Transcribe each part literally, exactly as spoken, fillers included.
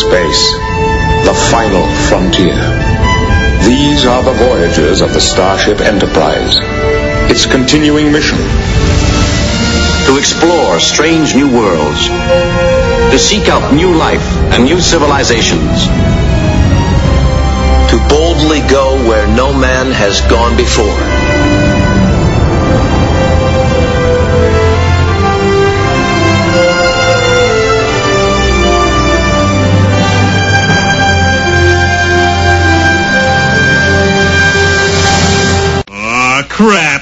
space, the final frontier. These are the voyages of the Starship Enterprise. Its continuing mission: to explore strange new worlds, to seek out new life and new civilizations, to boldly go where no man has gone before. Aw, crap.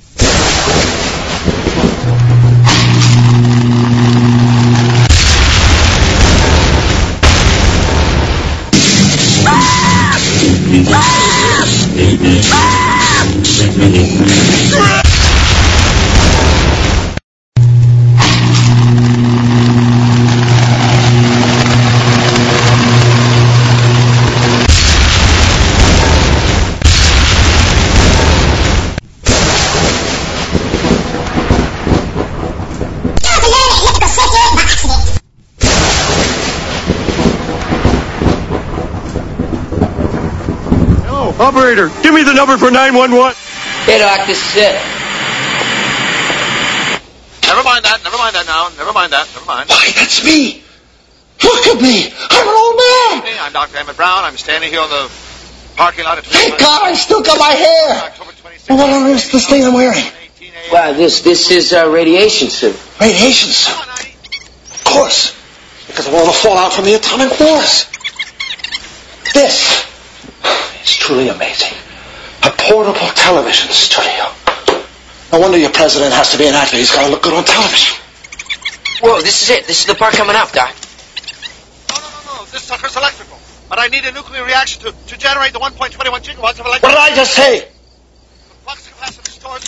Operator, give me the number for nine one one. Hey, Doc, this is it. Never mind that, never mind that now. Never mind that, never mind. Why, that's me. Look at me. I'm an old man. I'm Doctor Emmett Brown. I'm standing here on the parking lot. At Thank God I still got my hair. Well, what on earth is this thing I'm wearing? Wow, this this is a radiation suit. Radiation suit? Of course. Because of all the fallout from the atomic wars. This is truly amazing. A portable television studio. No wonder your president has to be an actor. He's got to look good on television. Whoa, this is it. This is the part coming up, Doc. No, no, no, no. This sucker's electrical. But I need a nuclear reaction to, to generate the one point two one gigawatts of electricity. What did I just say? The flux capacitor stores...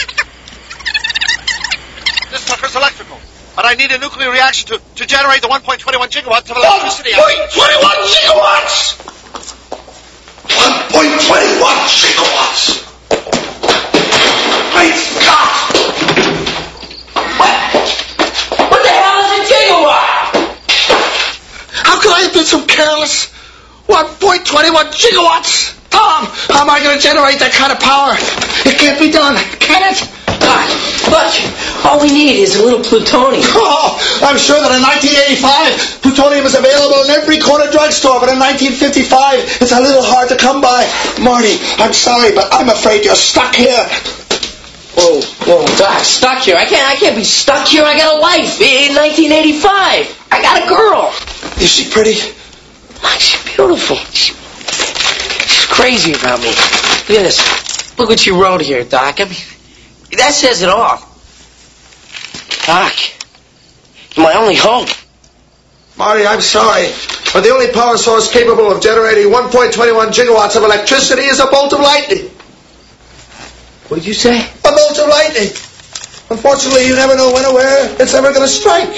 This sucker's electrical. But I need a nuclear reaction to, to generate the one point two one gigawatts of electricity. one point two one gigawatts! one point two one gigawatts! Great Scott! What? What the hell is a gigawatt? How could I have been so careless? one point two one gigawatts? Tom, how am I going to generate that kind of power? It can't be done, can it? Doc, look, all we need is a little plutonium. Oh, I'm sure that in nineteen eighty-five, plutonium was available in every corner drugstore, but in nineteen fifty-five, it's a little hard to come by. Marty, I'm sorry, but I'm afraid you're stuck here. Whoa, whoa, Doc, stuck here? I can't, I can't be stuck here. I got a life in nineteen eighty-five. I got a girl. Is she pretty? Oh, she's beautiful. She, she's crazy about me. Look at this. Look what you wrote here, Doc. I mean, that says it all. Doc, you're my only hope. Marty, I'm sorry, but the only power source capable of generating one point two one gigawatts of electricity is a bolt of lightning. What did you say? A bolt of lightning. Unfortunately, you never know when or where it's ever going to strike.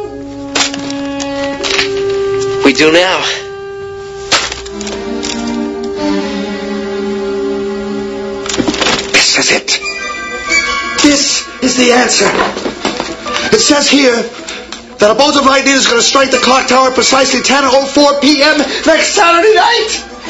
We do now. This is it. This is the answer. It says here that a bolt of lightning is going to strike the clock tower precisely ten oh four p.m. next Saturday night.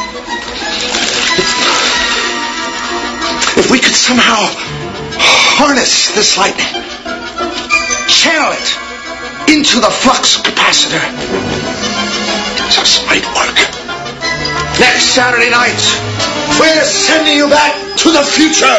If we could somehow harness this lightning, channel it into the flux capacitor, it just might work. Next Saturday night, we're sending you back to the future.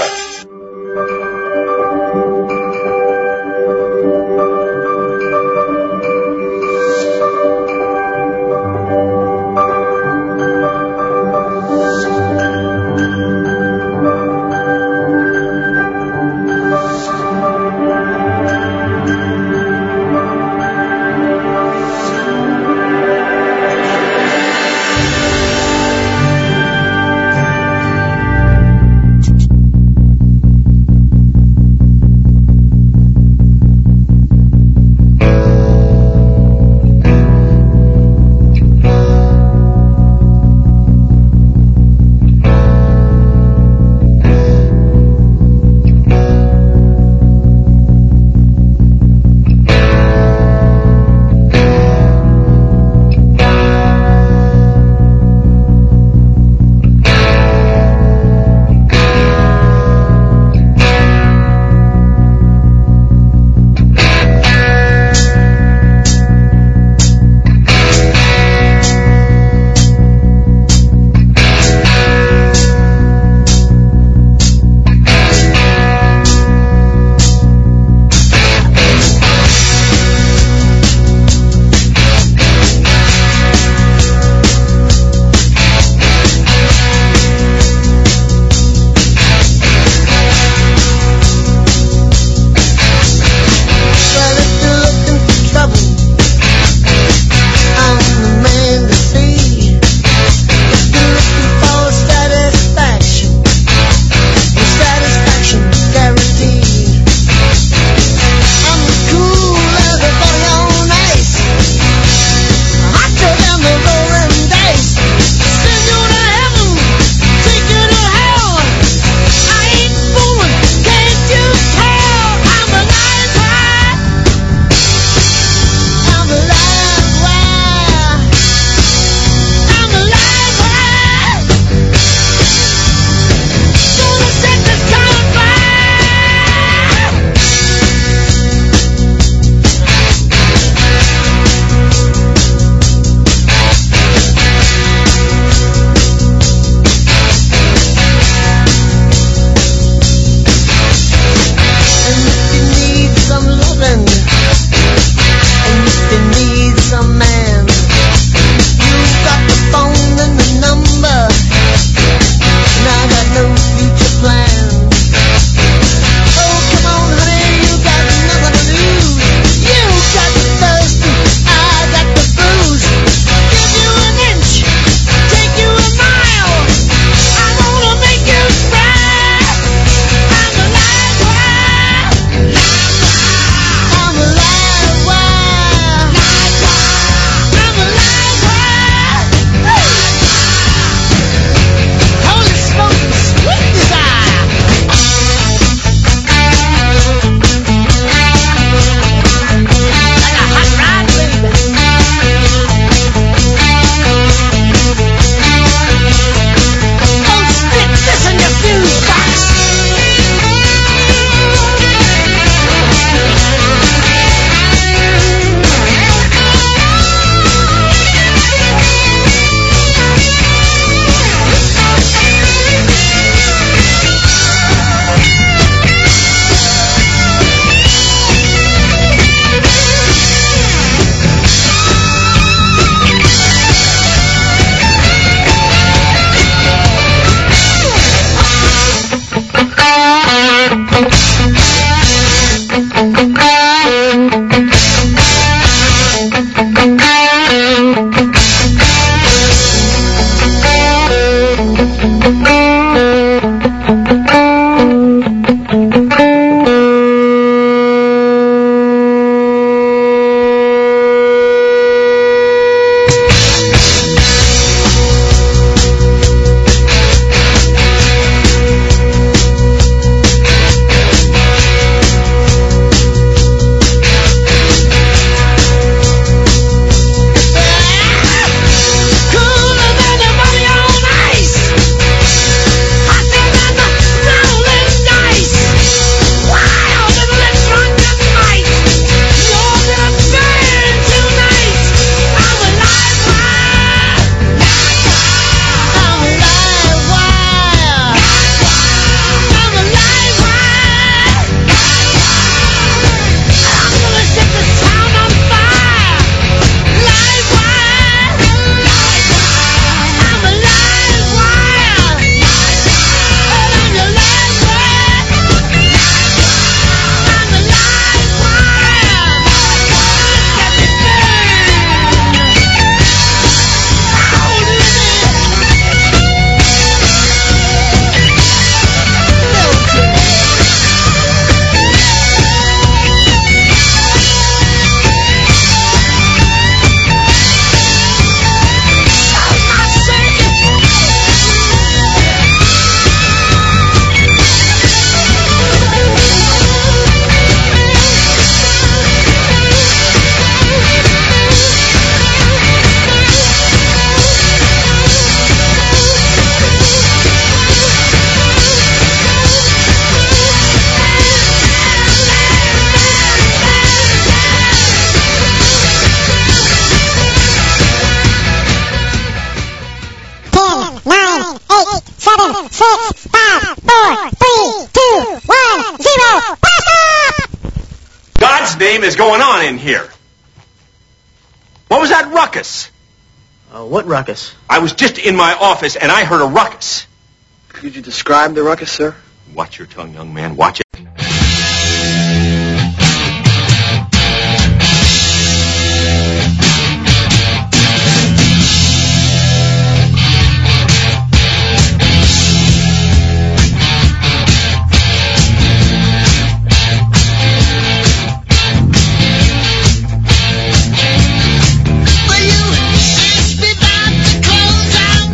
seven, six, five, four, three, two, one, zero. Blast off! God's name is going on in here. What was that ruckus? Uh, what ruckus? I was just in my office and I heard a ruckus. Could you describe the ruckus, sir? Watch your tongue, young man. Watch it.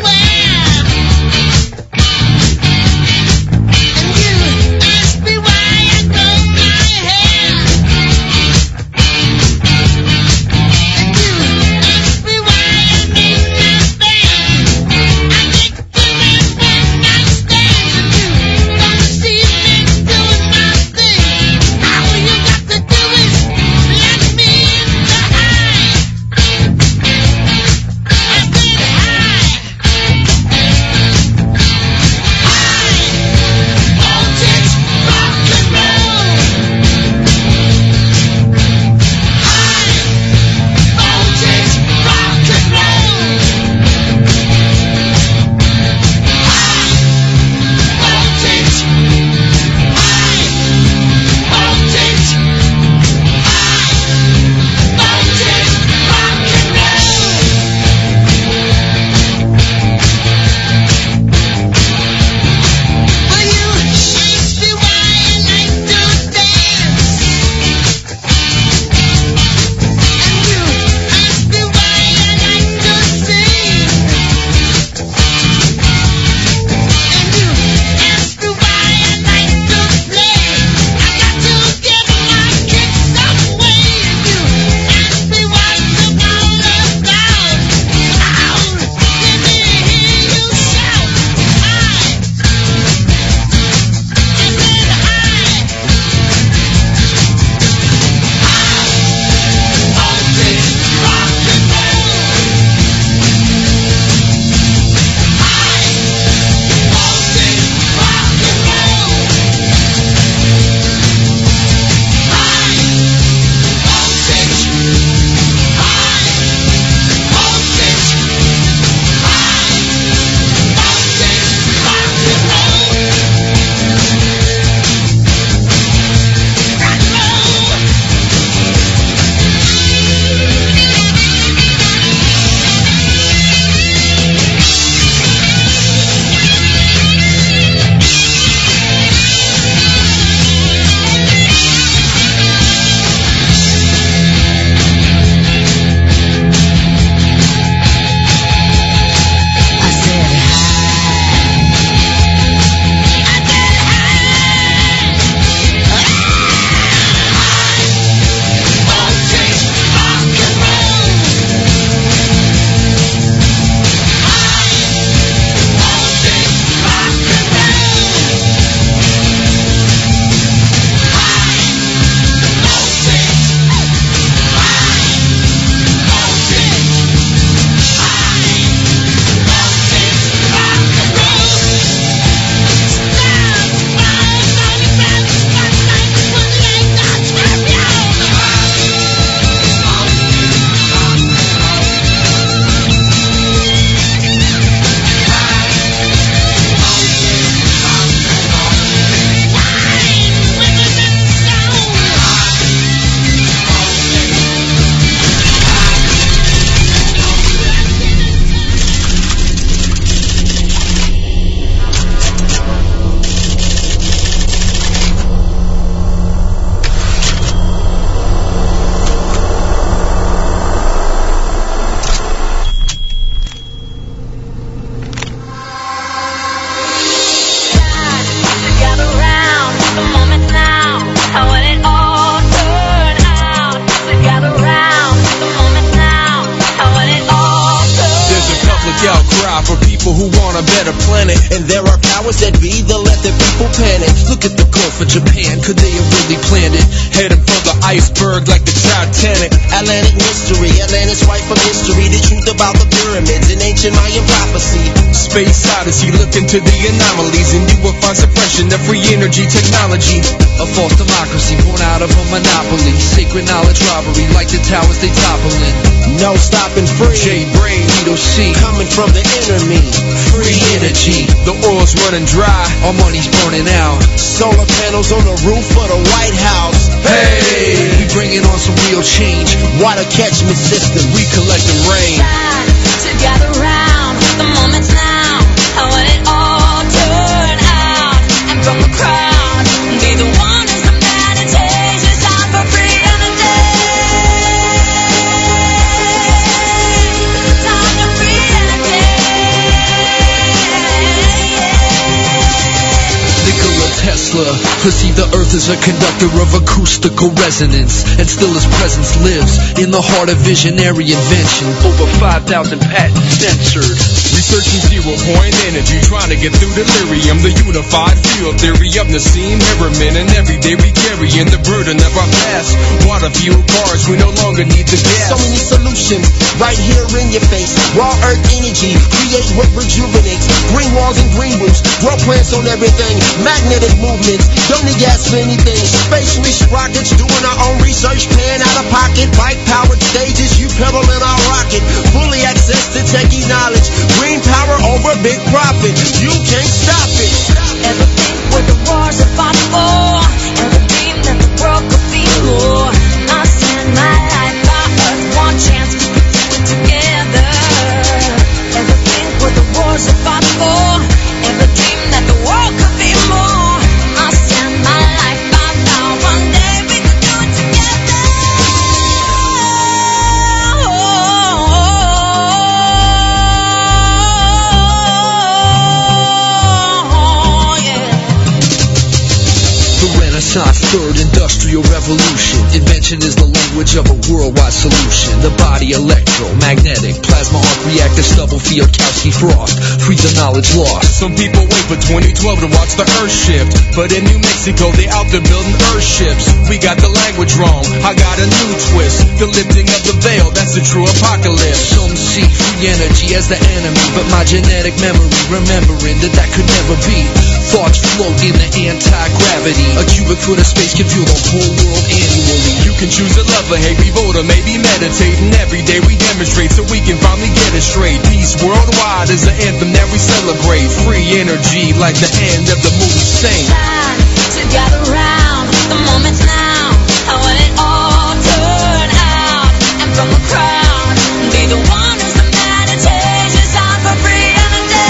Why? on a better planet. And there are powers that be that let the people panic. Look at the Gulf of Japan, could they have really planned it? Heading for the iceberg like the Titanic. Atlantic mystery, Atlantis white from history. The truth about the pyramids and ancient Mayan prophecy. Space Odyssey, look into the anomalies, and you will find suppression of free energy technology. A false democracy born out of a monopoly. Sacred knowledge robbery like the towers they toppling. No stopping free. J Brain, Vito C. Coming from the inner me. Free energy. The oil's running dry. Our money's burning out. Solar panels on the roof of the White House. Hey, we bringing on some real change. Water catchment system. We collecting rain. To gather round. The moment's now. I want it all turn out. And from the crowd, be the one who's the meditation. It's time for free energy. Time for free energy. Nikola Tesla perceived the earth as a conductor of acoustical resonance, and still his presence lives in the heart of visionary invention. Over five thousand patents censored. Researching zero-point energy, trying to get through delirium. The unified field theory of Nassim Haramein, and every day we carrying the burden of our past. Water-fueled cars, we no longer need the gas. So many solutions, right here in your face. Raw earth energy, create what rejuvenates. Green walls and green roofs, grow plants on everything. Magnetic movements, don't need gas for anything. Space reach rockets, doing our own research, paying out of pocket. Bike-powered stages, you pedal in our rocket. Fully access to techie knowledge. Green power over big profit. You can't stop it. Ever think what the wars are fought for? Ever dream that the world could be more? I spend my life by earth, one chance we could do it together. Ever think what the wars are fought for? Ever dream that the world could be more? I spend my life by now, one day we could do it together. Third industrial revolution. Invention is the language of a worldwide solution. The body electromagnetic, plasma arc reactor, Stubblefield, Kautsky, Frost. Free the knowledge lost. Some people wait for twenty twelve to watch the Earth shift, but in New Mexico they out there building Earth ships. We got the language wrong. I got a new twist. The lifting of the veil, that's the true apocalypse. Some see free energy as the enemy, but my genetic memory remembering that that could never be. Thoughts float in the anti-gravity. A cubic foot of space can fuel the whole world annually. You can choose to love or hate, revolt or maybe meditate. And every day we demonstrate so we can finally get it straight. Peace worldwide is the anthem that we celebrate. Free energy like the end of the movie Saint. Time to gather round. The moment's now. I want it all turn out. And from the crowd, be the one who's the meditation. It's time for free energy.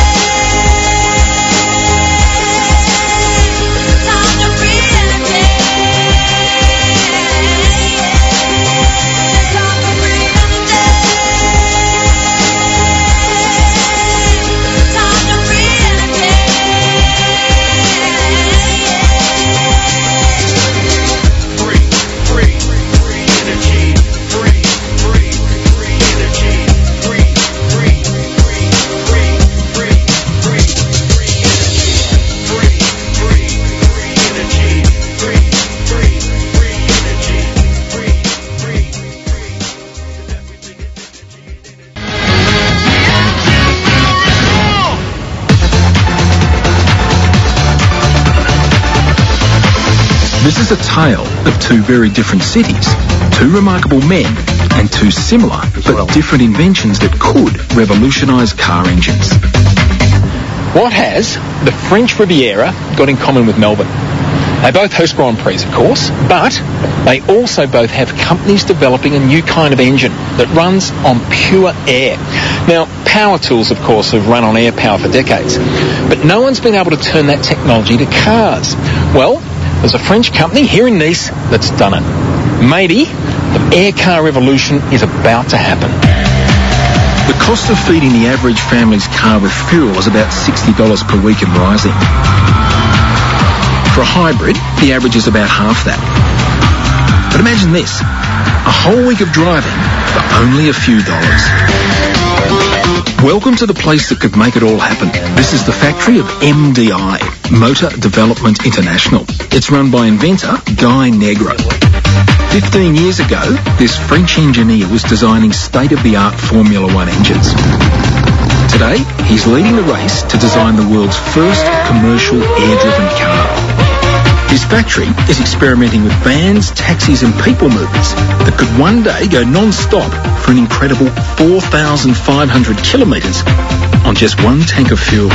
This is a tale of two very different cities, two remarkable men, and two similar but different inventions that could revolutionise car engines. What has the French Riviera got in common with Melbourne? They both host Grand Prix, of course, but they also both have companies developing a new kind of engine that runs on pure air. Now, power tools, of course, have run on air power for decades, but no one's been able to turn that technology to cars. Well, there's a French company here in Nice that's done it. Maybe the air car revolution is about to happen. The cost of feeding the average family's car with fuel is about sixty dollars per week and rising. For a hybrid, the average is about half that. But imagine this, a whole week of driving for only a few dollars. Welcome to the place that could make it all happen. This is the factory of M D I, Motor Development International. It's run by inventor Guy Negro. Fifteen years ago, this French engineer was designing state-of-the-art Formula One engines. Today, he's leading the race to design the world's first commercial air-driven car. His factory is experimenting with vans, taxis and people movers that could one day go non-stop for an incredible four thousand five hundred kilometres on just one tank of fuel.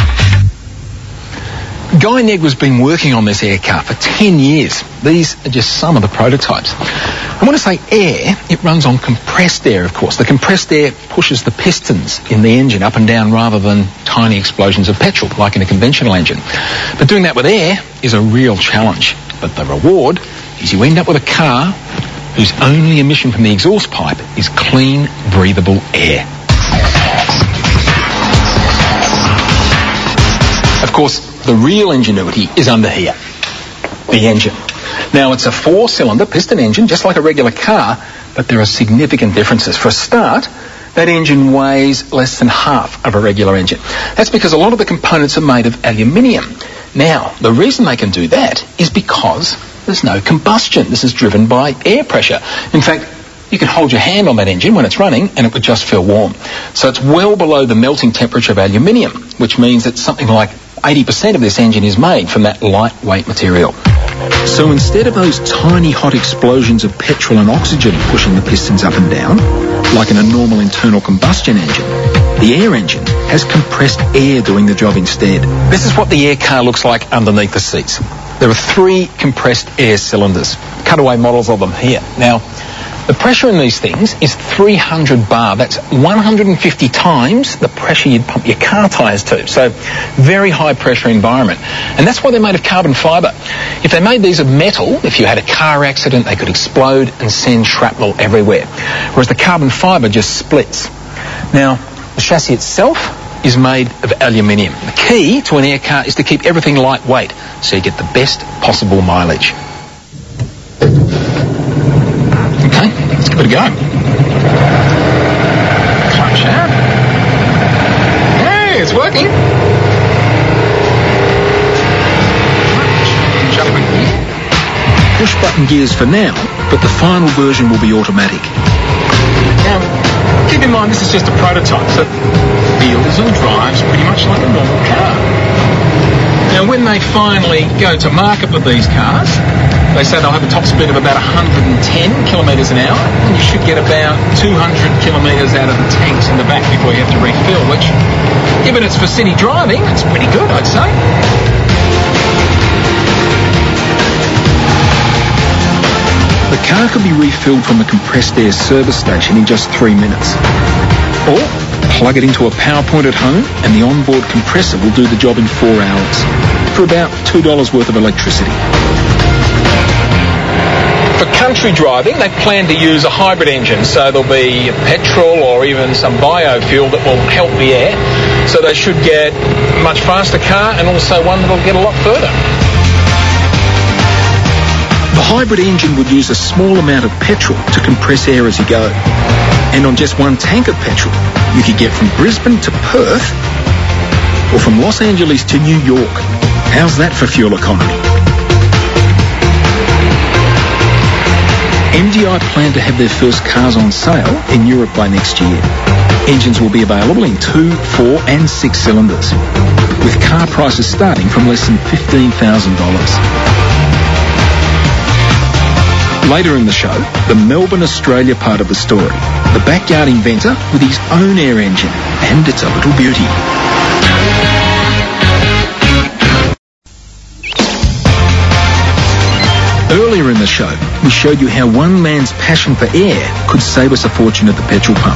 Guy Negro's been working on this air car for ten years. These are just some of the prototypes. And when I say air, it runs on compressed air, of course. The compressed air pushes the pistons in the engine up and down rather than tiny explosions of petrol, like in a conventional engine. But doing that with air is a real challenge. But the reward is you end up with a car whose only emission from the exhaust pipe is clean, breathable air. Of course, the real ingenuity is under here, the engine. Now, it's a four-cylinder piston engine, just like a regular car, but there are significant differences. For a start, that engine weighs less than half of a regular engine. That's because a lot of the components are made of aluminium. Now, the reason they can do that is because there's no combustion. This is driven by air pressure. In fact, you can hold your hand on that engine when it's running and it would just feel warm. So it's well below the melting temperature of aluminium, which means that something like eighty percent of this engine is made from that lightweight material. So instead of those tiny hot explosions of petrol and oxygen pushing the pistons up and down, like in a normal internal combustion engine, the air engine has compressed air doing the job instead. This is what the air car looks like underneath the seats. There are three compressed air cylinders, cutaway models of them here. Now, the pressure in these things is three hundred bar. That's one hundred fifty times the pressure you'd pump your car tyres to. So, very high pressure environment. And that's why they're made of carbon fibre. If they made these of metal, if you had a car accident, they could explode and send shrapnel everywhere. Whereas the carbon fibre just splits. Now, the chassis itself is made of aluminium. The key to an air car is to keep everything lightweight so you get the best possible mileage. Okay, let's give it a go. Clutch out. Hey, it's working. Jumping gear. Push button gears for now, but the final version will be automatic. Now, keep in mind this is just a prototype, so feels and drives pretty much like a normal car. Now, when they finally go to market with these cars, they say they'll have a top speed of about one hundred ten kilometres an hour, and you should get about two hundred kilometres out of the tanks in the back before you have to refill, which, given it's for city driving, it's pretty good, I'd say. The car can be refilled from a compressed air service station in just three minutes. Or plug it into a power point at home and the onboard compressor will do the job in four hours for about two dollars worth of electricity. For country driving, they plan to use a hybrid engine, so there'll be petrol or even some biofuel that will help the air. So they should get a much faster car and also one that'll get a lot further. The hybrid engine would use a small amount of petrol to compress air as you go. And on just one tank of petrol, you could get from Brisbane to Perth or from Los Angeles to New York. How's that for fuel economy? M D I plan to have their first cars on sale in Europe by next year. Engines will be available in two, four and six cylinders, with car prices starting from less than fifteen thousand dollars. Later in the show, the Melbourne, Australia part of the story. The backyard inventor with his own air engine, and it's a little beauty. Earlier in the show, we showed you how one man's passion for air could save us a fortune at the petrol pump.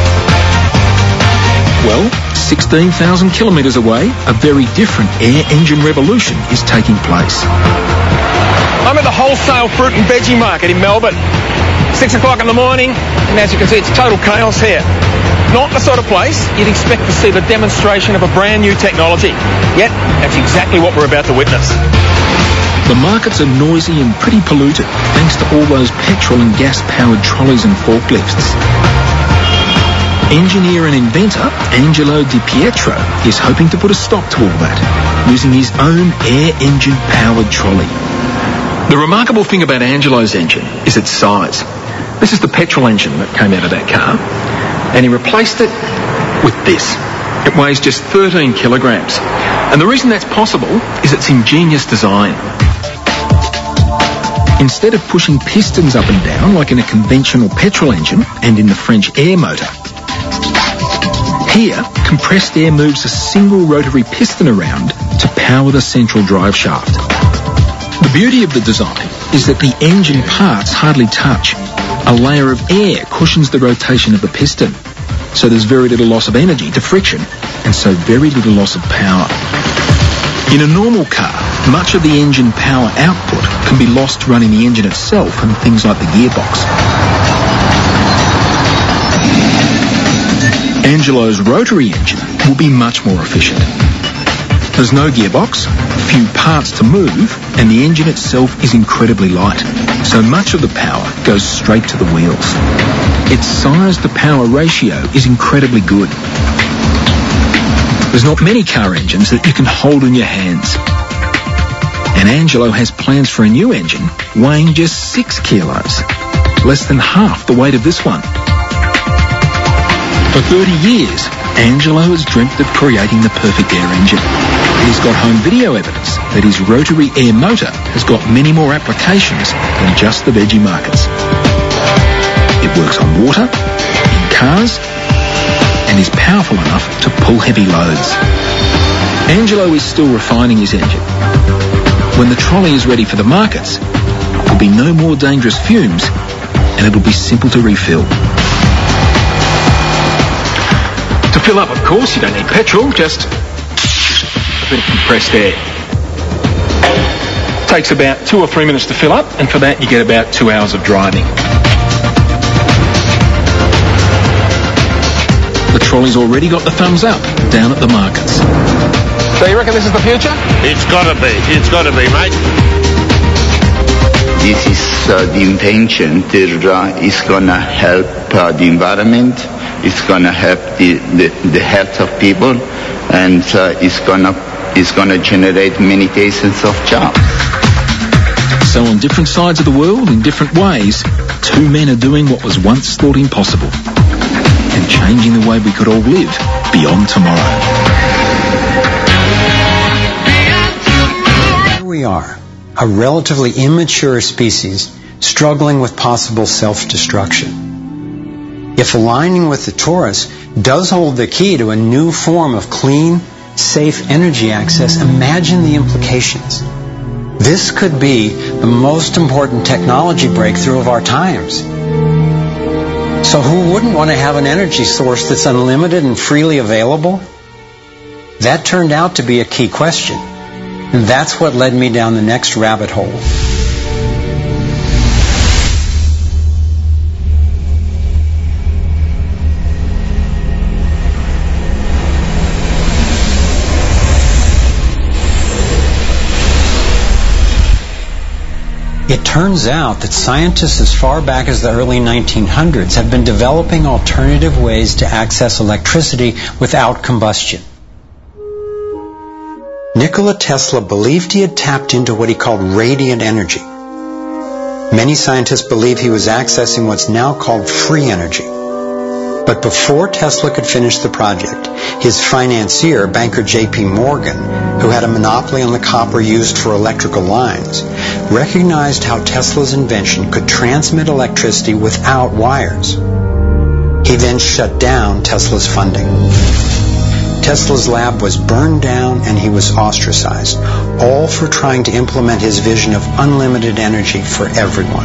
Well, sixteen thousand kilometres away, a very different air engine revolution is taking place. I'm at the wholesale fruit and veggie market in Melbourne. Six o'clock in the morning, and as you can see, it's total chaos here. Not the sort of place you'd expect to see the demonstration of a brand new technology. Yet, that's exactly what we're about to witness. The markets are noisy and pretty polluted, thanks to all those petrol and gas-powered trolleys and forklifts. Engineer and inventor Angelo Di Pietro is hoping to put a stop to all that, using his own air engine-powered trolley. The remarkable thing about Angelo's engine is its size. This is the petrol engine that came out of that car, and he replaced it with this. It weighs just thirteen kilograms. And the reason that's possible is its ingenious design. Instead of pushing pistons up and down like in a conventional petrol engine and in the French air motor, here, compressed air moves a single rotary piston around to power the central drive shaft. The beauty of the design is that the engine parts hardly touch. A layer of air cushions the rotation of the piston, so there's very little loss of energy to friction, and so very little loss of power. In a normal car, much of the engine power output can be lost running the engine itself and things like the gearbox. Angelo's rotary engine will be much more efficient. There's no gearbox, few parts to move, and the engine itself is incredibly light, so much of the power goes straight to the wheels. Its size to power ratio is incredibly good. There's not many car engines that you can hold in your hands. And Angelo has plans for a new engine weighing just six kilos, less than half the weight of this one. For thirty years, Angelo has dreamt of creating the perfect air engine. He's got home video evidence that his rotary air motor has got many more applications than just the veggie markets. It works on water, in cars, and is powerful enough to pull heavy loads. Angelo is still refining his engine. When the trolley is ready for the markets, there'll be no more dangerous fumes, and it'll be simple to refill. To fill up, of course, you don't need petrol, just a bit of compressed air. Takes about two or three minutes to fill up, and for that you get about two hours of driving. The trolley's already got the thumbs up down at the markets. So you reckon this is the future? It's gotta be. It's gotta be, mate. This is uh, the intention that uh, is gonna help uh, the environment. It's gonna help the, the, the health of people, and uh, it's gonna it's gonna generate many thousands of jobs. So on different sides of the world, in different ways, two men are doing what was once thought impossible, and changing the way we could all live beyond tomorrow. Here we are, a relatively immature species struggling with possible self-destruction. If aligning with the torus does hold the key to a new form of clean, safe energy access, imagine the implications. This could be the most important technology breakthrough of our times. So who wouldn't want to have an energy source that's unlimited and freely available? That turned out to be a key question. And that's what led me down the next rabbit hole. It turns out that scientists as far back as the early nineteen hundreds have been developing alternative ways to access electricity without combustion. Nikola Tesla believed he had tapped into what he called radiant energy. Many scientists believe he was accessing what's now called free energy. But before Tesla could finish the project, his financier, banker J P Morgan, who had a monopoly on the copper used for electrical lines, recognized how Tesla's invention could transmit electricity without wires. He then shut down Tesla's funding. Tesla's lab was burned down and he was ostracized, all for trying to implement his vision of unlimited energy for everyone.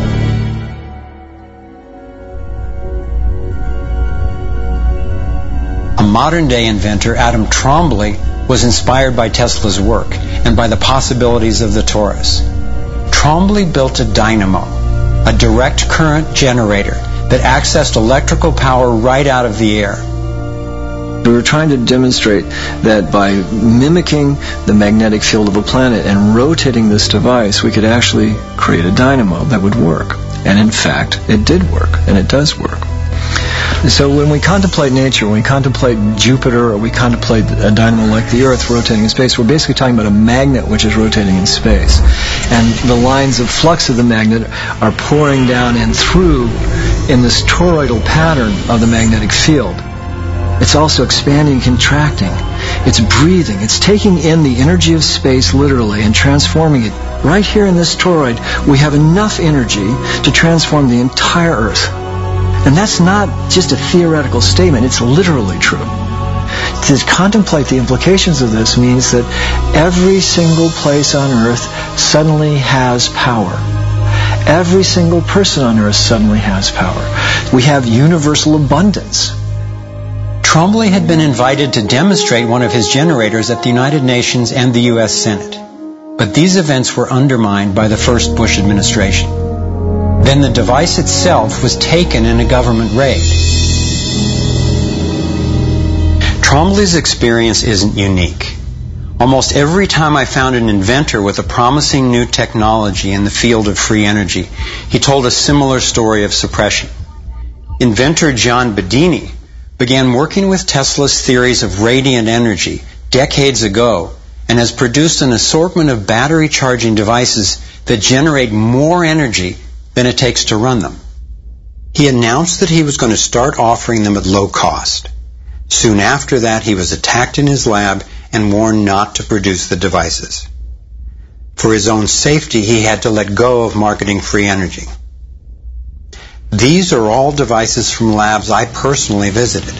A modern-day inventor, Adam Trombly, was inspired by Tesla's work and by the possibilities of the torus. Trombly built a dynamo, a direct current generator that accessed electrical power right out of the air. We were trying to demonstrate that by mimicking the magnetic field of a planet and rotating this device, we could actually create a dynamo that would work. And in fact, it did work, and it does work. So when we contemplate nature, when we contemplate Jupiter, or we contemplate a dynamo like the Earth rotating in space, we're basically talking about a magnet which is rotating in space. And the lines of flux of the magnet are pouring down and through in this toroidal pattern of the magnetic field. It's also expanding and contracting. It's breathing. It's taking in the energy of space literally and transforming it. Right here in this toroid, we have enough energy to transform the entire Earth. And that's not just a theoretical statement, it's literally true. To contemplate the implications of this means that every single place on Earth suddenly has power. Every single person on Earth suddenly has power. We have universal abundance. Trombley had been invited to demonstrate one of his generators at the United Nations and the U S Senate. But these events were undermined by the first Bush administration. Then the device itself was taken in a government raid. Trombley's experience isn't unique. Almost every time I found an inventor with a promising new technology in the field of free energy, he told a similar story of suppression. Inventor John Bedini began working with Tesla's theories of radiant energy decades ago and has produced an assortment of battery charging devices that generate more energy than it takes to run them. He announced that he was going to start offering them at low cost. Soon after that, he was attacked in his lab and warned not to produce the devices. For his own safety, he had to let go of marketing free energy. These are all devices from labs I personally visited.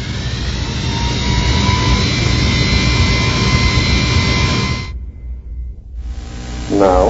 Now,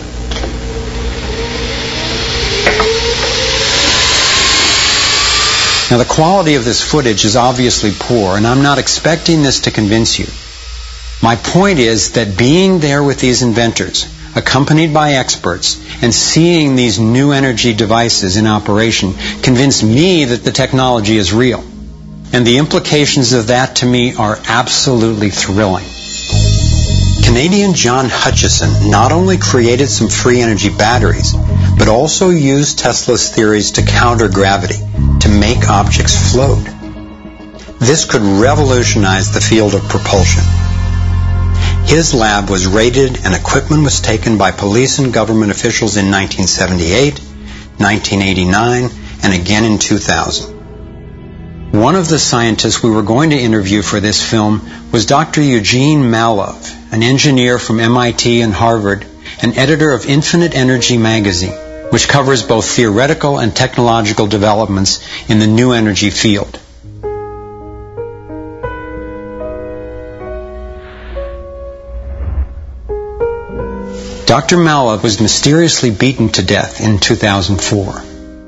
Now, the quality of this footage is obviously poor, and I'm not expecting this to convince you. My point is that being there with these inventors, accompanied by experts, and seeing these new energy devices in operation convinced me that the technology is real. And the implications of that to me are absolutely thrilling. Canadian John Hutchison not only created some free energy batteries, but also used Tesla's theories to counter gravity, to make objects float. This could revolutionize the field of propulsion. His lab was raided and equipment was taken by police and government officials in nineteen seventy-eight, nineteen eighty-nine, and again in two thousand. One of the scientists we were going to interview for this film was Doctor Eugene Mallove, an engineer from M I T and Harvard, and editor of Infinite Energy magazine, which covers both theoretical and technological developments in the new energy field. Doctor Mallove was mysteriously beaten to death in two thousand four.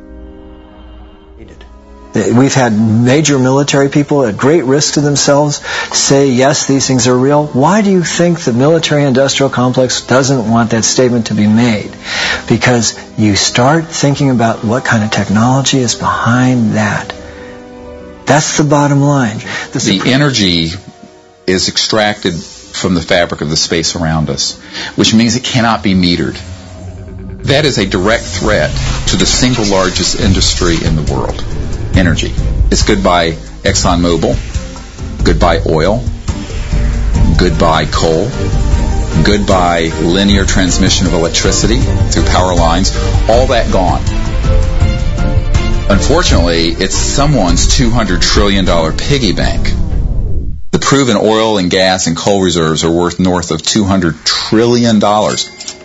We've had major military people at great risk to themselves say, yes, these things are real. Why do you think the military-industrial complex doesn't want that statement to be made? Because you start thinking about what kind of technology is behind that. That's the bottom line. The, the energy is extracted from the fabric of the space around us, which means it cannot be metered. That is a direct threat to the single largest industry in the world. Energy. It's goodbye ExxonMobil, goodbye oil, goodbye coal, goodbye linear transmission of electricity through power lines, all that gone. Unfortunately, it's someone's two hundred trillion dollars piggy bank. The proven oil and gas and coal reserves are worth north of two hundred trillion dollars.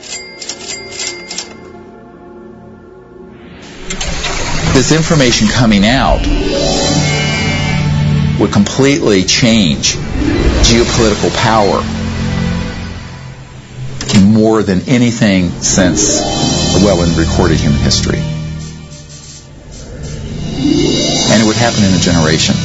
This information coming out would completely change geopolitical power more than anything since, well, in recorded human history. And it would happen in a generation.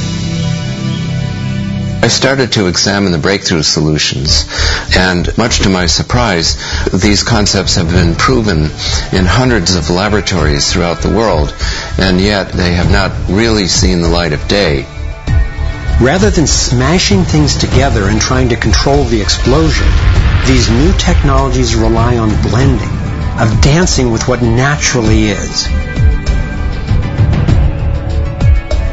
I started to examine the breakthrough solutions, and much to my surprise, these concepts have been proven in hundreds of laboratories throughout the world, and yet they have not really seen the light of day. Rather than smashing things together and trying to control the explosion, these new technologies rely on blending, of dancing with what naturally is.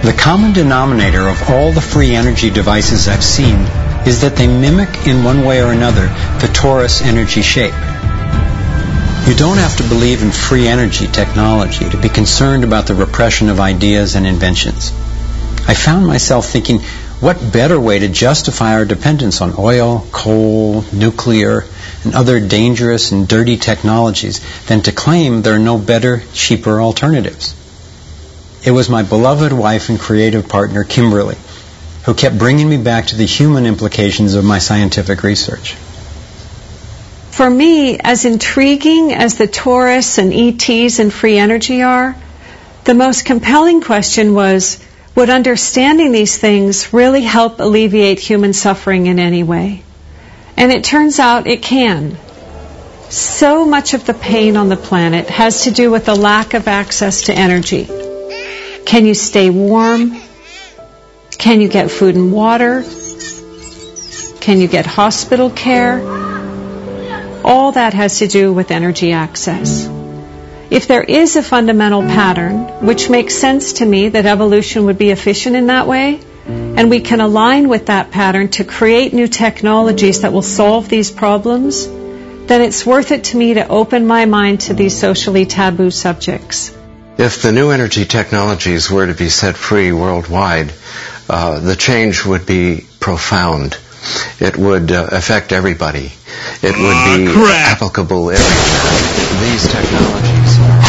The common denominator of all the free energy devices I've seen is that they mimic in one way or another the torus energy shape. You don't have to believe in free energy technology to be concerned about the repression of ideas and inventions. I found myself thinking, what better way to justify our dependence on oil, coal, nuclear, and other dangerous and dirty technologies than to claim there are no better, cheaper alternatives? It was my beloved wife and creative partner, Kimberly, who kept bringing me back to the human implications of my scientific research. For me, as intriguing as the torus and E Ts and free energy are, the most compelling question was, would understanding these things really help alleviate human suffering in any way? And it turns out it can. So much of the pain on the planet has to do with the lack of access to energy. Can you stay warm? Can you get food and water? Can you get hospital care? All that has to do with energy access. If there is a fundamental pattern, which makes sense to me that evolution would be efficient in that way, and we can align with that pattern to create new technologies that will solve these problems, then it's worth it to me to open my mind to these socially taboo subjects. If the new energy technologies were to be set free worldwide, uh, the change would be profound. It would uh, affect everybody. It would be uh, applicable everywhere. These technologies are...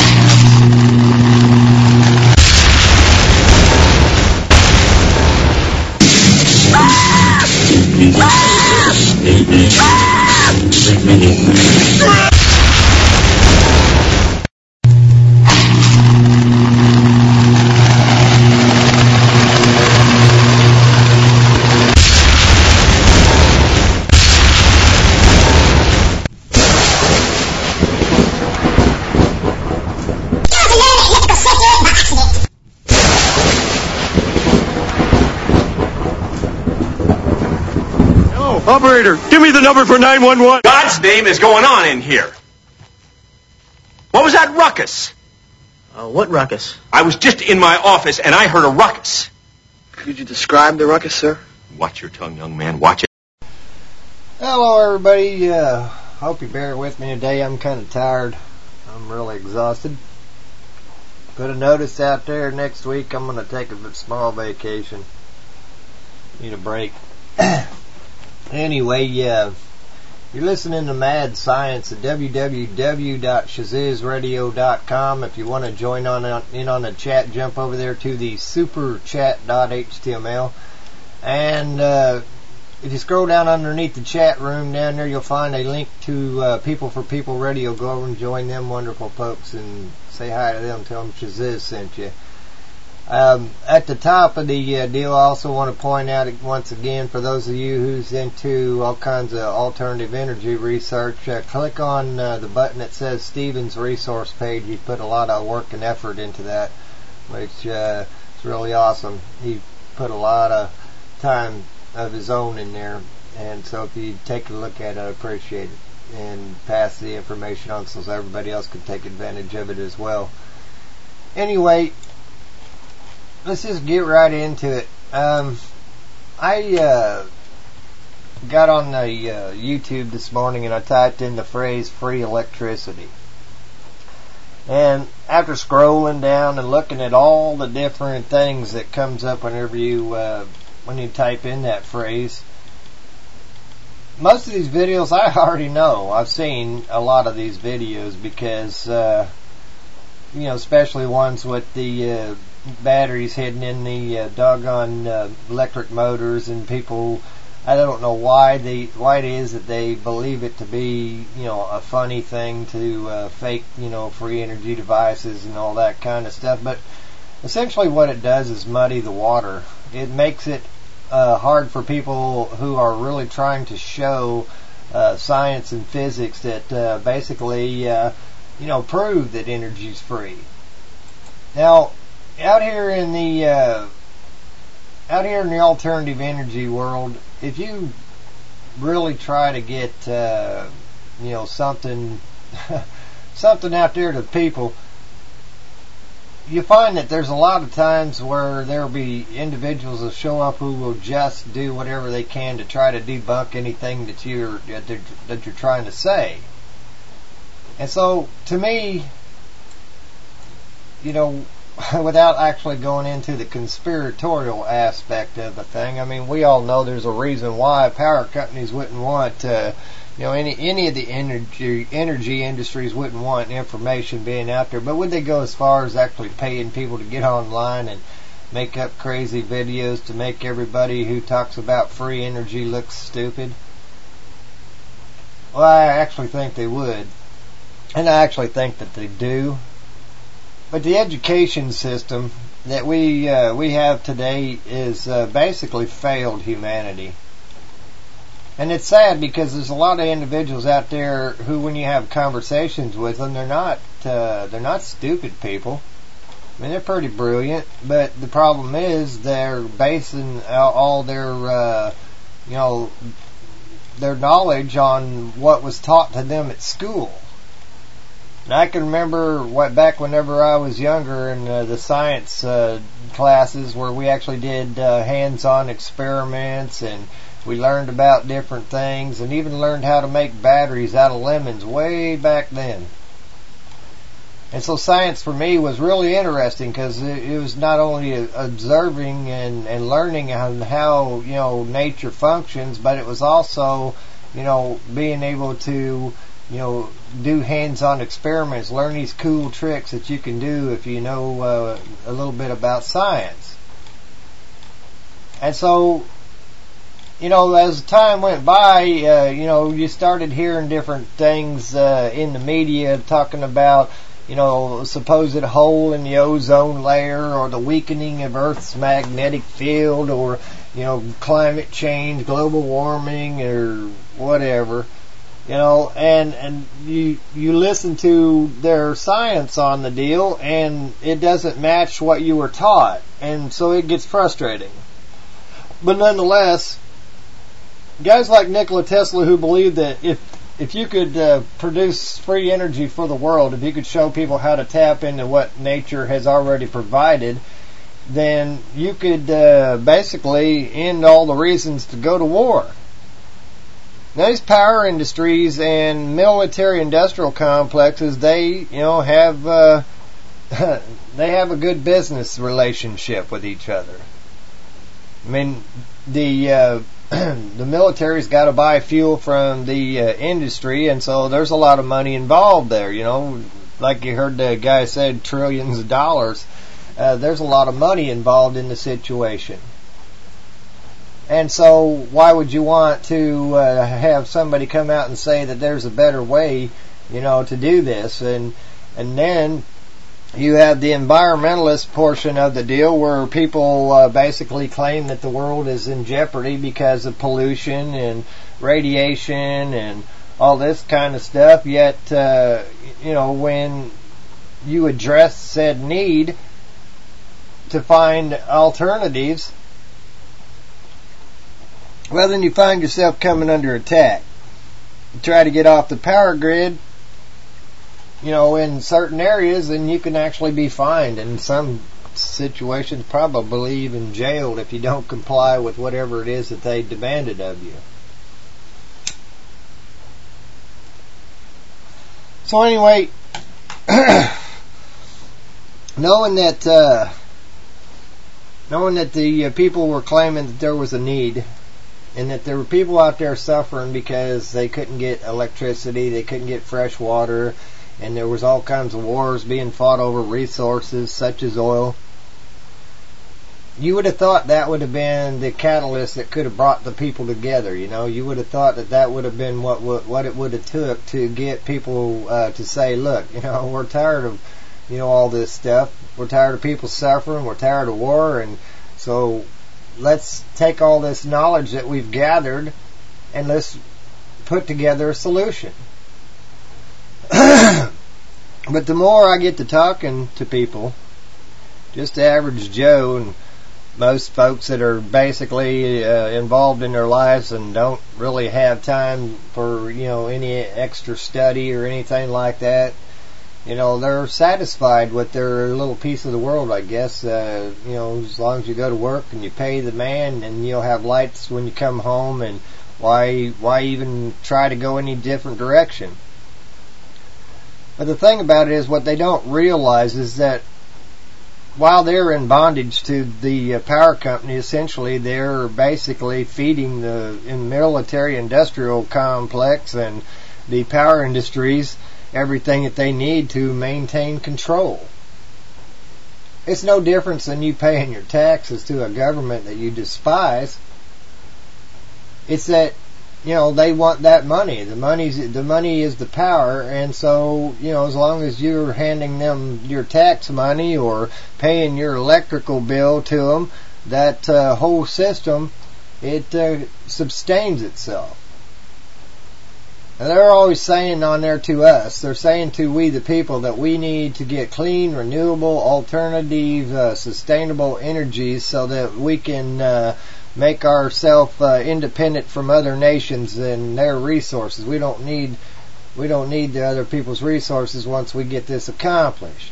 Operator, give me the number for nine one one. God's name is going on in here. What was that ruckus? Uh, what ruckus? I was just in my office and I heard a ruckus. Could you describe the ruckus, sir? Watch your tongue, young man. Watch it. Hello, everybody. Uh, hope you bear with me today. I'm kind of tired. I'm really exhausted. Put a notice out there next week. I'm going to take a small vacation. Need a break. Anyway, uh, you're listening to Mad Science at w w w dot shaziz radio dot com. If you want to join on in on the chat, jump over there to the superchat dot h t m l. And uh, if you scroll down underneath the chat room down there, you'll find a link to uh, People for People Radio. Go over and join them wonderful folks and say hi to them. Tell them Shaziz sent you. Um, at the top of the uh, deal, I also want to point out once again, for those of you who's into all kinds of alternative energy research, uh, click on uh, the button that says Stephen's resource page. He put a lot of work and effort into that, which uh, is really awesome. He put a lot of time of his own in there, and so if you take a look at it, I appreciate it, and pass the information on so everybody else can take advantage of it as well. Anyway, let's just get right into it. Um, I uh, got on the uh, YouTube this morning and I typed in the phrase free electricity. And after scrolling down and looking at all the different things that comes up whenever you uh, when you type in that phrase, most of these videos I already know. I've seen a lot of these videos because, uh, you know, especially ones with the uh, batteries hidden in the uh, doggone uh, electric motors, and people, I don't know why they why it is that they believe it to be, you know, a funny thing to uh, fake, you know, free energy devices and all that kind of stuff. But essentially what it does is muddy the water. It makes it uh, hard for people who are really trying to show uh, science and physics that uh, basically uh, you know, prove that energy is free. Now, out here in the uh, out here in the alternative energy world, if you really try to get uh, you know, something something out there to people, you find that there's a lot of times where there'll be individuals that show up who will just do whatever they can to try to debunk anything that you're that you're trying to say. And so, to me, you know, without actually going into the conspiratorial aspect of the thing, I mean, we all know there's a reason why power companies wouldn't want, uh, you know, any any of the energy energy industries wouldn't want information being out there. But would they go as far as actually paying people to get online and make up crazy videos to make everybody who talks about free energy look stupid? Well, I actually think they would. And I actually think that they do. But the education system that we uh, we have today is uh, basically failed humanity. And it's sad because there's a lot of individuals out there who, when you have conversations with them, they're not uh, they're not stupid people. I mean, they're pretty brilliant, but the problem is they're basing all their uh, you know their knowledge on what was taught to them at school. And I can remember what back whenever I was younger in uh, the science uh, classes where we actually did uh, hands-on experiments and we learned about different things and even learned how to make batteries out of lemons way back then. And so science for me was really interesting because it, it was not only observing and, and learning on how, you know, nature functions, but it was also, you know, being able to, you know, do hands-on experiments, learn these cool tricks that you can do if you know uh, a little bit about science. And so, you know, as time went by, uh, you know, you started hearing different things uh, in the media talking about, you know, supposed hole in the ozone layer or the weakening of Earth's magnetic field or, you know, climate change, global warming or whatever. You know, and, and you, you listen to their science on the deal and it doesn't match what you were taught. And so it gets frustrating. But nonetheless, guys like Nikola Tesla who believe that if, if you could uh, produce free energy for the world, if you could show people how to tap into what nature has already provided, then you could uh, basically end all the reasons to go to war. Now, these power industries and military-industrial complexes, they, you know, have uh, they have a good business relationship with each other. I mean, the uh, the military's got to buy fuel from the uh, industry, and so there's a lot of money involved there. You know, like you heard the guy said, trillions of dollars. Uh, there's a lot of money involved in the situation. And so why would you want to uh, have somebody come out and say that there's a better way, you know, to do this? And and then you have the environmentalist portion of the deal where people uh, basically claim that the world is in jeopardy because of pollution and radiation and all this kind of stuff. Yet, uh, you know, when you address said need to find alternatives, well, then you find yourself coming under attack. You try to get off the power grid, you know, in certain areas, and you can actually be fined. In some situations, probably even jailed if you don't comply with whatever it is that they demanded of you. So anyway, knowing that, uh, knowing that the uh, people were claiming that there was a need, and that there were people out there suffering because they couldn't get electricity, they couldn't get fresh water, and there was all kinds of wars being fought over resources such as oil. You would have thought that would have been the catalyst that could have brought the people together. You know, you would have thought that that would have been what what it would have took to get people uh, to say, look, you know, we're tired of, you know, all this stuff. We're tired of people suffering. We're tired of war, and so let's take all this knowledge that we've gathered and let's put together a solution. But the more I get to talking to people, just the average Joe and most folks that are basically uh, involved in their lives and don't really have time for, you know, any extra study or anything like that, You know, they're satisfied with their little piece of the world, I guess. Uh, you know, as long as you go to work and you pay the man, and you'll have lights when you come home, and why why even try to go any different direction? But the thing about it is, what they don't realize is that while they're in bondage to the uh, power company, essentially they're basically feeding the in military-industrial complex and the power industries everything that they need to maintain control. It's no difference than you paying your taxes to a government that you despise. It's that, you know, they want that money. The money's, the money is the power, and so, you know, as long as you're handing them your tax money or paying your electrical bill to them, that uh, whole system, it uh, sustains itself. And they're always saying on there to us, they're saying to we the people that we need to get clean, renewable, alternative, uh, sustainable energies so that we can uh, make ourselves uh, independent from other nations and their resources. We don't need we don't need the other people's resources once we get this accomplished.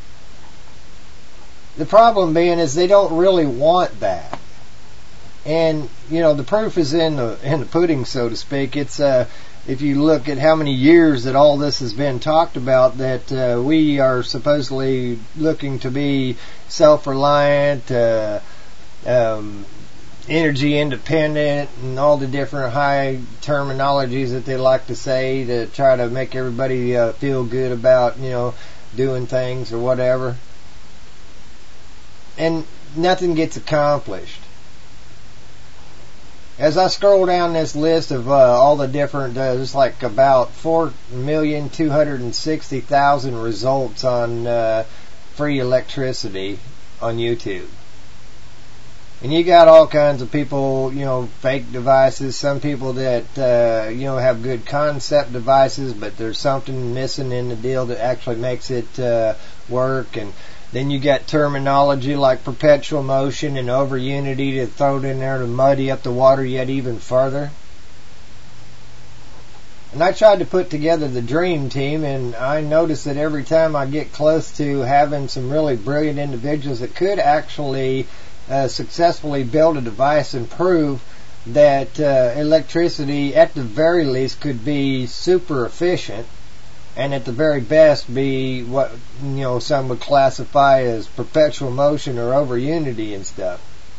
The problem being is they don't really want that. And, you know, the proof is in the in the pudding, so to speak. It's uh if you look at how many years that all this has been talked about, that uh, we are supposedly looking to be self-reliant, uh, um, energy independent, and all the different high terminologies that they like to say to try to make everybody uh, feel good about, you know, doing things or whatever. And nothing gets accomplished. As I scroll down this list of uh, all the different, uh, there's like about four million two hundred sixty thousand results on uh, free electricity on YouTube. And you got all kinds of people, you know, fake devices, some people that, uh, you know, have good concept devices, but there's something missing in the deal that actually makes it uh, work. And then you got terminology like perpetual motion and over unity to throw it in there to muddy up the water yet even further. And I tried to put together the dream team, and I noticed that every time I get close to having some really brilliant individuals that could actually uh, successfully build a device and prove that uh, electricity at the very least could be super efficient, and at the very best be what, you know, some would classify as perpetual motion or over unity and stuff.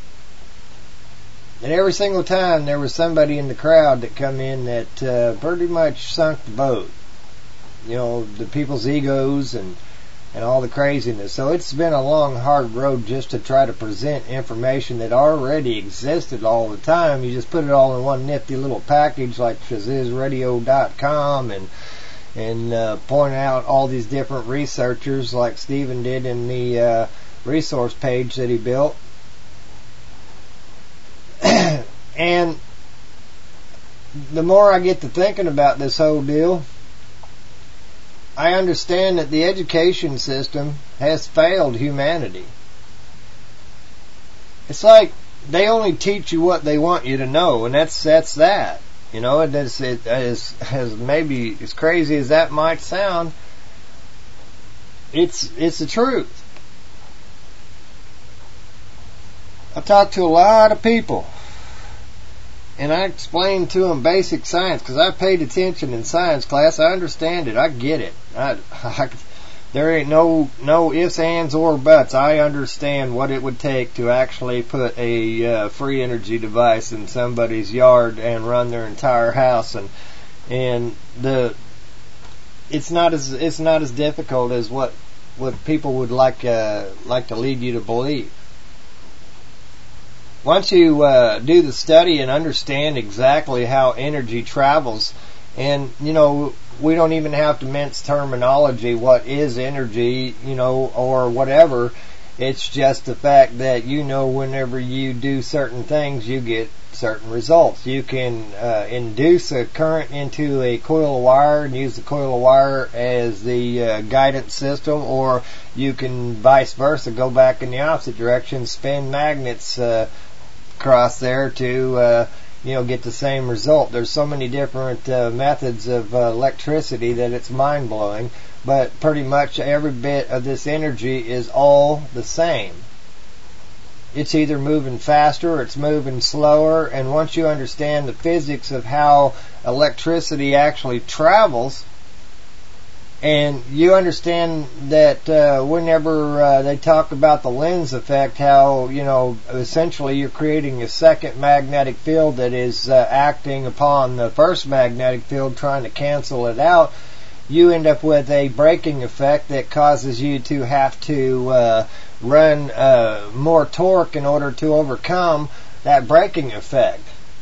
And every single time there was somebody in the crowd that come in that uh, pretty much sunk the boat. You know, the people's egos and and all the craziness. So it's been a long, hard road just to try to present information that already existed all the time. You just put it all in one nifty little package like Shaziz Radio dot com and and uh, point out all these different researchers like Stephen did in the uh, resource page that he built. And the more I get to thinking about this whole deal, I understand that the education system has failed humanity. It's like they only teach you what they want you to know, and that's that's that. You know, it is, it is, as maybe as crazy as that might sound, it's it's the truth. I talked to a lot of people, and I explained to them basic science, because I paid attention in science class. I understand it. I get it. I, I, there ain't no no ifs, ands, or buts. I understand what it would take to actually put a uh, free energy device in somebody's yard and run their entire house, and and the it's not as it's not as difficult as what what people would like uh, like to lead you to believe. Once you uh, do the study and understand exactly how energy travels, and, you know, we don't even have to mince terminology, what is energy, you know, or whatever. It's just the fact that, you know, whenever you do certain things, you get certain results. You can uh, induce a current into a coil of wire and use the coil of wire as the uh, guidance system, or you can vice versa, go back in the opposite direction, spin magnets uh, across there to uh, you know, get the same result. There's so many different uh, methods of uh, electricity that it's mind-blowing, but pretty much every bit of this energy is all the same. It's either moving faster or it's moving slower, and once you understand the physics of how electricity actually travels, and you understand that uh, whenever uh, they talk about the lens effect, how, you know, essentially you're creating a second magnetic field that is uh, acting upon the first magnetic field, trying to cancel it out, you end up with a braking effect that causes you to have to uh, run uh, more torque in order to overcome that braking effect.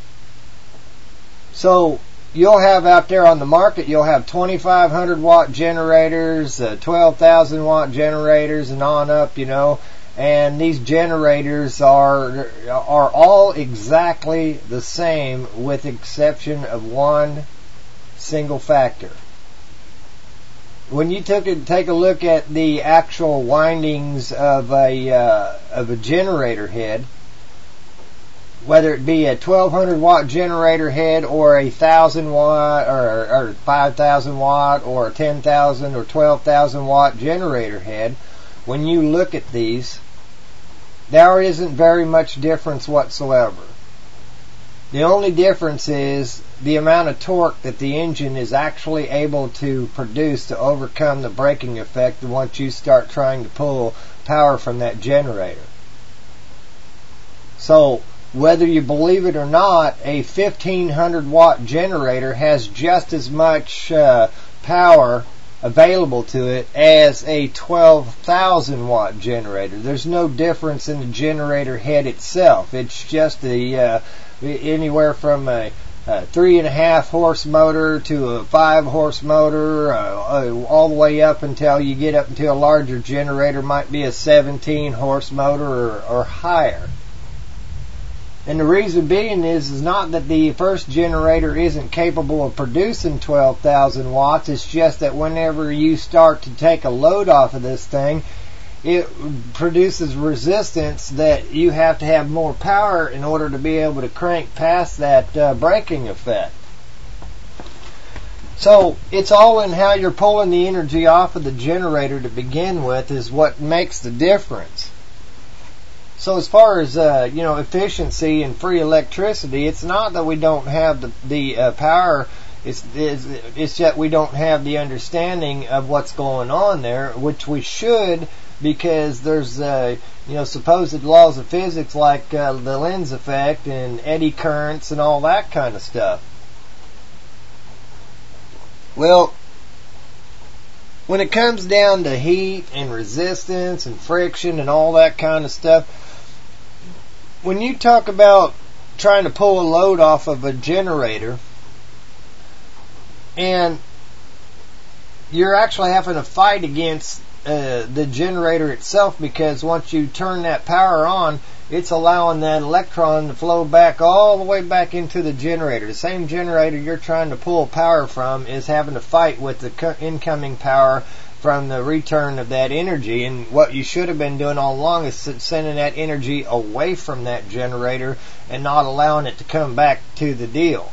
So you'll have out there on the market, you'll have twenty-five hundred watt generators, uh, twelve thousand watt generators, and on up, you know. And these generators are are all exactly the same, with the exception of one single factor. When you took a, take a look at the actual windings of a uh, of a generator head, whether it be a twelve hundred watt generator head or a one thousand watt or, or five thousand watt or a ten thousand or twelve thousand watt generator head, when you look at these, there isn't very much difference whatsoever. The only difference is the amount of torque that the engine is actually able to produce to overcome the braking effect once you start trying to pull power from that generator. So, whether you believe it or not, a fifteen hundred watt generator has just as much uh, power available to it as a twelve thousand watt generator. There's no difference in the generator head itself. It's just the uh, anywhere from a, a three and a half horse motor to a five horse motor, uh, uh, all the way up until you get up into a larger generator, might be a seventeen horse motor or, or higher. And the reason being is, is not that the first generator isn't capable of producing twelve thousand watts. It's just that whenever you start to take a load off of this thing, it produces resistance that you have to have more power in order to be able to crank past that uh, braking effect. So it's all in how you're pulling the energy off of the generator to begin with is what makes the difference. So as far as uh, you know, efficiency and free electricity, it's not that we don't have the, the uh, power. It's, it's it's that we don't have the understanding of what's going on there, which we should, because there's uh, you know supposed laws of physics like uh, the lens effect and eddy currents and all that kind of stuff. Well, when it comes down to heat and resistance and friction and all that kind of stuff, when you talk about trying to pull a load off of a generator, and you're actually having to fight against uh, the generator itself, because once you turn that power on, it's allowing that electron to flow back all the way back into the generator. The same generator you're trying to pull power from is having to fight with the co- incoming power from the return of that energy. And what you should have been doing all along is sending that energy away from that generator and not allowing it to come back to the deal.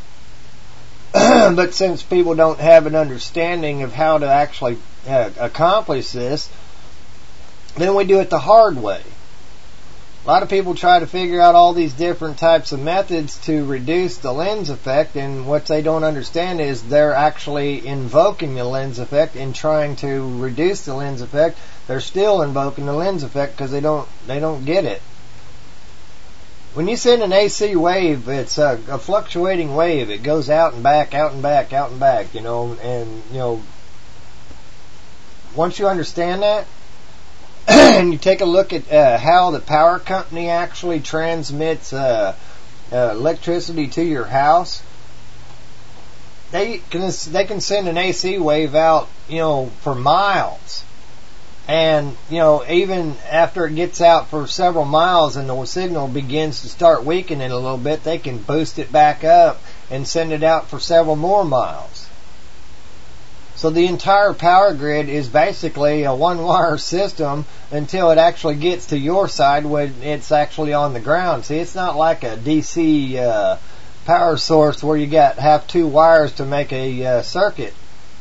But since people don't have an understanding of how to actually uh, accomplish this, then we do it the hard way. A lot of people try to figure out all these different types of methods to reduce the lens effect, and what they don't understand is they're actually invoking the lens effect and trying to reduce the lens effect. They're still invoking the lens effect because they don't they don't get it. When you send an A C wave, it's a, a fluctuating wave. It goes out and back, out and back, out and back, you know, and, you know, once you understand that, and you take a look at uh, how the power company actually transmits uh, uh, electricity to your house, they can they can send an A C wave out, you know, for miles. And, you know, even after it gets out for several miles and the signal begins to start weakening a little bit, they can boost it back up and send it out for several more miles. So the entire power grid is basically a one-wire system until it actually gets to your side when it's actually on the ground. See, it's not like a D C uh, power source where you got have two wires to make a uh, circuit.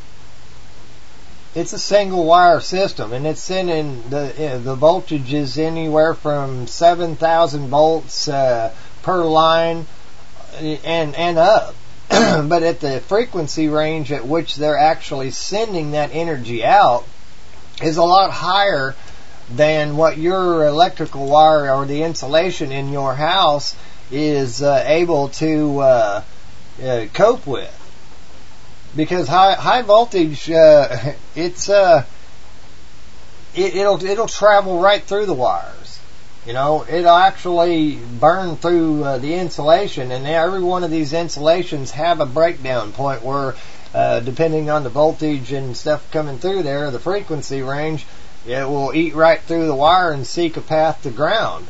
It's a single wire system, and it's sending the uh, the voltage is anywhere from seven thousand volts uh, per line and and up. But at the frequency range at which they're actually sending that energy out is a lot higher than what your electrical wire or the insulation in your house is uh, able to uh, uh, cope with. Because high high voltage, uh, it's uh, it, it'll it'll travel right through the wires. You know, it'll actually burn through uh, the insulation, and every one of these insulations have a breakdown point where, uh, depending on the voltage and stuff coming through there, the frequency range, it will eat right through the wire and seek a path to ground.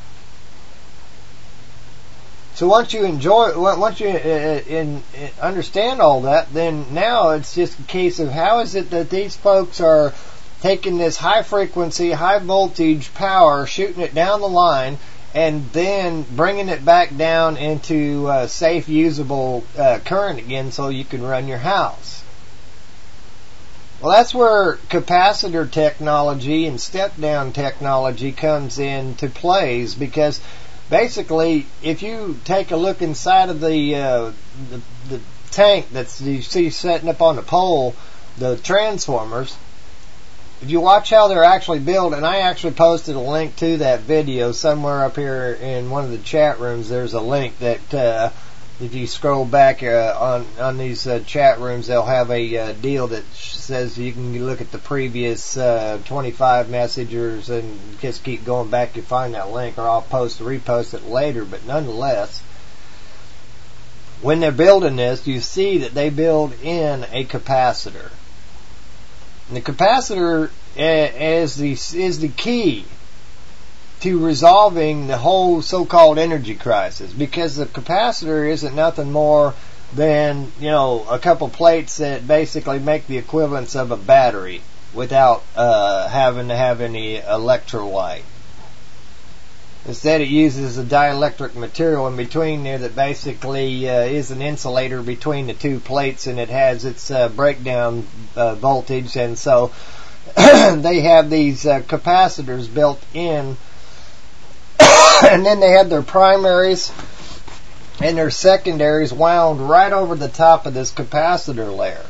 So once you enjoy, once you uh, in, in understand all that, then now it's just a case of how is it that these folks are taking this high frequency, high voltage power, shooting it down the line, and then bringing it back down into uh, safe, usable uh, current again, so you can run your house. Well, that's where capacitor technology and step-down technology comes into plays, because basically, if you take a look inside of the, uh, the the tank that's you see setting up on the pole, the transformers, if you watch how they're actually built, and I actually posted a link to that video somewhere up here in one of the chat rooms. There's a link that uh, if you scroll back uh, on on these uh, chat rooms, they'll have a uh, deal that says you can look at the previous uh, twenty-five messages and just keep going back to find that link, or I'll post repost it later. But nonetheless, when they're building this, you see that they build in a capacitor. And the capacitor is the is the key to resolving the whole so-called energy crisis, because the capacitor isn't nothing more than, you know, a couple plates that basically make the equivalence of a battery without uh, having to have any electrolyte. Instead, it uses a dielectric material in between there that basically uh, is an insulator between the two plates, and it has its uh, breakdown uh, voltage, and so they have these uh, capacitors built in, and then they have their primaries and their secondaries wound right over the top of this capacitor layer.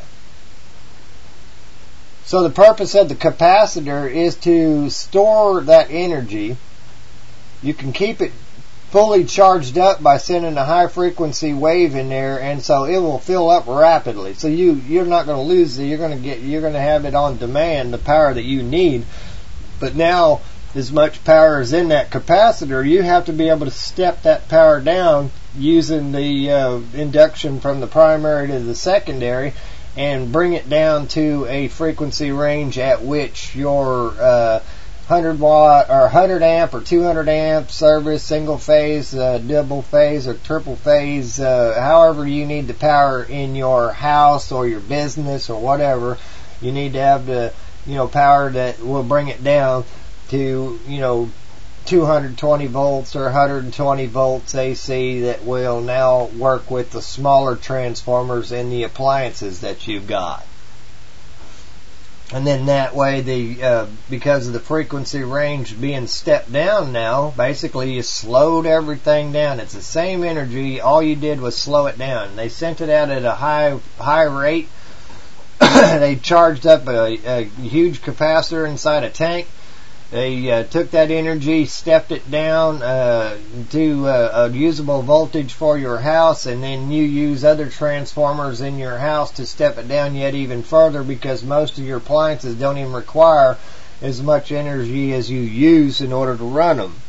So the purpose of the capacitor is to store that energy. You can keep it fully charged up by sending a high frequency wave in there, and so it will fill up rapidly. So you you're not going to lose it. You're going to get you're going to have it on demand, the power that you need. But now, as much power is in that capacitor, you have to be able to step that power down using the uh, induction from the primary to the secondary, and bring it down to a frequency range at which your uh, one hundred watt or one hundred amp or two hundred amp service, single phase, uh, double phase, or triple phase, uh, however you need the power in your house or your business or whatever, you need to have the, you know, power that will bring it down to, you know, two hundred twenty volts or one hundred twenty volts A C that will now work with the smaller transformers in the appliances that you've got. And then that way, the uh, because of the frequency range being stepped down now, basically you slowed everything down. It's the same energy, all you did was slow it down. They sent it out at a high high rate. They charged up a, a huge capacitor inside a tank. They uh, took that energy, stepped it down uh, to uh, a usable voltage for your house, and then you use other transformers in your house to step it down yet even further, because most of your appliances don't even require as much energy as you use in order to run them.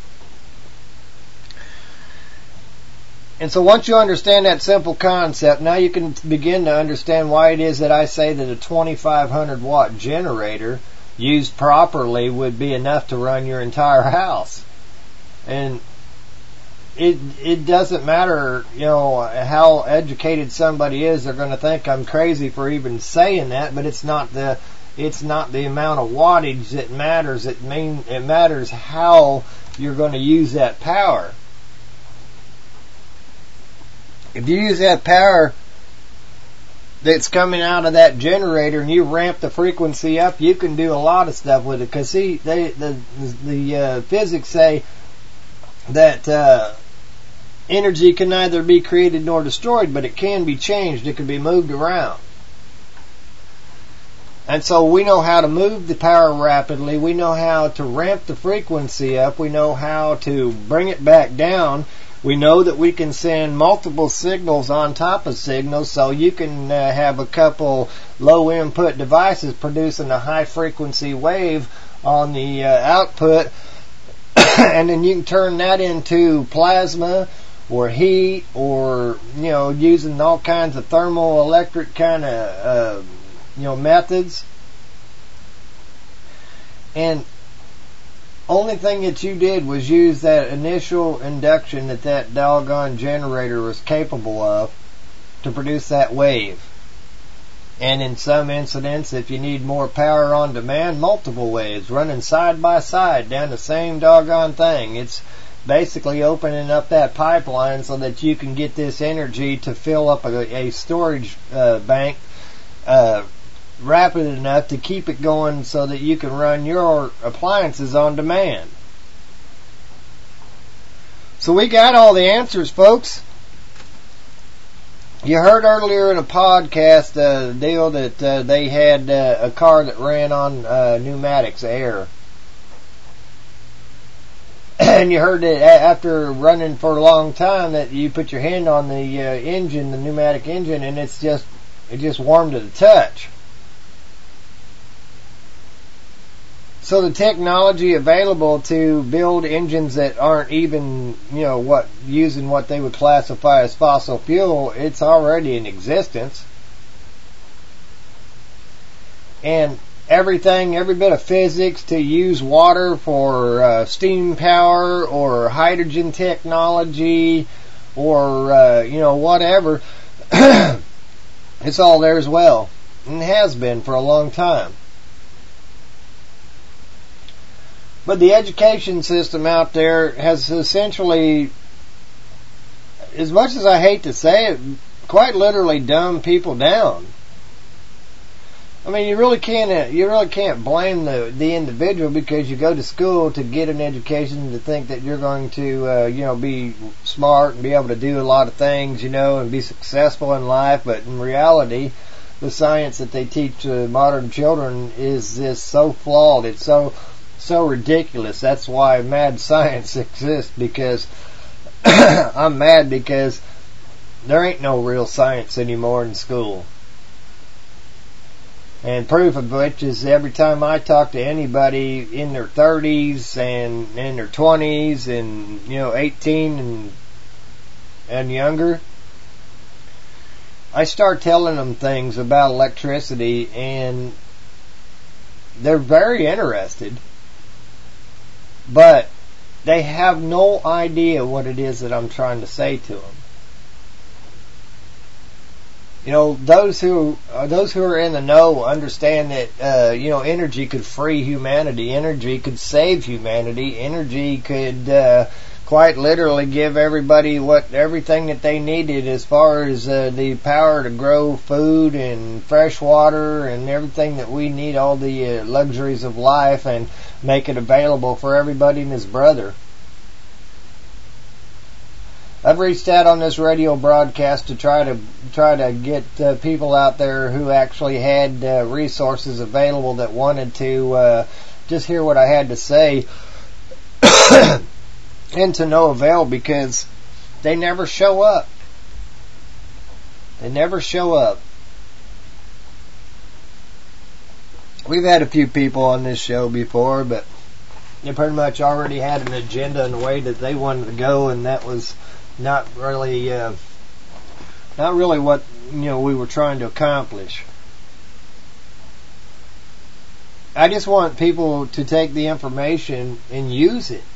And so once you understand that simple concept, now you can begin to understand why it is that I say that a twenty-five hundred watt generator used properly would be enough to run your entire house. And it it doesn't matter, you know, how educated somebody is, they're going to think I'm crazy for even saying that, but it's not the it's not the amount of wattage that matters. It mean it matters how you're going to use that power. if you use that power that's coming out of that generator and you ramp the frequency up, you can do a lot of stuff with it. Because see, they, the the uh, physics say that uh, energy can neither be created nor destroyed, but it can be changed. It can be moved around. And so we know how to move the power rapidly. We know how to ramp the frequency up. We know how to bring it back down. We know that we can send multiple signals on top of signals, so you can uh, have a couple low input devices producing a high frequency wave on the uh, output, and then you can turn that into plasma or heat, or, you know, using all kinds of thermoelectric kind of uh, you know methods. And only thing that you did was use that initial induction that that doggone generator was capable of to produce that wave. And in some incidents, if you need more power on demand, multiple waves running side by side down the same doggone thing. It's basically opening up that pipeline so that you can get this energy to fill up a, a storage uh, bank uh, rapid enough to keep it going so that you can run your appliances on demand. So we got all the answers, folks. You heard earlier in a podcast uh, deal that uh, they had uh, a car that ran on uh, pneumatics, air. And you heard that after running for a long time that you put your hand on the uh, engine, the pneumatic engine, and it's just it just warmed to the touch. So the technology available to build engines that aren't even, you know, what using what they would classify as fossil fuel, it's already in existence. And everything, every bit of physics to use water for uh, steam power or hydrogen technology or, uh, you know, whatever, it's all there as well. And it has been for a long time. But the education system out there has essentially, as much as I hate to say it, quite literally dumbed people down. I mean, you really can't you really can't blame the the individual, because you go to school to get an education to think that you're going to uh, you know be smart and be able to do a lot of things, you know, and be successful in life. But in reality, the science that they teach uh, modern children is just so flawed. It's so so ridiculous. That's why mad science exists, because I'm mad because there ain't no real science anymore in school. And proof of which is every time I talk to anybody in their thirties and in their twenties and, you know, eighteen and and younger, I start telling them things about electricity, and they're very interested, but they have no idea what it is that I'm trying to say to them. You know, those who uh, those who are in the know understand that uh, you know, energy could free humanity, energy could save humanity, energy could uh, quite literally give everybody what everything that they needed as far as uh, the power to grow food and fresh water and everything that we need, all the uh, luxuries of life, and make it available for everybody and his brother. I've reached out on this radio broadcast to try to try to get uh, people out there who actually had uh, resources available that wanted to uh, just hear what I had to say, and to no avail, because they never show up. They never show up. We've had a few people on this show before, but they pretty much already had an agenda in the way that they wanted to go, and that was not really, uh, not really what, you know, we were trying to accomplish. I just want people to take the information and use it.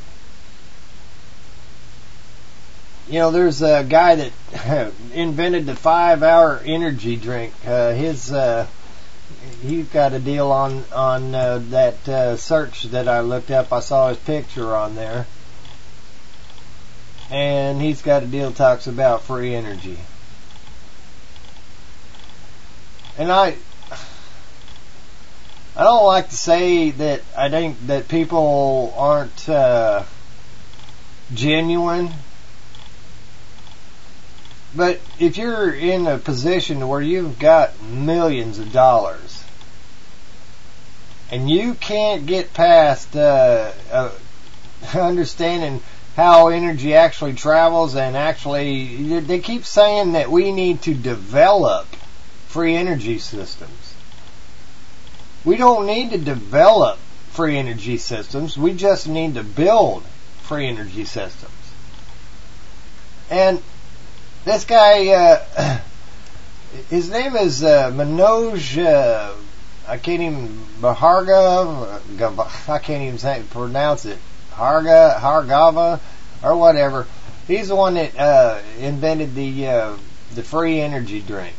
You know, there's a guy that invented the five-hour energy drink. Uh, his, uh, he's got a deal on on uh, that uh, search that I looked up. I saw his picture on there. and he's got a deal that talks about free energy. And I I don't like to say that I think that people aren't uh, genuine, but if you're in a position where you've got millions of dollars and you can't get past uh, uh, understanding how energy actually travels, and actually they keep saying that we need to develop free energy systems. We don't need to develop free energy systems. We just need to build free energy systems. And this guy, uh, his name is uh, Manoj, uh, I can't even, Bhargava, I can't even say, pronounce it, Harga, Hargava, or whatever. He's the one that uh, invented the uh, the free energy drink.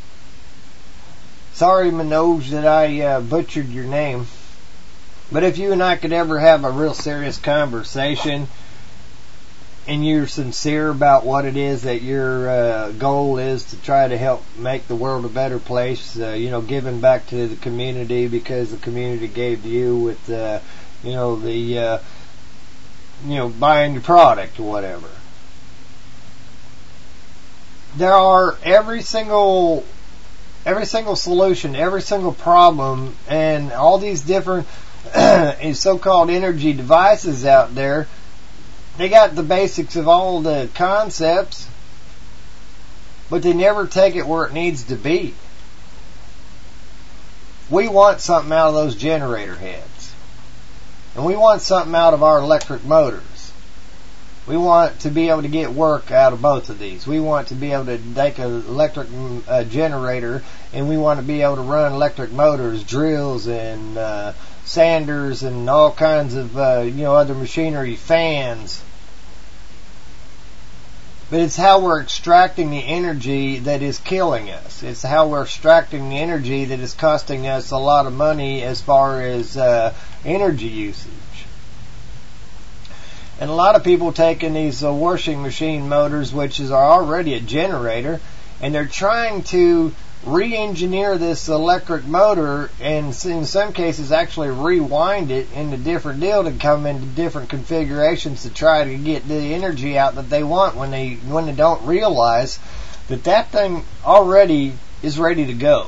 Sorry, Manoj, that I uh, butchered your name. But if you and I could ever have a real serious conversation, and you're sincere about what it is that your uh, goal is to try to help make the world a better place, uh, you know, giving back to the community because the community gave to you with, uh, you know, the, uh, you know, buying your product or whatever. There are every single... Every single solution, every single problem, and all these different so-called energy devices out there, they got the basics of all the concepts, but they never take it where it needs to be. We want something out of those generator heads. And we want something out of our electric motors. We want to be able to get work out of both of these. We want to be able to take an electric uh, generator, and we want to be able to run electric motors, drills, and uh, sanders, and all kinds of uh, you know other machinery, fans. But it's how we're extracting the energy that is killing us. It's how we're extracting the energy that is costing us a lot of money as far as uh, energy usage. And a lot of people taking these uh, washing machine motors, which is are already a generator, and they're trying to re-engineer this electric motor, and in some cases actually rewind it into different deal to come into different configurations to try to get the energy out that they want when they when they don't realize that that thing already is ready to go.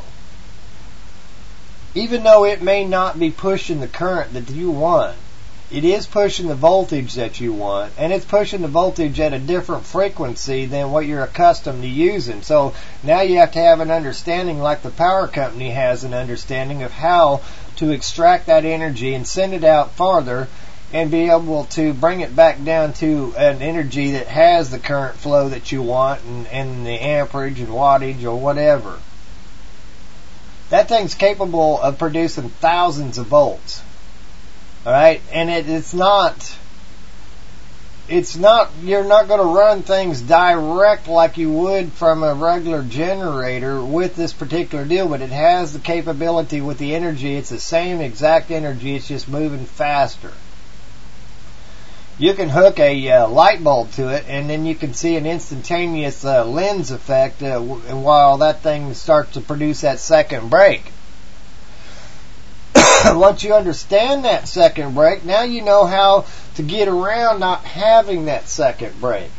Even though it may not be pushing the current that you want, it is pushing the voltage that you want, and it's pushing the voltage at a different frequency than what you're accustomed to using. So now you have to have an understanding, like the power company has an understanding of how to extract that energy and send it out farther and be able to bring it back down to an energy that has the current flow that you want and, and the amperage and wattage or whatever. That thing's capable of producing thousands of volts. Alright, and it, it's not, it's not, you're not going to run things direct like you would from a regular generator with this particular deal, but it has the capability with the energy. It's the same exact energy, it's just moving faster. You can hook a uh, light bulb to it, and then you can see an instantaneous uh, lens effect uh, w- while that thing starts to produce that second break. Once you understand that second break, now you know how to get around not having that second break.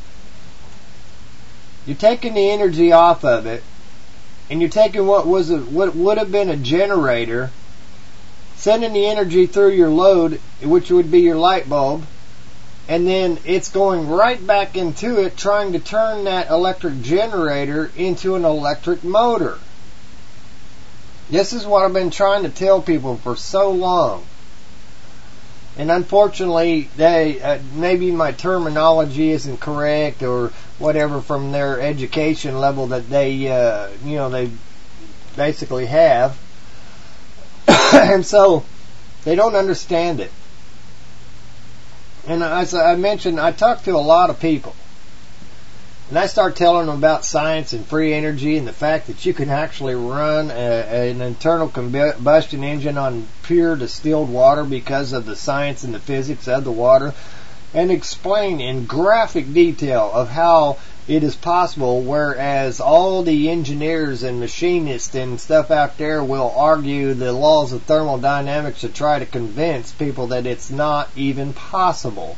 You're taking the energy off of it, and you're taking what was a, what would have been a generator, sending the energy through your load, which would be your light bulb, and then it's going right back into it, trying to turn that electric generator into an electric motor. This is what I've been trying to tell people for so long. And unfortunately, they uh, maybe my terminology isn't correct or whatever from their education level that they, uh, you know, they basically have. And so they don't understand it. And as I mentioned, I talk to a lot of people. And I start telling them about science and free energy and the fact that you can actually run a, an internal combustion engine on pure distilled water because of the science and the physics of the water. and explain in graphic detail of how it is possible, whereas all the engineers and machinists and stuff out there will argue the laws of thermodynamics to try to convince people that it's not even possible.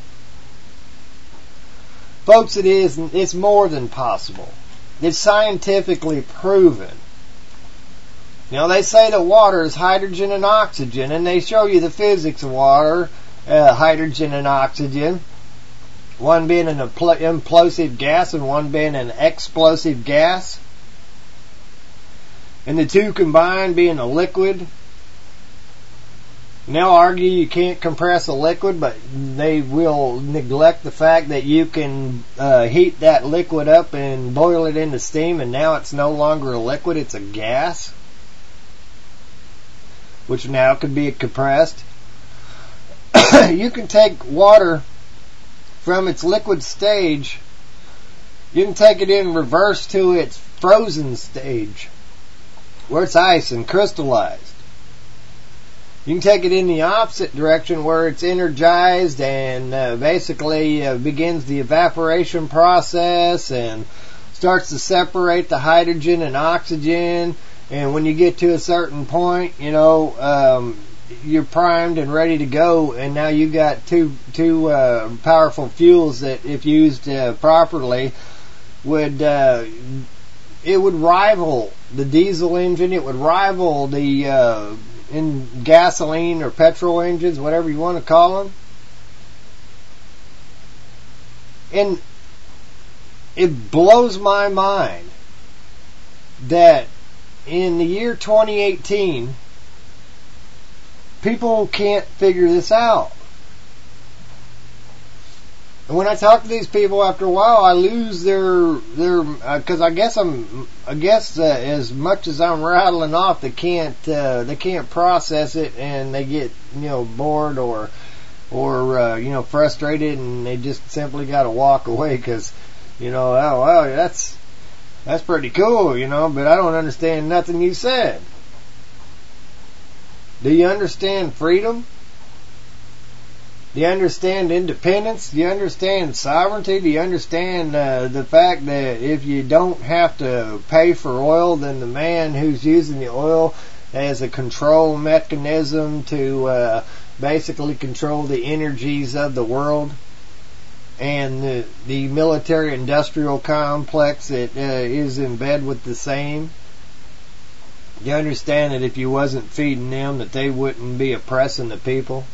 Folks, it is, it's more than possible. It's scientifically proven. You know, they say that water is hydrogen and oxygen, and they show you the physics of water, uh, hydrogen and oxygen, one being an impl- implosive gas and one being an explosive gas, and the two combined being a liquid. And they'll argue you can't compress a liquid, but they will neglect the fact that you can uh, heat that liquid up and boil it into steam, and now it's no longer a liquid, it's a gas, which now could be compressed. You can take water from its liquid stage, you can take it in reverse to its frozen stage, where it's ice and crystallized. You can take it in the opposite direction where it's energized and uh, basically uh, begins the evaporation process and starts to separate the hydrogen and oxygen. And when you get to a certain point, you know, um, you're primed and ready to go. And now you got two two uh, powerful fuels that, if used uh, properly, would uh, it would rival the diesel engine. It would rival the uh, in gasoline or petrol engines, whatever you want to call them. And it blows my mind that in the year twenty eighteen, people can't figure this out. And when I talk to these people, after a while, I lose their their because uh, I guess I'm I guess uh, as much as I'm rattling off, they can't uh, they can't process it, and they get, you know, bored or or uh, you know, frustrated, and they just simply got to walk away because, you know, oh well, that's that's pretty cool, you know, but I don't understand nothing you said. Do you understand freedom? Do you understand independence? Do you understand sovereignty? Do you understand uh, the fact that if you don't have to pay for oil, then the man who's using the oil has a control mechanism to uh, basically control the energies of the world? And the, the military-industrial complex that uh, is in bed with the same? Do you understand that if you wasn't feeding them, that they wouldn't be oppressing the people?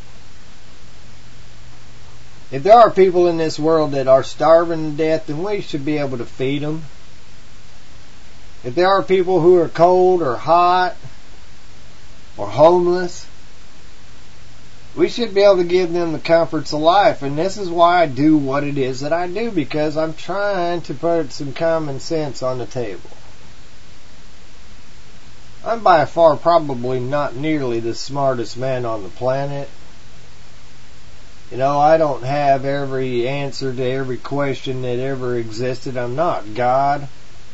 If there are people in this world that are starving to death, then we should be able to feed them. If there are people who are cold or hot or homeless, we should be able to give them the comforts of life. And this is why I do what it is that I do, because I'm trying to put some common sense on the table. I'm by far probably not nearly the smartest man on the planet. You know, I don't have every answer to every question that ever existed. I'm not God.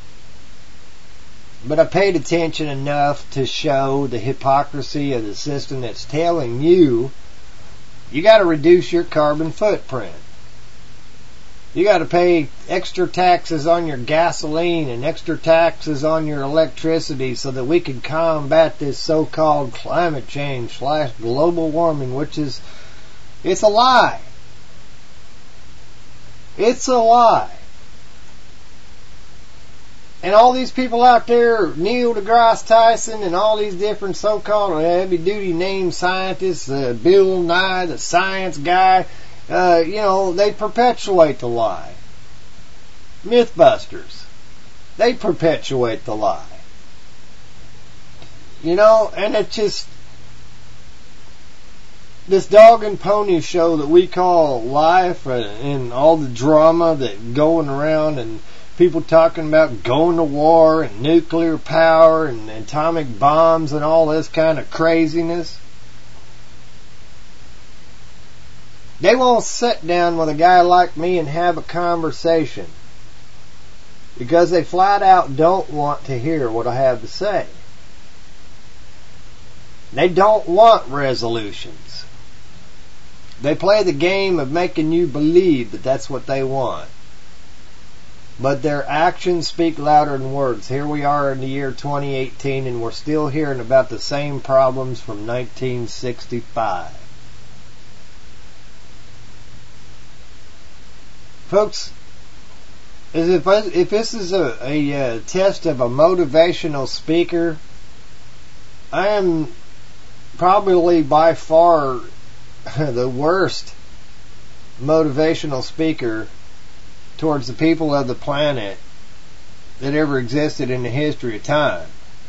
But I paid attention enough to show the hypocrisy of the system that's telling you you got to reduce your carbon footprint. You got to pay extra taxes on your gasoline and extra taxes on your electricity so that we can combat this so-called climate change slash global warming, which is, it's a lie. It's a lie. And all these people out there, Neil deGrasse Tyson and all these different so-called heavy-duty name scientists, uh, Bill Nye, the science guy, uh, you know, they perpetuate the lie. Mythbusters, they perpetuate the lie. You know, and it's just this dog and pony show that we call life, uh, and all the drama that going around, and people talking about going to war and nuclear power and atomic bombs and all this kind of craziness. They won't sit down with a guy like me and have a conversation because they flat out don't want to hear what I have to say. They don't want resolutions. They play the game of making you believe that that's what they want. But their actions speak louder than words. Here we are in the year twenty eighteen, and we're still hearing about the same problems from nineteen sixty-five. Folks, as if, if this is a, a, a test of a motivational speaker, I am probably by far the worst motivational speaker towards the people of the planet that ever existed in the history of time.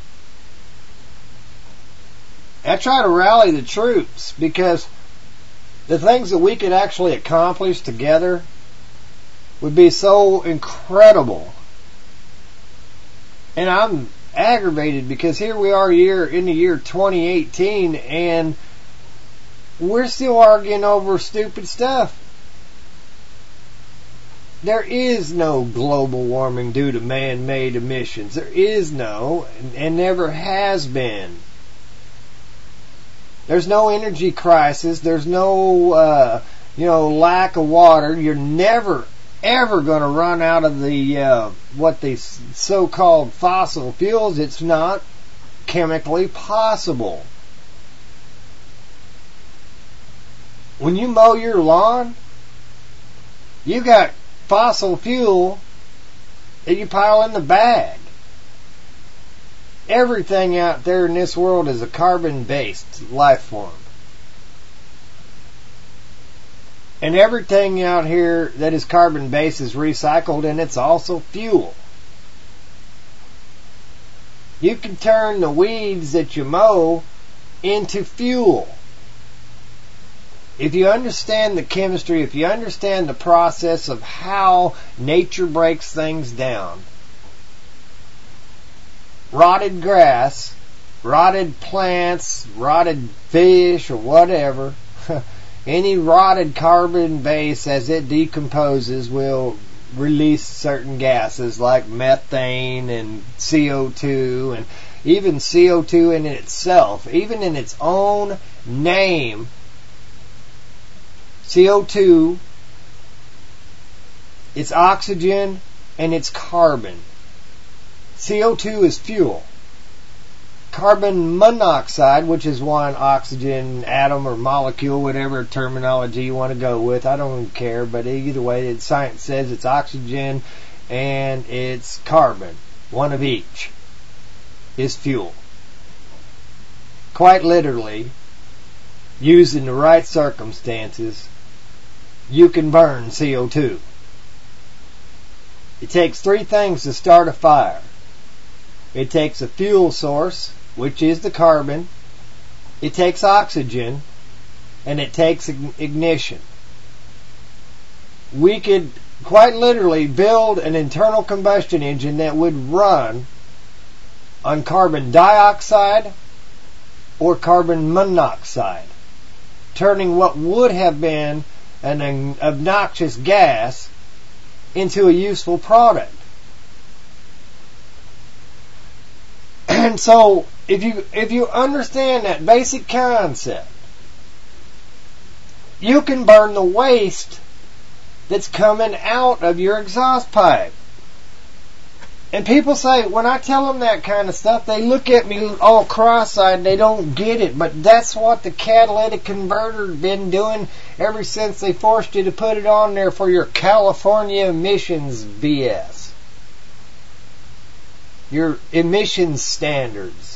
I try to rally the troops because the things that we could actually accomplish together would be so incredible. And I'm aggravated because here we are year in the year twenty eighteen and we're still arguing over stupid stuff. There is no global warming due to man-made emissions. There is no, and, and never has been. There's no energy crisis. There's no, uh, you know, lack of water. You're never, ever going to run out of the uh, what the so-called fossil fuels. It's not chemically possible. When you mow your lawn, you got fossil fuel that you pile in the bag. Everything out there in this world is a carbon-based life form. And everything out here that is carbon-based is recycled, and it's also fuel. You can turn the weeds that you mow into fuel. If you understand the chemistry, if you understand the process of how nature breaks things down, rotted grass, rotted plants, rotted fish, or whatever, any rotted carbon base as it decomposes will release certain gases like methane and C O two, and even C O two in itself, even in its own name. C O two, it's oxygen and it's carbon. C O two is fuel. Carbon monoxide, which is one oxygen atom or molecule, whatever terminology you want to go with, I don't care, but either way, science says it's oxygen and it's carbon. One of each is fuel. Quite literally, used in the right circumstances, you can burn C O two. It takes three things to start a fire. It takes a fuel source, which is the carbon. It takes oxygen, and it takes ignition. We could quite literally build an internal combustion engine that would run on carbon dioxide or carbon monoxide, turning what would have been an obnoxious gas into a useful product. And so, if you if you understand that basic concept, you can burn the waste that's coming out of your exhaust pipe. And people say, when I tell them that kind of stuff, they look at me all cross-eyed and they don't get it. But that's what the catalytic converter's been doing ever since they forced you to put it on there for your California emissions B S. Your emissions standards.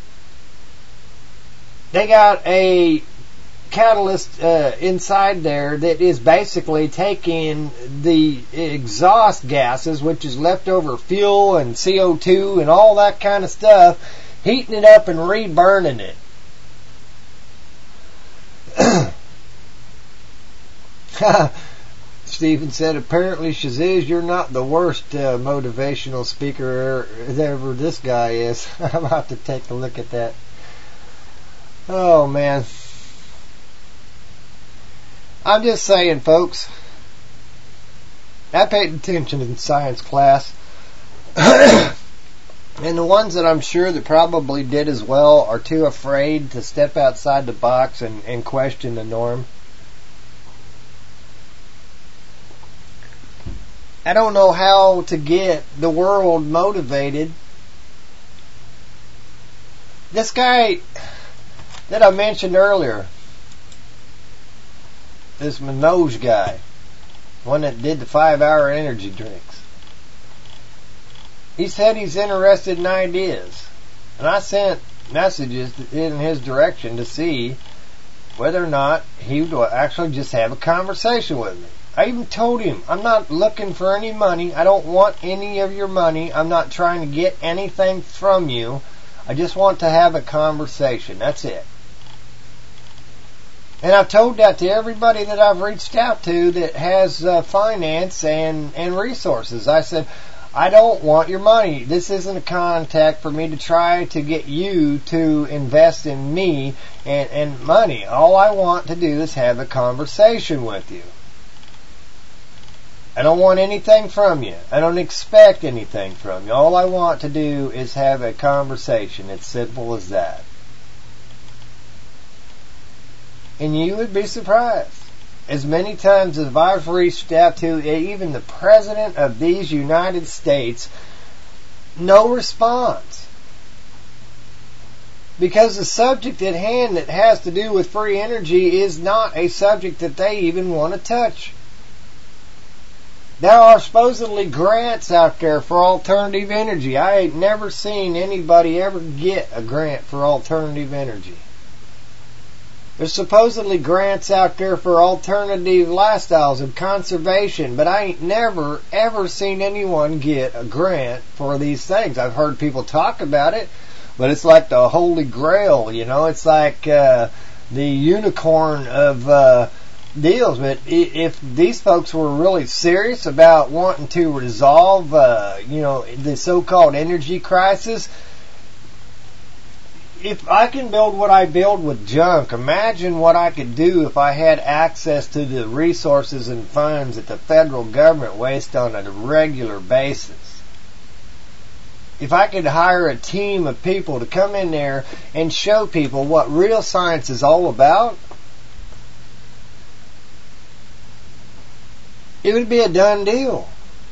They got a catalyst uh, inside there that is basically taking the exhaust gases, which is leftover fuel and C O two and all that kind of stuff, heating it up and reburning it. Stephen said, apparently, Shaziz, you're not the worst uh, motivational speaker ever this guy is. I'm about to take a look at that. Oh, man. I'm just saying, folks, I paid attention in science class. And the ones that I'm sure that probably did as well are too afraid to step outside the box and, and question the norm. I don't know how to get the world motivated. This guy that I mentioned earlier, this Manoj guy, one that did the five-hour energy drinks, he said he's interested in ideas. And I sent messages in his direction to see whether or not he would actually just have a conversation with me. I even told him, I'm not looking for any money. I don't want any of your money. I'm not trying to get anything from you. I just want to have a conversation. That's it. And I've told that to everybody that I've reached out to that has uh, finance and, and resources. I said, I don't want your money. This isn't a contact for me to try to get you to invest in me and, and money. All I want to do is have a conversation with you. I don't want anything from you. I don't expect anything from you. All I want to do is have a conversation. It's simple as that. And you would be surprised. As many times as I've reached out to even the President of these United States, no response. Because the subject at hand that has to do with free energy is not a subject that they even want to touch. There are supposedly grants out there for alternative energy. I ain't never seen anybody ever get a grant for alternative energy. There's supposedly grants out there for alternative lifestyles and conservation, but I ain't never, ever seen anyone get a grant for these things. I've heard people talk about it, but it's like the holy grail, you know. It's like uh, the unicorn of uh, deals. But if these folks were really serious about wanting to resolve, uh, you know, the so-called energy crisis, if I can build what I build with junk, imagine what I could do if I had access to the resources and funds that the federal government wastes on a regular basis. If I could hire a team of people to come in there and show people what real science is all about, it would be a done deal.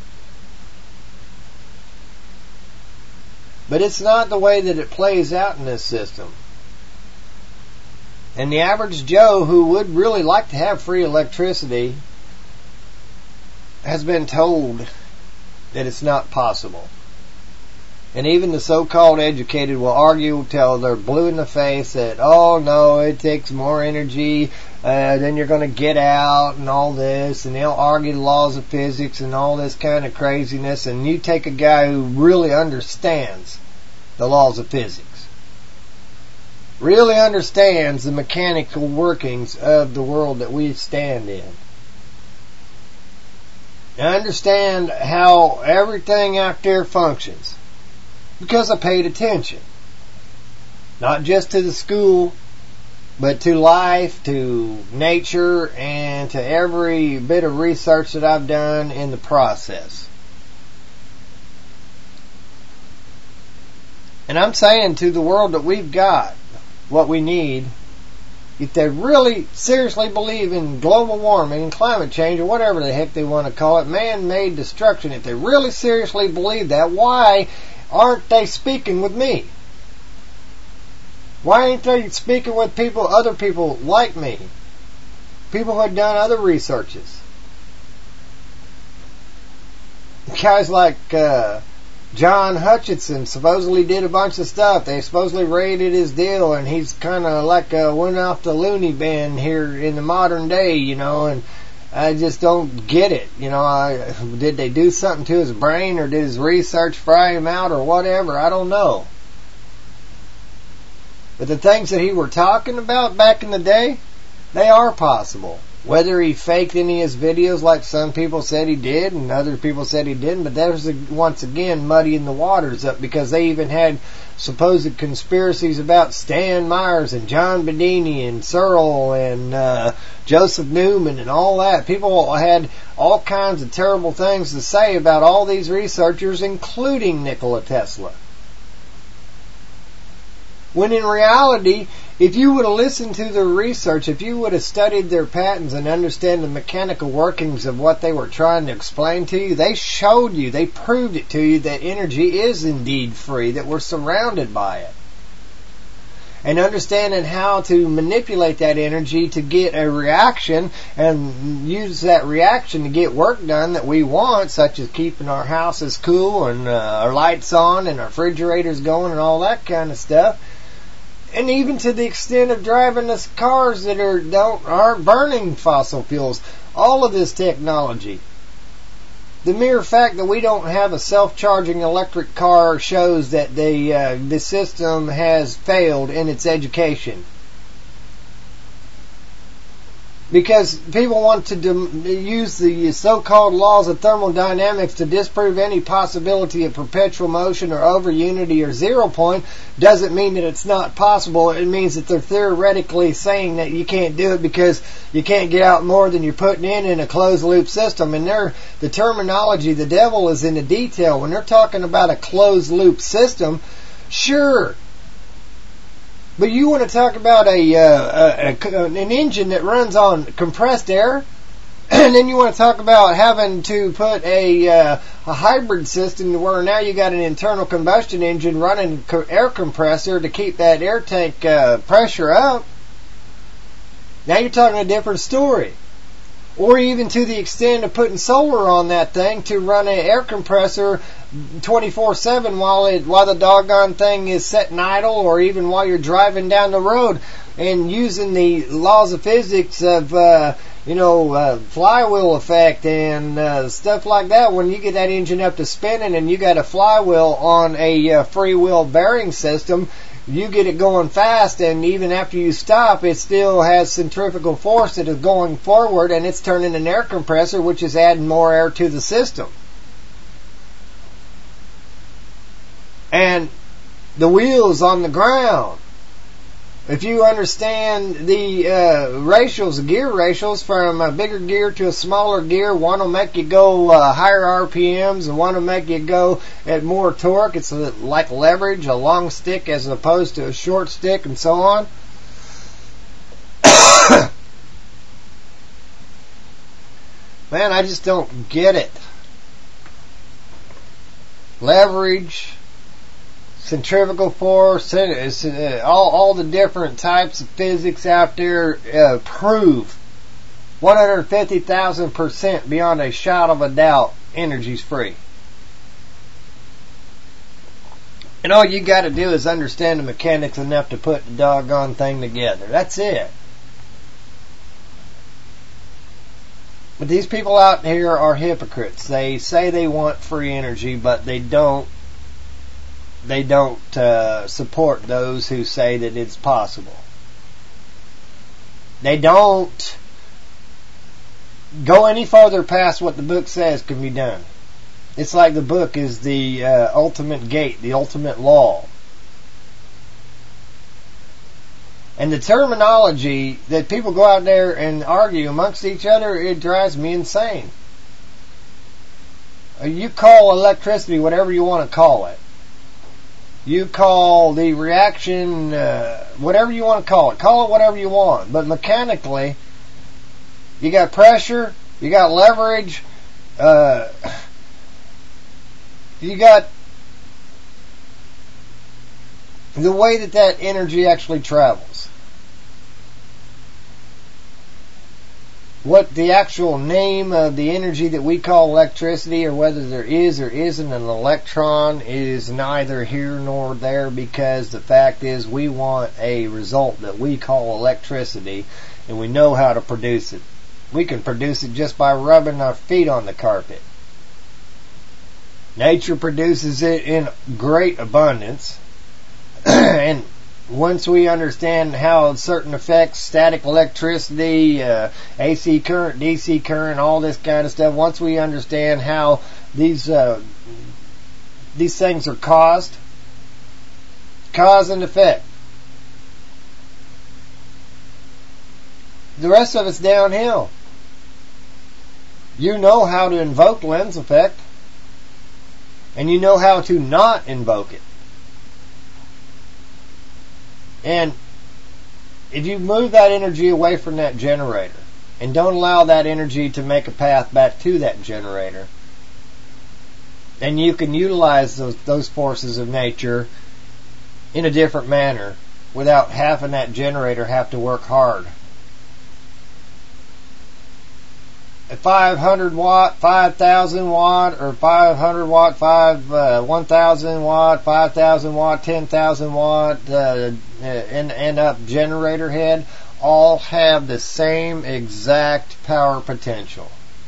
But it's not the way that it plays out in this system. And the average Joe who would really like to have free electricity has been told that it's not possible. And even the so-called educated will argue till they're blue in the face that, oh no, it takes more energy, uh, then you're going to get out and all this, and they'll argue the laws of physics and all this kind of craziness. And you take a guy who really understands the laws of physics, really understands the mechanical workings of the world that we stand in, and understand how everything out there functions, because I paid attention, not just to the school, but to life, to nature, and to every bit of research that I've done in the process. And I'm saying to the world that we've got what we need, if they really seriously believe in global warming and climate change, or whatever the heck they want to call it, man-made destruction, if they really seriously believe that, why aren't they speaking with me? Why ain't they speaking with people, other people like me? People who have done other researches. Guys like uh, John Hutchinson supposedly did a bunch of stuff. They supposedly raided his deal, and he's kind of like uh, went off the loony bin here in the modern day, you know, and I just don't get it. You know, I, did they do something to his brain, or did his research fry him out, or whatever? I don't know. But the things that he were talking about back in the day, they are possible. Whether he faked any of his videos like some people said he did and other people said he didn't, but that was once again muddying the waters up, because they even had supposed conspiracies about Stan Myers and John Bedini and Searle and uh, Joseph Newman and all that. People had all kinds of terrible things to say about all these researchers, including Nikola Tesla. When in reality, if you would have listened to their research, if you would have studied their patents and understand the mechanical workings of what they were trying to explain to you, they showed you, they proved it to you that energy is indeed free, that we're surrounded by it. And understanding how to manipulate that energy to get a reaction and use that reaction to get work done that we want, such as keeping our houses cool and uh, our lights on and our refrigerators going and all that kind of stuff. And even to the extent of driving us cars that are don't aren't burning fossil fuels. All of this technology. The mere fact that we don't have a self-charging electric car shows that the uh, the system has failed in its education. Because people want to dim- use the so-called laws of thermodynamics to disprove any possibility of perpetual motion or over unity or zero point, doesn't mean that it's not possible. It means that they're theoretically saying that you can't do it because you can't get out more than you're putting in in a closed-loop system. And they're, the terminology, the devil is in the detail. When they're talking about a closed-loop system, sure. But you want to talk about a, uh, a, a an engine that runs on compressed air, and then you want to talk about having to put a uh, a hybrid system where now you got an internal combustion engine running co- air compressor to keep that air tank uh, pressure up. Now you're talking a different story. Or even to the extent of putting solar on that thing to run an air compressor twenty-four seven while it while the doggone thing is sitting idle, or even while you're driving down the road, and using the laws of physics of uh, you know uh, flywheel effect and uh, stuff like that. When you get that engine up to spinning and you got a flywheel on a uh, free wheel bearing system, you get it going fast, and even after you stop, it still has centrifugal force that is going forward, and it's turning an air compressor, which is adding more air to the system. And the wheels on the ground, if you understand the uh, ratios, the gear ratios, from a bigger gear to a smaller gear, one will make you go uh, higher R P Ms, and one will make you go at more torque. It's a, like leverage, a long stick as opposed to a short stick, and so on. Man, I just don't get it. Leverage, centrifugal force, uh, all, all the different types of physics out there uh, prove one hundred fifty thousand percent beyond a shadow of a doubt energy's free. And all you got to do is understand the mechanics enough to put the doggone thing together. That's it. But these people out here are hypocrites. They say they want free energy, but they don't They don't uh, support those who say that it's possible. They don't go any further past what the book says can be done. It's like the book is the uh, ultimate gate, the ultimate law. And the terminology that people go out there and argue amongst each other, it drives me insane. You call electricity whatever you want to call it. You call the reaction, uh, whatever you want to call it. Call it whatever you want. But mechanically, you got pressure, you got leverage, uh, you got the way that that energy actually travels. What the actual name of the energy that we call electricity, or whether there is or isn't an electron, is neither here nor there, because the fact is we want a result that we call electricity, and we know how to produce it. We can produce it just by rubbing our feet on the carpet. Nature produces it in great abundance, and once we understand how certain effects, static electricity, uh, A C current, D C current, all this kind of stuff, once we understand how these uh, these things are caused, cause and effect, the rest of it's downhill. You know how to invoke lens effect, and you know how to not invoke it. And if you move that energy away from that generator and don't allow that energy to make a path back to that generator, then you can utilize those, those forces of nature in a different manner without having that generator have to work hard. A five hundred watt, five thousand watt, or five hundred watt, five, uh, one thousand watt, five thousand watt, ten thousand watt, uh, end, end up generator head all have the same exact power potential.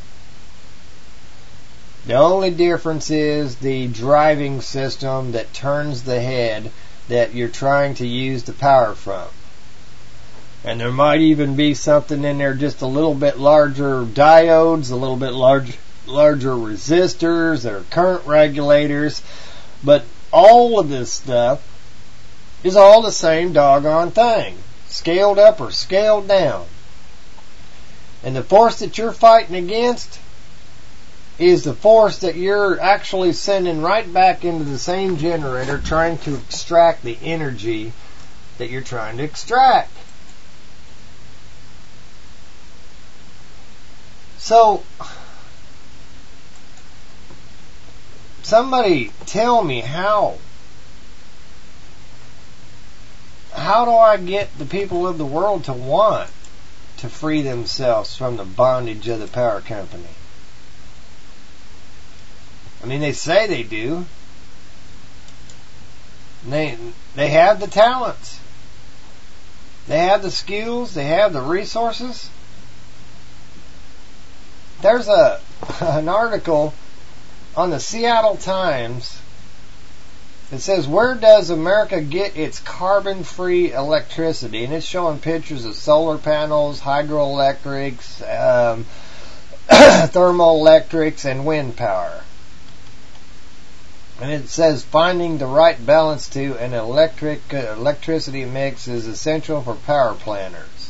The only difference is the driving system that turns the head that you're trying to use the power from. And there might even be something in there, just a little bit larger diodes, a little bit large, larger resistors, or current regulators. But all of this stuff is all the same doggone thing, scaled up or scaled down. And the force that you're fighting against is the force that you're actually sending right back into the same generator, trying to extract the energy that you're trying to extract. So, somebody tell me how. How do I get the people of the world to want to free themselves from the bondage of the power company? I mean, they say they do. They they have the talents. They have the skills. They have the resources. There's a an article on the Seattle Times that says, where does America get its carbon-free electricity? And it's showing pictures of solar panels, hydroelectrics, um, thermoelectrics, and wind power. And it says finding the right balance to an electric uh, electricity mix is essential for power planners.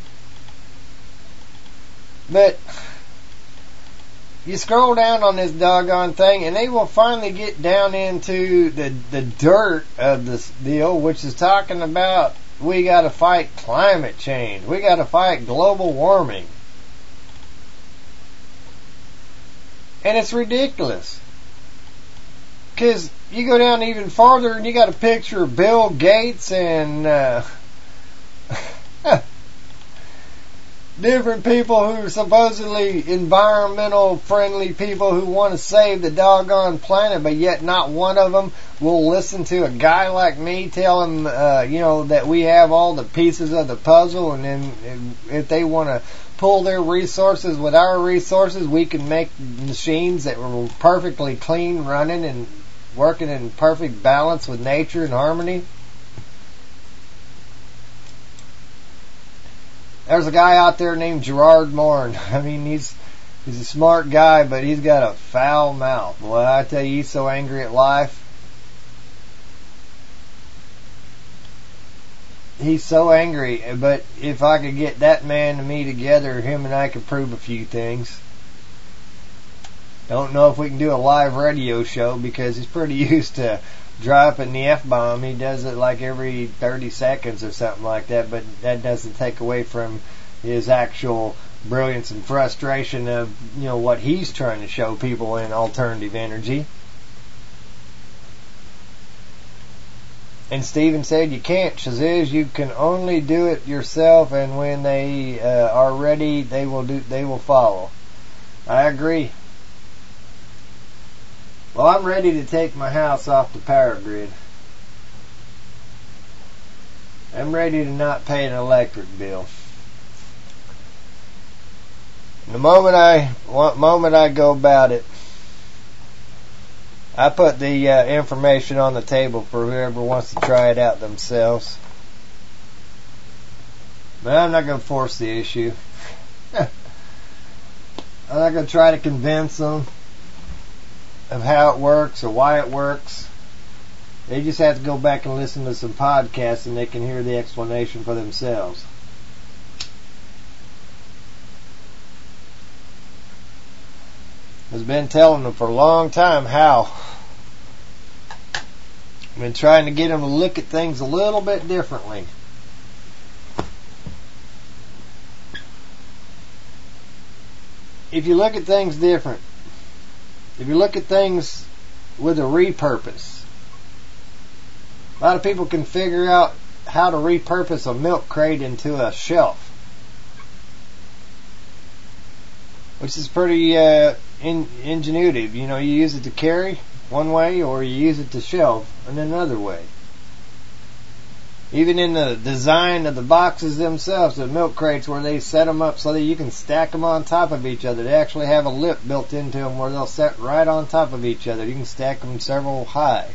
But you scroll down on this doggone thing, and they will finally get down into the the dirt of this deal, which is talking about we got to fight climate change, we got to fight global warming, and it's ridiculous. Because you go down even farther, and you got a picture of Bill Gates and uh, different people who are supposedly environmental friendly people who want to save the doggone planet, but yet not one of them will listen to a guy like me tell them, uh, you know, that we have all the pieces of the puzzle, and then if they want to pull their resources with our resources, we can make machines that were perfectly clean, running and working in perfect balance with nature and harmony. There's a guy out there named Gerard Morin. I mean, he's he's a smart guy, but he's got a foul mouth. Boy, I tell you, he's so angry at life. He's so angry, but if I could get that man and me together, him and I could prove a few things. Don't know if we can do a live radio show because he's pretty used to dropping the F-bomb. He does it like every thirty seconds or something like that, but that doesn't take away from his actual brilliance and frustration of, you know, what he's trying to show people in alternative energy. And Stephen said, you can't, Shaziz, you can only do it yourself, and when they uh, are ready, they will do. They will follow. I agree. Well, I'm ready to take my house off the power grid. I'm ready to not pay an electric bill. And the moment I moment I go about it, I put the uh, information on the table for whoever wants to try it out themselves. But I'm not going to force the issue. I'm not going to try to convince them of how it works or why it works. They just have to go back and listen to some podcasts, and they can hear the explanation for themselves. I've been telling them for a long time how. I've been trying to get them to look at things a little bit differently. if you look at things different, if you look at things with a repurpose, a lot of people can figure out how to repurpose a milk crate into a shelf, which is pretty uh, in, ingenuitive. You know, you use it to carry one way, or you use it to shelf in another way. Even in the design of the boxes themselves, the milk crates, where they set them up so that you can stack them on top of each other. They actually have a lip built into them where they'll set right on top of each other. You can stack them several high.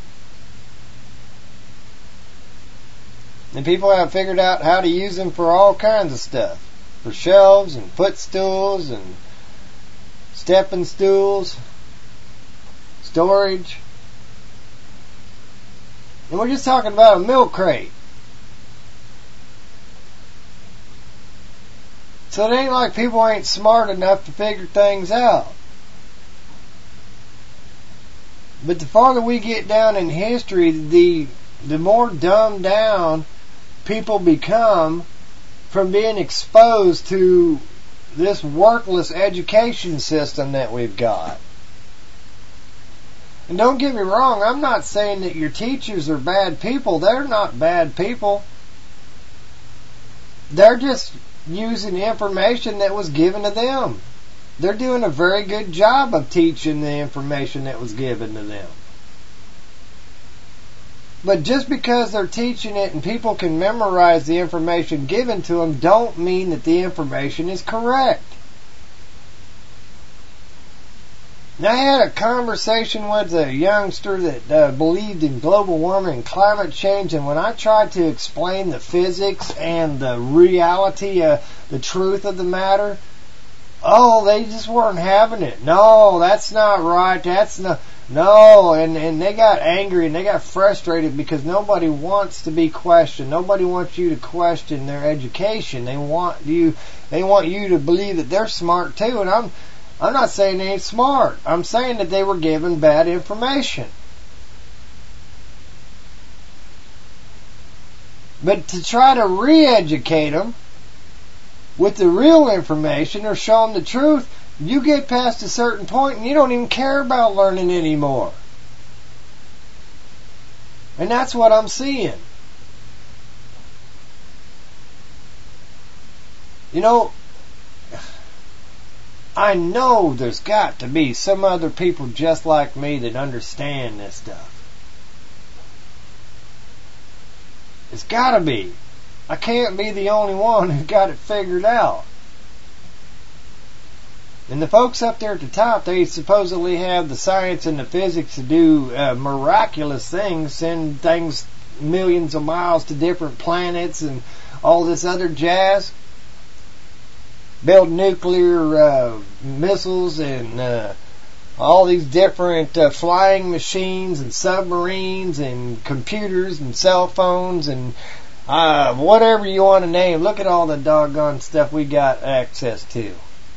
And people have figured out how to use them for all kinds of stuff. For shelves and footstools and stepping stools, storage. And we're just talking about a milk crate. So it ain't like people ain't smart enough to figure things out. But the farther we get down in history, the the more dumbed down people become from being exposed to this worthless education system that we've got. And don't get me wrong, I'm not saying that your teachers are bad people. They're not bad people. They're just using information that was given to them. They're doing a very good job of teaching the information that was given to them. But just because they're teaching it and people can memorize the information given to them, don't mean that the information is correct. Now, I had a conversation with a youngster that uh, believed in global warming and climate change, and when I tried to explain the physics and the reality, uh, the truth of the matter, oh, they just weren't having it. No, that's not right. That's not... No, and, and they got angry and they got frustrated because nobody wants to be questioned. Nobody wants you to question their education. They want you they want you to believe that they're smart too. And I'm I'm not saying they ain't smart. I'm saying that they were given bad information. But to try to re-educate them with the real information or show them the truth, you get past a certain point and you don't even care about learning anymore. And that's what I'm seeing. You know, I know there's got to be some other people just like me that understand this stuff. It's got to be. I can't be the only one who got it figured out. And the folks up there at the top, they supposedly have the science and the physics to do uh, miraculous things, send things millions of miles to different planets and all this other jazz. Build nuclear uh, missiles and uh, all these different uh, flying machines and submarines and computers and cell phones and uh, whatever you want to name. Look at all the doggone stuff we got access to.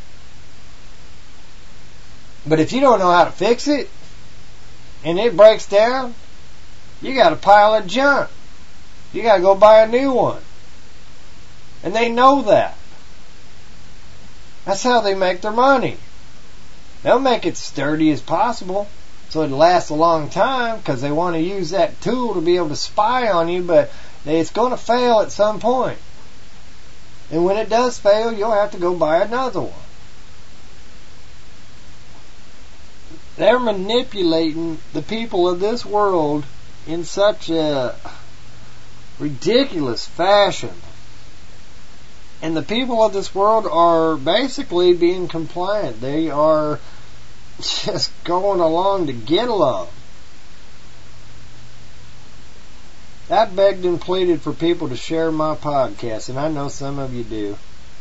But if you don't know how to fix it, and it breaks down, you got a pile of junk. You got to go buy a new one. And they know that. That's how they make their money. They'll make it sturdy as possible so it lasts a long time because they want to use that tool to be able to spy on you, but it's going to fail at some point. And when it does fail, you'll have to go buy another one. They're manipulating the people of this world in such a ridiculous fashion. And the people of this world are basically being compliant. They are just going along to get along. I begged and pleaded for people to share my podcast, and I know some of you do.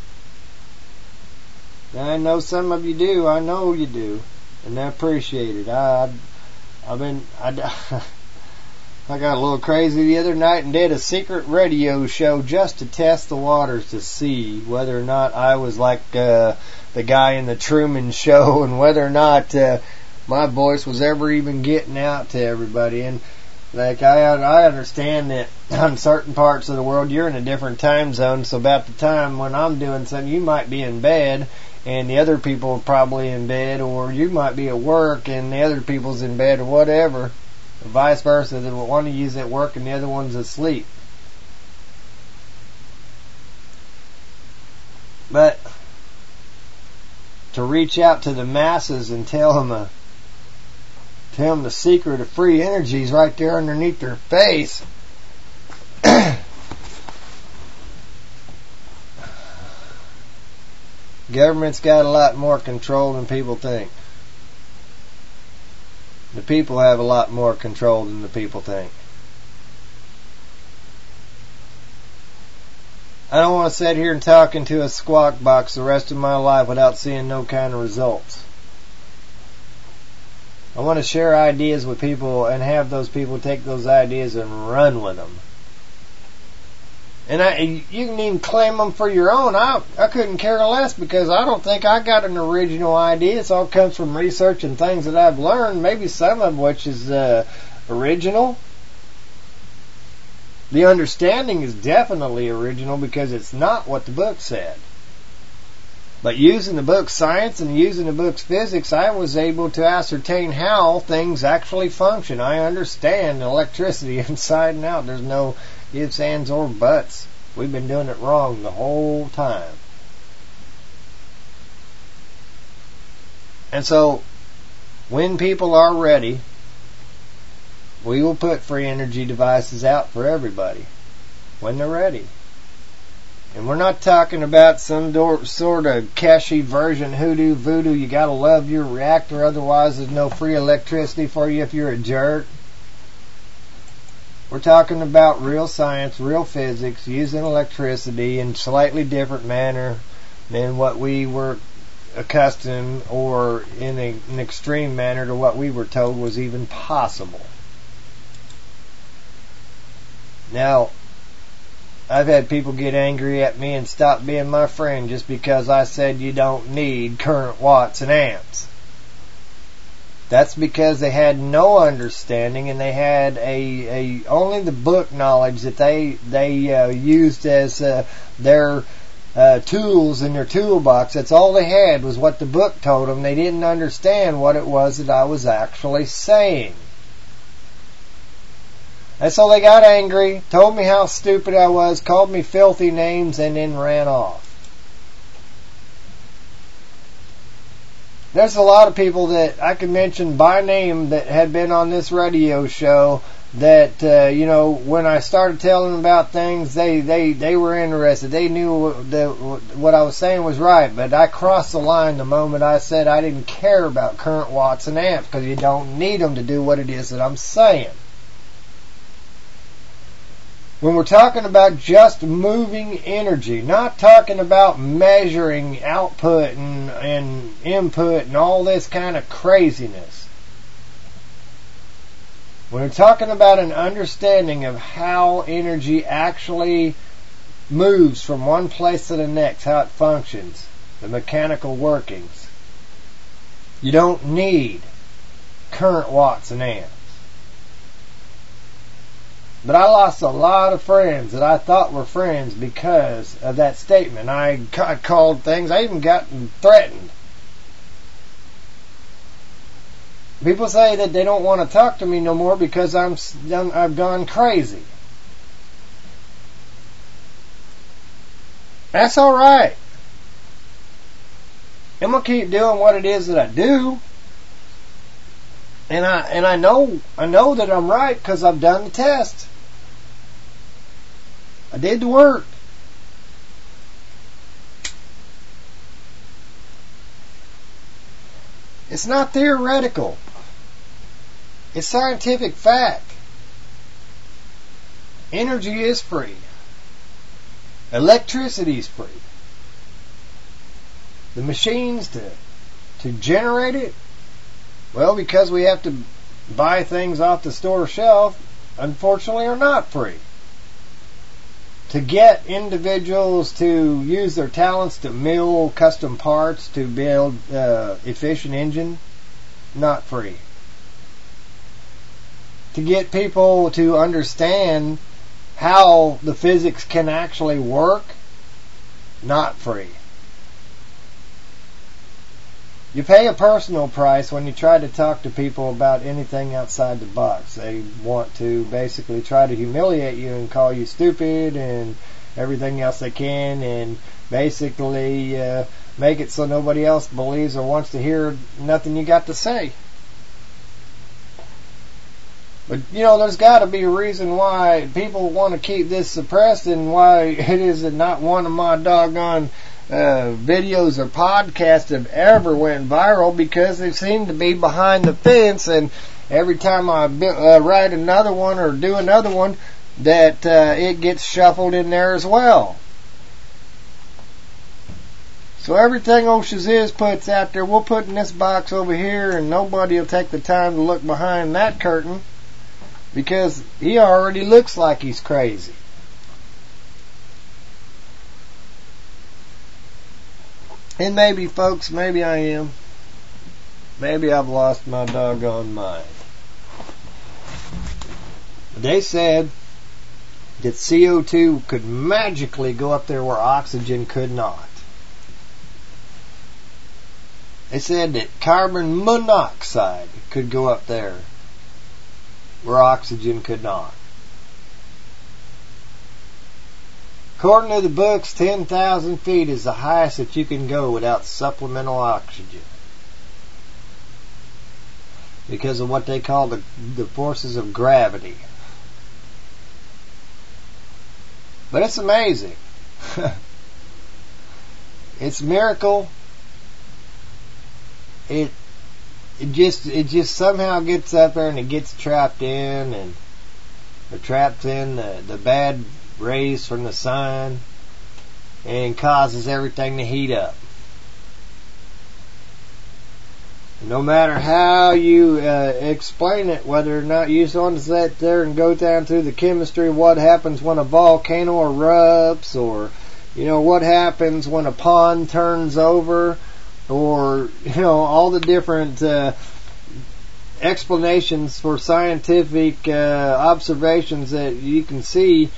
I know some of you do. I know you do. And I appreciate it. I, I've been, I, I got a little crazy the other night and did a secret radio show just to test the waters to see whether or not I was like uh, the guy in the Truman Show and whether or not uh, my voice was ever even getting out to everybody. And like I, I understand that on certain parts of the world you're in a different time zone, so about the time when I'm doing something you might be in bed. and the other people are probably in bed, or you might be at work and the other people's in bed, or whatever, or vice versa, that one of you's at work and the other one's asleep. But to reach out to the masses and tell them a Tell them the secret of free energy is right there underneath their face. Government's got a lot more control than people think. The people have a lot more control than the people think. I don't want to sit here and talk into a squawk box the rest of my life without seeing no kind of results. I want to share ideas with people and have those people take those ideas and run with them. And I, you can even claim them for your own. I, I couldn't care less, because I don't think I got an original idea. It all comes from research and things that I've learned, maybe some of which is uh, original. The understanding is definitely original because it's not what the book said. But using the book's science and using the book's physics, I was able to ascertain how things actually function. I understand electricity inside and out. There's no ifs, ands, or buts. We've been doing it wrong the whole time. And so, when people are ready, we will put free energy devices out for everybody. When they're ready. And we're not talking about some do- sort of cashy version, hoodoo, voodoo, you gotta love your reactor, otherwise there's no free electricity for you if you're a jerk. We're talking about real science, real physics, using electricity in a slightly different manner than what we were accustomed, or in a, an extreme manner to what we were told was even possible. Now, I've had people get angry at me and stop being my friend just because I said you don't need current watts and amps. That's because they had no understanding, and they had a, a only the book knowledge that they they uh, used as uh, their uh, tools in their toolbox. That's all they had, was what the book told them. They didn't understand what it was that I was actually saying. And so they got angry, told me how stupid I was, called me filthy names, and then ran off. There's a lot of people that I could mention by name that had been on this radio show that, uh, you know, when I started telling them about things, they, they, they were interested. They knew the, what I was saying was right, but I crossed the line the moment I said I didn't care about current watts and amps, because you don't need them to do what it is that I'm saying. When we're talking about just moving energy, not talking about measuring output and, and input and all this kind of craziness. When we're talking about an understanding of how energy actually moves from one place to the next, how it functions, the mechanical workings, you don't need current watts and amps. But I lost a lot of friends that I thought were friends because of that statement. I got called things. I even got threatened. People say that they don't want to talk to me no more because I'm, I've gone crazy. That's all right. I'm gonna keep doing what it is that I do. And I and I know I know that I'm right because I've done the test. I did the work. It's not theoretical. It's scientific fact. Energy is free. Electricity is free. The machines to to generate it, well, because we have to buy things off the store shelf, unfortunately are not free. To get individuals to use their talents to mill custom parts to build uh, efficient engine, not free. To get people to understand how the physics can actually work, not free. You pay a personal price when you try to talk to people about anything outside the box. They want to basically try to humiliate you and call you stupid and everything else they can, and basically uh, make it so nobody else believes or wants to hear nothing you got to say. But, you know, there's got to be a reason why people want to keep this suppressed, and why it is that not one of my doggone uh, videos or podcasts have ever went viral, because they seem to be behind the fence, and every time I uh, write another one or do another one, that uh, it gets shuffled in there as well. So everything old Shaziz puts out there, we'll put in this box over here, and nobody will take the time to look behind that curtain, because he already looks like he's crazy. And maybe, folks, maybe I am. Maybe I've lost my doggone mind. They said that C O two could magically go up there where oxygen could not. They said that carbon monoxide could go up there where oxygen could not. According to the books, ten thousand feet is the highest that you can go without supplemental oxygen, because of what they call the, the forces of gravity. But it's amazing. It's a miracle. It it just it just somehow gets up there and it gets trapped in, and it traps in the, the bad rays from the sun, and causes everything to heat up. No matter how you uh, explain it, whether or not you just want to sit there and go down through the chemistry of what happens when a volcano erupts, or, you know, what happens when a pond turns over, or, you know, all the different uh, explanations for scientific uh, observations that you can see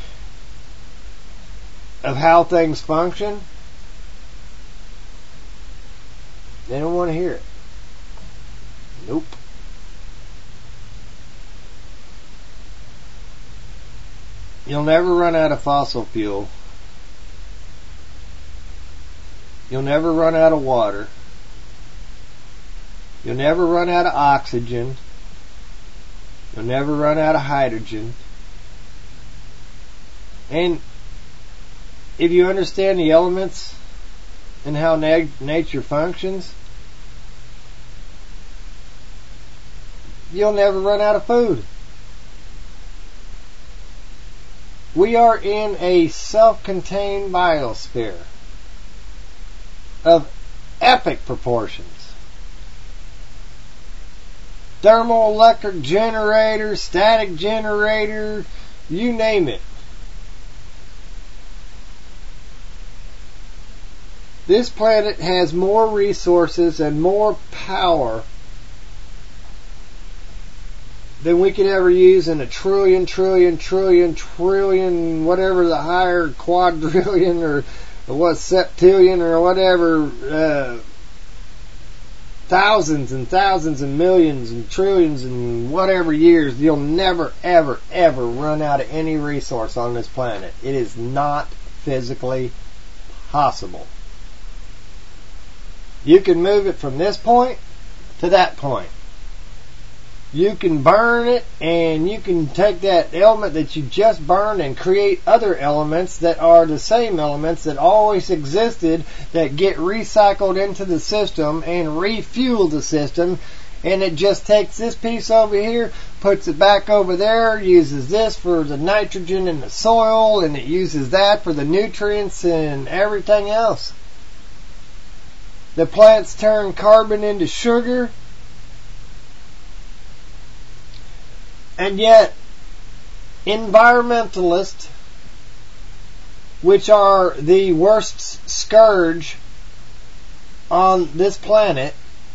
of how things function, they don't want to hear it. Nope. You'll never run out of fossil fuel. You'll never run out of water. You'll never run out of oxygen. You'll never run out of hydrogen. And if you understand the elements and how na- nature functions, you'll never run out of food. We are in a self-contained biosphere of epic proportions. Thermoelectric generator, static generator, you name it. This planet has more resources and more power than we could ever use in a trillion, trillion, trillion, trillion, whatever the higher quadrillion or, or what, septillion or whatever, uh, thousands and thousands and millions and trillions and whatever years. You'll never, ever, ever run out of any resource on this planet. It is not physically possible. You can move it from this point to that point. You can burn it, and you can take that element that you just burned and create other elements that are the same elements that always existed, that get recycled into the system and refuel the system. And it just takes this piece over here, puts it back over there, uses this for the nitrogen in the soil, and it uses that for the nutrients and everything else. The plants turn carbon into sugar. And yet, environmentalists, which are the worst scourge on this planet,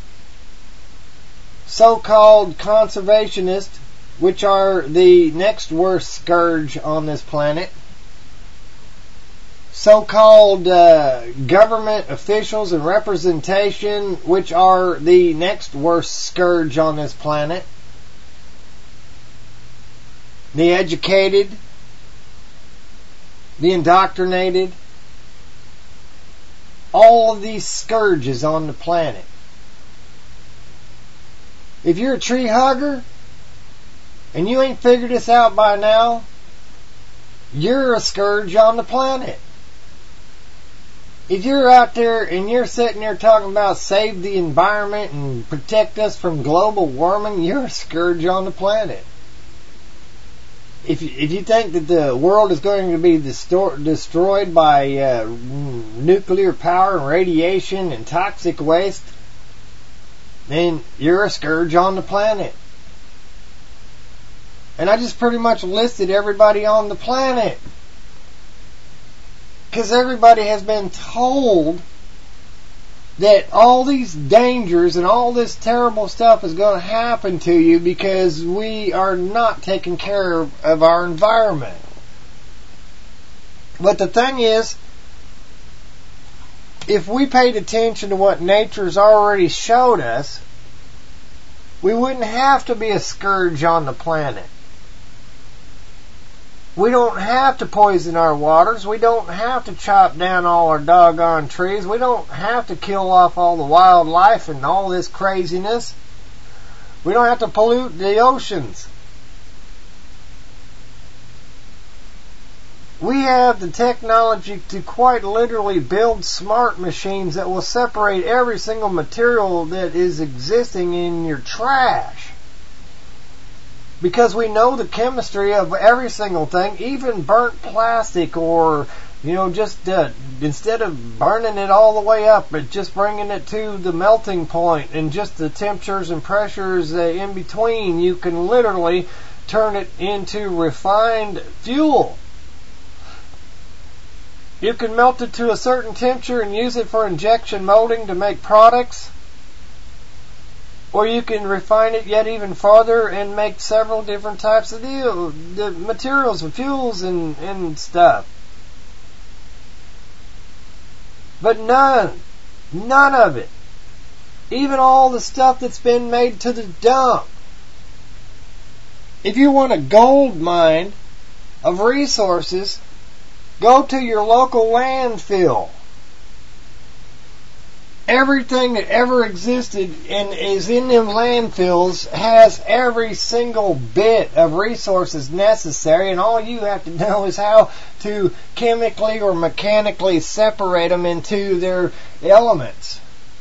so-called conservationists, which are the next worst scourge on this planet, so-called uh, government officials and representation, which are the next worst scourge on this planet. The educated, the indoctrinated, all of these scourges on the planet. If you're a tree hugger and you ain't figured this out by now, you're a scourge on the planet. If you're out there and you're sitting there talking about save the environment and protect us from global warming, you're a scourge on the planet. If you, if you think that the world is going to be distor- destroyed by uh, nuclear power and radiation and toxic waste, then you're a scourge on the planet. And I just pretty much listed everybody on the planet. Because everybody has been told that all these dangers and all this terrible stuff is going to happen to you because we are not taking care of, of our environment. But the thing is, if we paid attention to what nature's already showed us, we wouldn't have to be a scourge on the planet. We don't have to poison our waters. We don't have to chop down all our doggone trees. We don't have to kill off all the wildlife and all this craziness. We don't have to pollute the oceans. We have the technology to quite literally build smart machines that will separate every single material that is existing in your trash. Because we know the chemistry of every single thing, even burnt plastic, or, you know, just uh, instead of burning it all the way up, but just bringing it to the melting point and just the temperatures and pressures uh, in between, you can literally turn it into refined fuel. You can melt it to a certain temperature and use it for injection molding to make products. Or you can refine it yet even farther and make several different types of deal, the materials and fuels and, and stuff. But none, none of it, even all the stuff that's been made to the dump. If you want a gold mine of resources, go to your local landfill. Everything that ever existed and is in them landfills has every single bit of resources necessary, and all you have to know is how to chemically or mechanically separate them into their elements.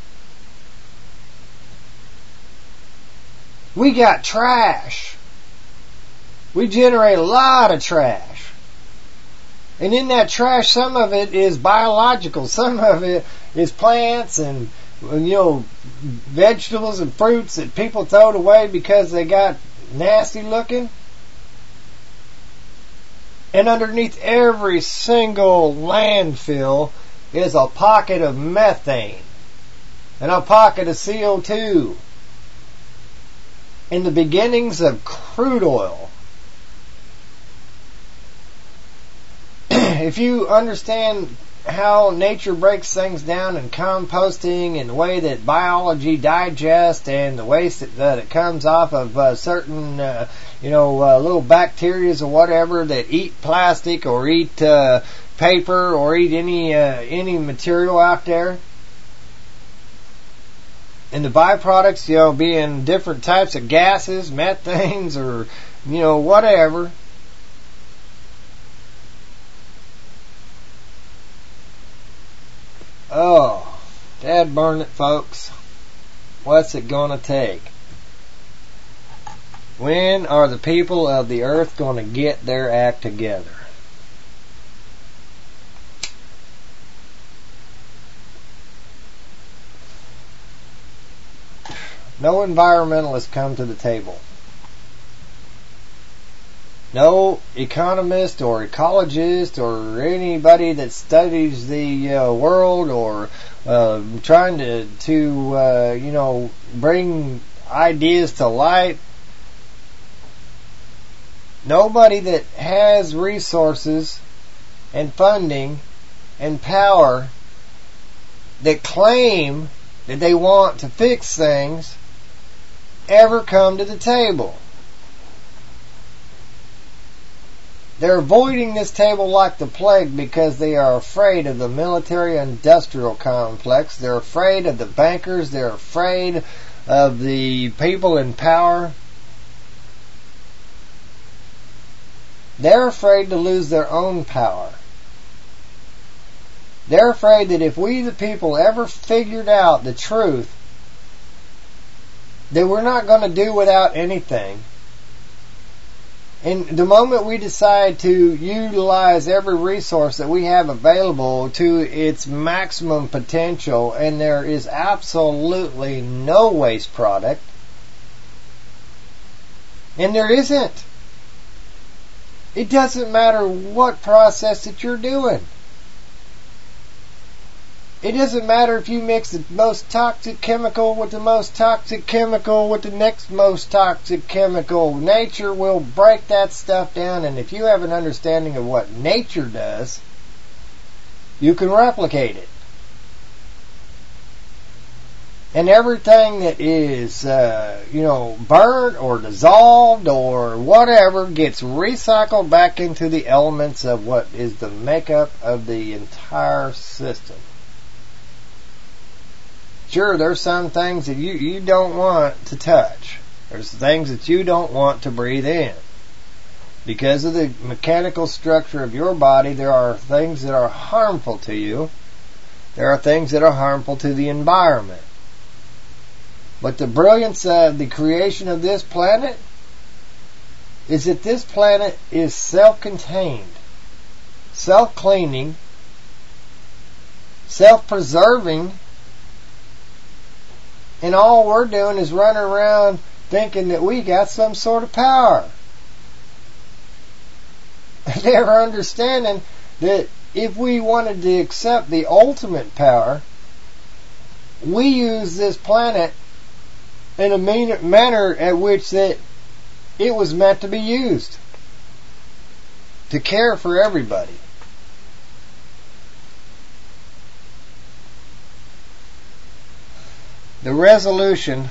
We got trash. We generate a lot of trash. And in that trash, some of it is biological, some of it is plants and, you know, vegetables and fruits that people throw away because they got nasty looking. And underneath every single landfill is a pocket of methane and a pocket of C O two and the beginnings of crude oil. If you understand how nature breaks things down in composting and the way that biology digests and the waste that, that it comes off of uh, certain, uh, you know, uh, little bacteria or whatever that eat plastic or eat uh, paper or eat any uh, any material out there, and the byproducts, you know, being different types of gases, methanes, or, you know, whatever. Oh, dad burn it, folks. What's it gonna take? When are the people of the earth gonna get their act together? No environmentalists come to the table. No economist or ecologist or anybody that studies the uh, world or uh, trying to, to uh, you know, bring ideas to light. Nobody that has resources and funding and power that claim that they want to fix things ever come to the table. They're avoiding this table like the plague because they are afraid of the military-industrial complex. They're afraid of the bankers. They're afraid of the people in power. They're afraid to lose their own power. They're afraid that if we, the people, ever figured out the truth, that we're not going to do without anything. And the moment we decide to utilize every resource that we have available to its maximum potential, and there is absolutely no waste product, and there isn't. It doesn't matter what process that you're doing. It doesn't matter if you mix the most toxic chemical with the most toxic chemical with the next most toxic chemical. Nature will break that stuff down, and if you have an understanding of what nature does, you can replicate it. And everything that is, uh, you know, burnt or dissolved or whatever gets recycled back into the elements of what is the makeup of the entire system. Sure, there's some things that you, you don't want to touch. There's things that you don't want to breathe in. Because of the mechanical structure of your body, there are things that are harmful to you. There are things that are harmful to the environment. But the brilliance of the creation of this planet is that this planet is self-contained, self-cleaning, self-preserving, and all we're doing is running around thinking that we got some sort of power. Never understanding that if we wanted to accept the ultimate power, we use this planet in a mean, manner at which that it was meant to be used. To care for everybody. The resolution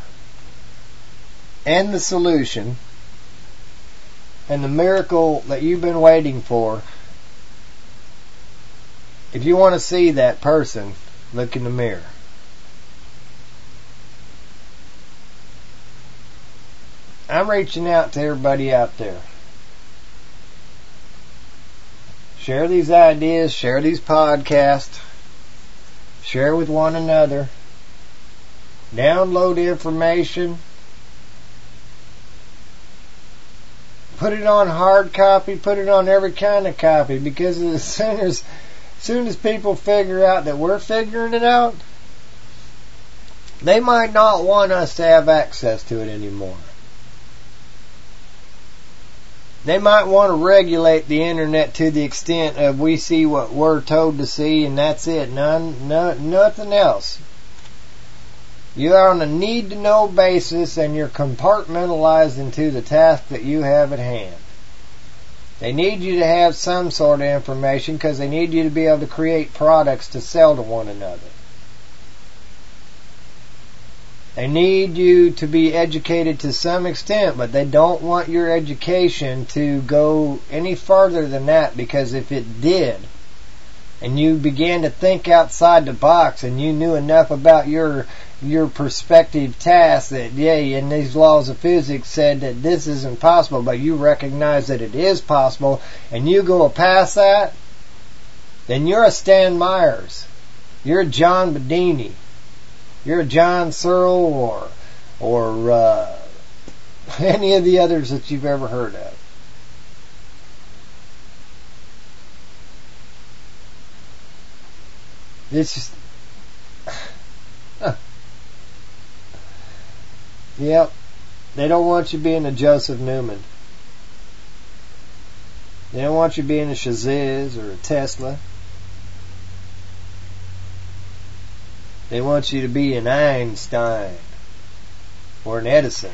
and the solution and the miracle that you've been waiting for, if you want to see that person, look in the mirror. I'm reaching out to everybody out there. Share these ideas, share these podcasts, share with one another. Download information. Put it on hard copy. Put it on every kind of copy. Because as soon as, as soon as people figure out that we're figuring it out, they might not want us to have access to it anymore. They might want to regulate the internet to the extent of we see what we're told to see and that's it. None, no, nothing else. You are on a need-to-know basis and you're compartmentalized into the task that you have at hand. They need you to have some sort of information because they need you to be able to create products to sell to one another. They need you to be educated to some extent, but they don't want your education to go any further than that, because if it did, and you began to think outside the box and you knew enough about your your prospective task that, yeah, and these laws of physics said that this isn't possible, but you recognize that it is possible, and you go past that, then you're a Stan Myers. You're a John Bedini. You're a John Searle or, or uh, any of the others that you've ever heard of. It's just... Yep. They don't want you being a Joseph Newman. They don't want you being a Shazam or a Tesla. They want you to be an Einstein or an Edison.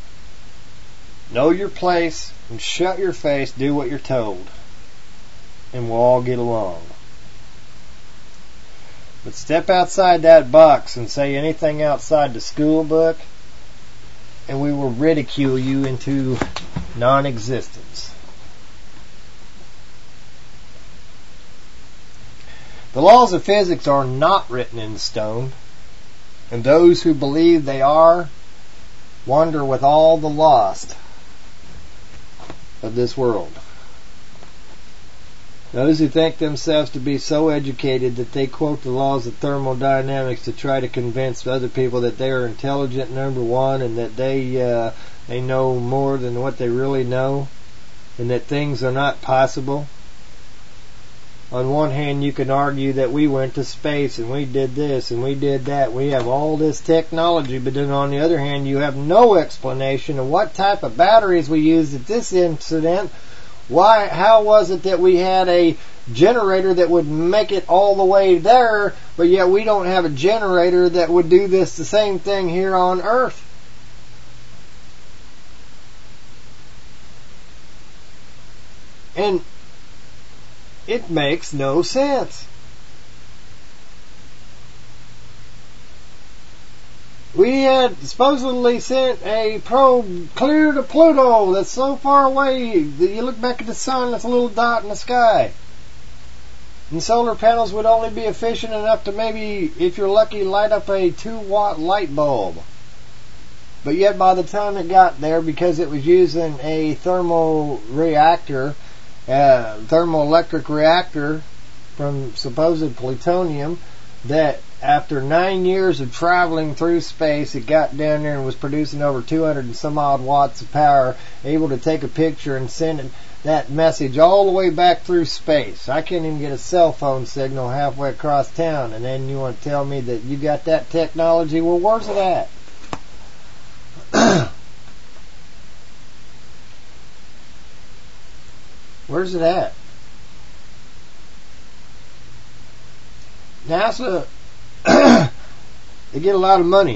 Know your place and shut your face. Do what you're told. and we'll all get along. But step outside that box and say anything outside the school book, and we will ridicule you into non-existence. The laws of physics are not written in stone, and those who believe they are wander with all the lost of this world. Those who think themselves to be so educated that they quote the laws of thermodynamics to try to convince other people that they are intelligent, number one, and that they uh, they know more than what they really know, and that things are not possible. On one hand, you can argue that we went to space and we did this and we did that. We have all this technology, but then on the other hand, you have no explanation of what type of batteries we used at this incident. Why? How was it that we had a generator that would make it all the way there, but yet we don't have a generator that would do this the same thing here on Earth? And it makes no sense. We had supposedly sent a probe clear to Pluto that's so far away that you look back at the sun, it's a little dot in the sky. And solar panels would only be efficient enough to maybe, if you're lucky, light up a two watt light bulb. But yet by the time it got there, because it was using a thermal reactor, uh, thermoelectric reactor from supposed plutonium, that after nine years of traveling through space, it got down there and was producing over two hundred and some odd watts of power, able to take a picture and send it, that message all the way back through space. I can't even get a cell phone signal halfway across town, and then you want to tell me that you got that technology? Well, where's it at? Where's it at? NASA, they get a lot of money,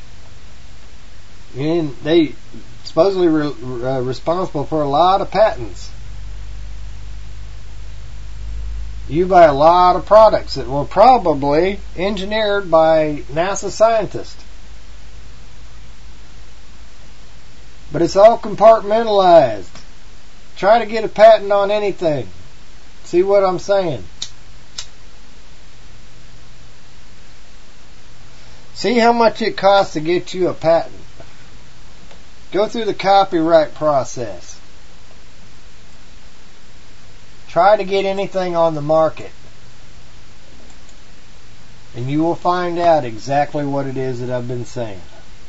and they supposedly re, uh, responsible for a lot of patents. You buy a lot of products that were probably engineered by NASA scientists. But it's all compartmentalized. Try to get a patent on anything. See what I'm saying? See how much it costs to get you a patent. Go through the copyright process. Try to get anything on the market. And you will find out exactly what it is that I've been saying.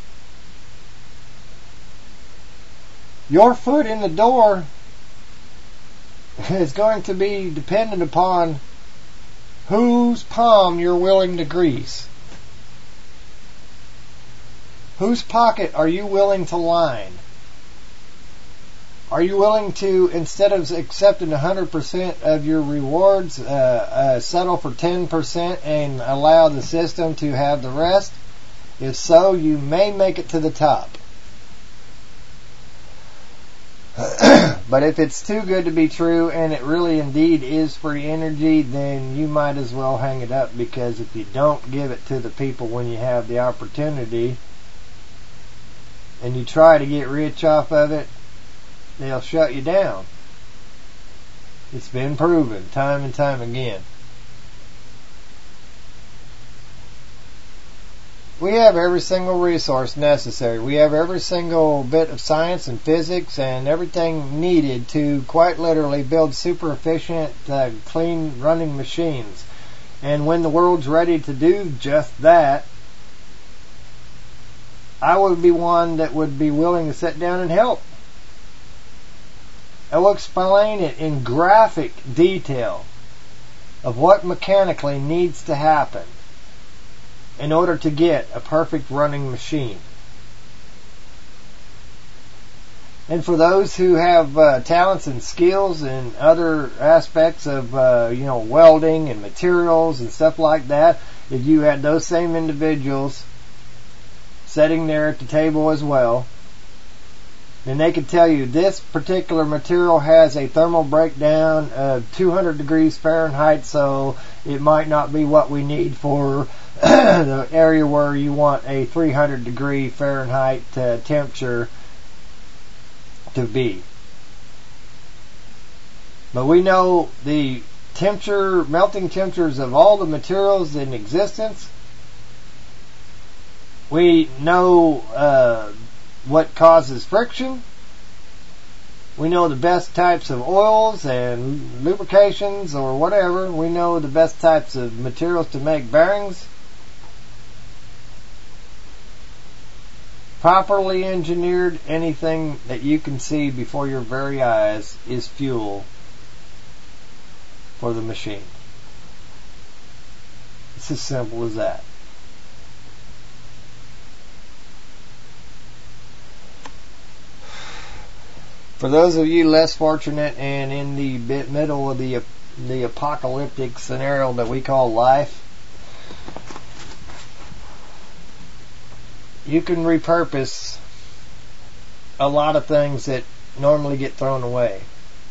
Your foot in the door is going to be dependent upon whose palm you're willing to grease. Whose pocket are you willing to line? Are you willing to, instead of accepting one hundred percent of your rewards, uh, uh, settle for ten percent and allow the system to have the rest? If so, you may make it to the top. But if it's too good to be true and it really indeed is free energy, then you might as well hang it up, because if you don't give it to the people when you have the opportunity and you try to get rich off of it, they'll shut you down. It's been proven time and time again. We have every single resource necessary. We have every single bit of science and physics and everything needed to quite literally build super efficient, uh, clean running machines. And when the world's ready to do just that, I would be one that would be willing to sit down and help. I will explain it in graphic detail of what mechanically needs to happen in order to get a perfect running machine. And for those who have uh, talents and skills in other aspects of uh, you know, welding and materials and stuff like that, if you had those same individuals sitting there at the table as well, And they can tell you this particular material has a thermal breakdown of two hundred degrees Fahrenheit, so it might not be what we need for the area where you want a three hundred degree Fahrenheit uh, temperature to be. But we know the temperature, melting temperatures of all the materials in existence. We know uh, what causes friction. We know the best types of oils and lubrications or whatever. We know the best types of materials to make bearings. Properly engineered, anything that you can see before your very eyes is fuel for the machine. It's as simple as that. For those of you less fortunate and in the bit middle of the the apocalyptic scenario that we call life, you can repurpose a lot of things that normally get thrown away.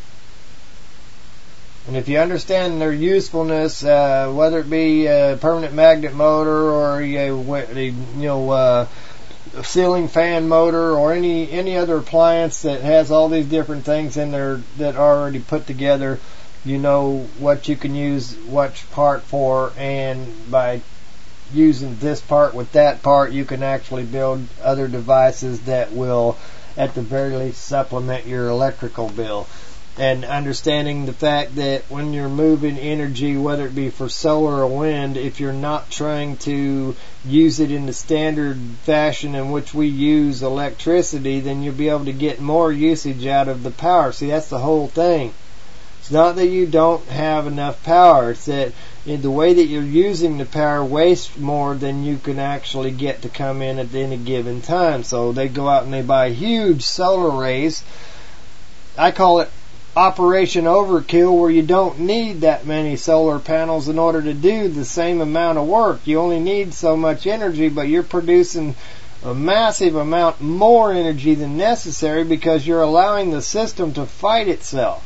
And if you understand their usefulness, uh, whether it be a permanent magnet motor or a, a you know uh, a ceiling fan motor or any any other appliance that has all these different things in there that are already put together, you know what you can use which part for, and by using this part with that part, you can actually build other devices that will, at the very least, supplement your electrical bill. And understanding the fact that when you're moving energy, whether it be for solar or wind, if you're not trying to use it in the standard fashion in which we use electricity, then you'll be able to get more usage out of the power. See, that's the whole thing. It's not that you don't have enough power. It's that in the way that you're using the power wastes more than you can actually get to come in at any given time. So they go out and they buy huge solar arrays. I call it Operation Overkill, where you don't need that many solar panels in order to do the same amount of work. You only need so much energy, but you're producing a massive amount more energy than necessary because you're allowing the system to fight itself.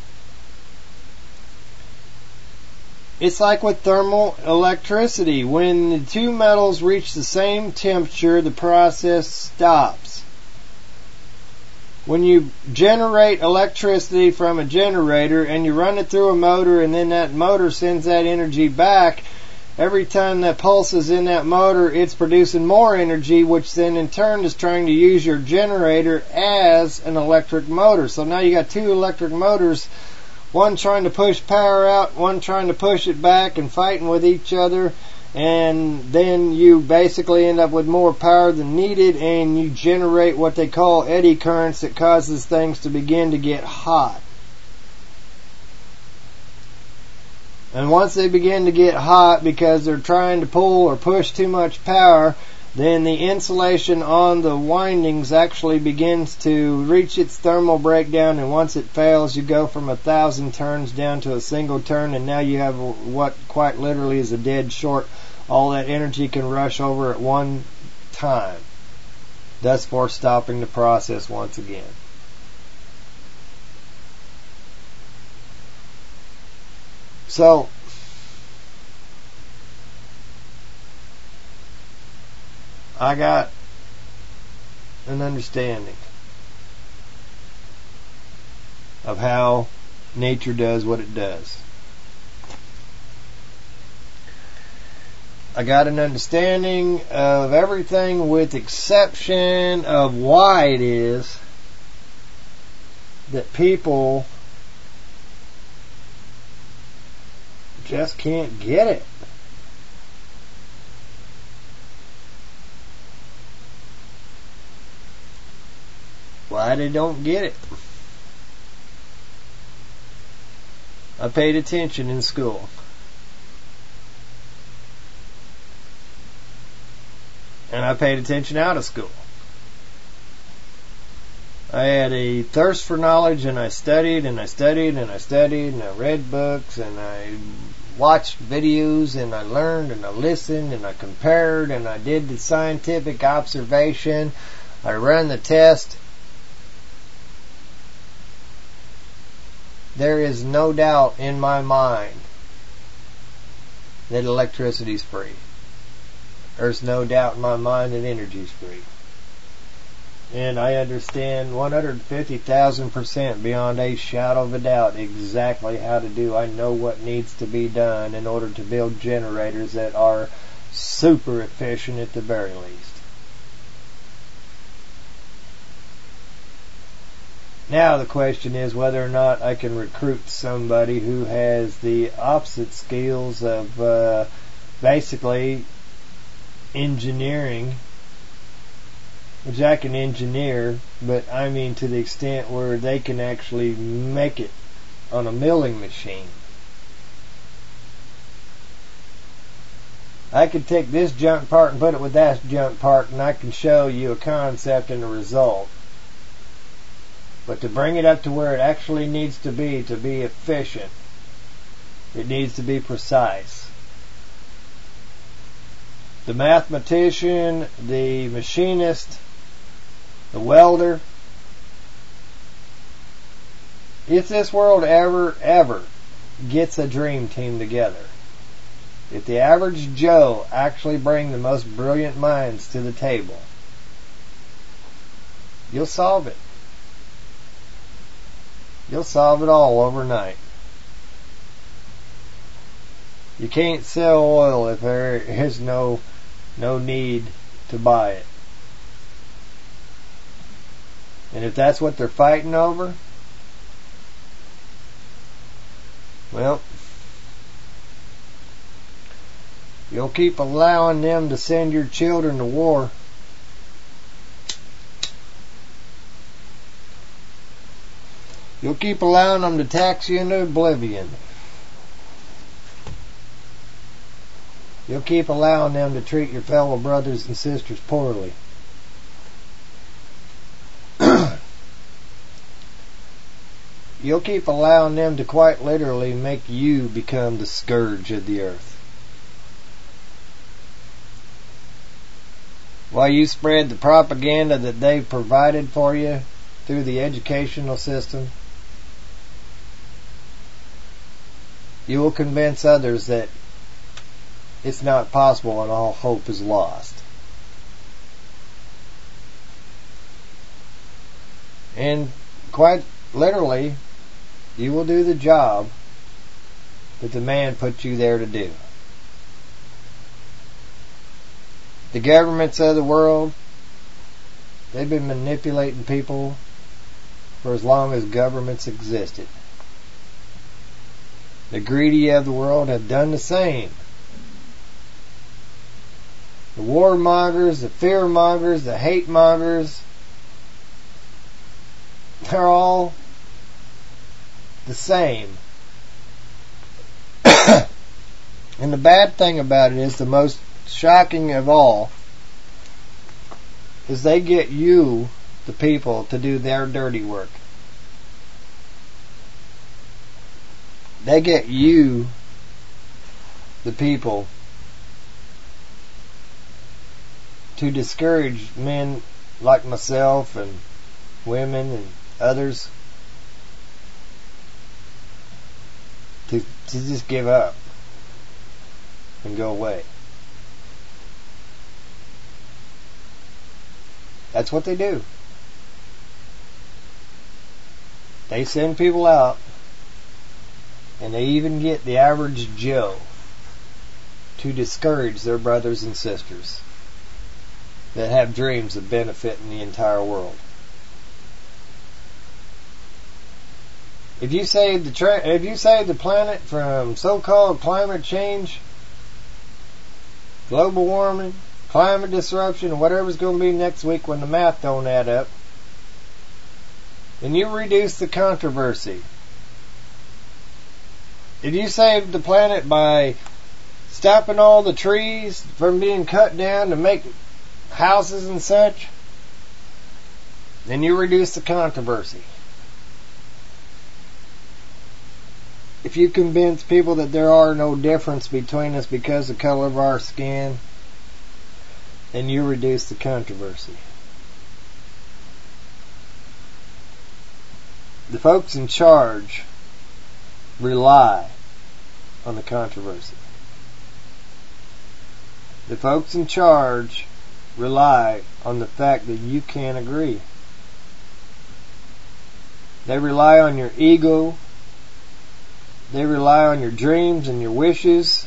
It's like with thermal electricity. When the two metals reach the same temperature, the process stops. When you generate electricity from a generator and you run it through a motor and then that motor sends that energy back, every time that pulse is in that motor, it's producing more energy, which then in turn is trying to use your generator as an electric motor. So now you got two electric motors, one trying to push power out, one trying to push it back and fighting with each other. And then you basically end up with more power than needed, and you generate what they call eddy currents that causes things to begin to get hot. And once they begin to get hot because they're trying to pull or push too much power, then the insulation on the windings actually begins to reach its thermal breakdown, and once it fails, you go from a thousand turns down to a single turn, and now you have what quite literally is a dead short. All that energy can rush over at one time, thus for stopping the process once again. So, I got an understanding of how nature does what it does. I got an understanding of everything with exception of why it is that people just can't get it. Why they don't get it. I paid attention in school. And I paid attention out of school. I had a thirst for knowledge, and I studied and I studied and I studied and I read books and I watched videos and I learned and I listened and I compared and I did the scientific observation. I ran the test. there is no doubt in my mind that electricity is free. There's no doubt in my mind that energy is free. And I understand one hundred fifty thousand percent beyond a shadow of a doubt exactly how to do. I know what needs to be done in order to build generators that are super efficient at the very least. Now the question is whether or not I can recruit somebody who has the opposite skills of uh, basically engineering, which I can engineer, but I mean to the extent where they can actually make it on a milling machine. I could take this junk part and put it with that junk part, and I can show you a concept and a result. But to bring it up to where it actually needs to be, to be efficient, it needs to be precise. The mathematician, the machinist, the welder, if this world ever, ever gets a dream team together, if the average Joe actually bring the most brilliant minds to the table, you'll solve it. You'll solve it all overnight. You can't sell oil if there is no no need to buy it. And if that's what they're fighting over, well, you'll keep allowing them to send your children to war. You'll keep allowing them to tax you into oblivion. You'll keep allowing them to treat your fellow brothers and sisters poorly. You'll keep allowing them to quite literally make you become the scourge of the earth. While you spread the propaganda that they've provided for you through the educational system, you will convince others that it's not possible and all hope is lost. And quite literally, you will do the job that the man put you there to do. The governments of the world, they've been manipulating people for as long as governments existed. The greedy of the world have done the same. The warmongers, the fearmongers, the hate mongers, they're all the same. And the bad thing about it is, the most shocking of all, is they get you, the people, to do their dirty work. They get you, the people, to discourage men like myself and women and others to, to just give up and go away. That's what they do. They send people out, and they even get the average Joe to discourage their brothers and sisters that have dreams of benefiting the entire world. If you save the tra- if you save the planet from so-called climate change, global warming, climate disruption, and whatever's going to be next week when the math don't add up, then you reduce the controversy. If you save the planet by stopping all the trees from being cut down to make houses and such, then you reduce the controversy. If you convince people that there are no difference between us because of the color of our skin, then you reduce the controversy. The folks in charge rely on the controversy. The folks in charge rely on the fact that you can't agree. They rely on your ego. They rely on your dreams and your wishes.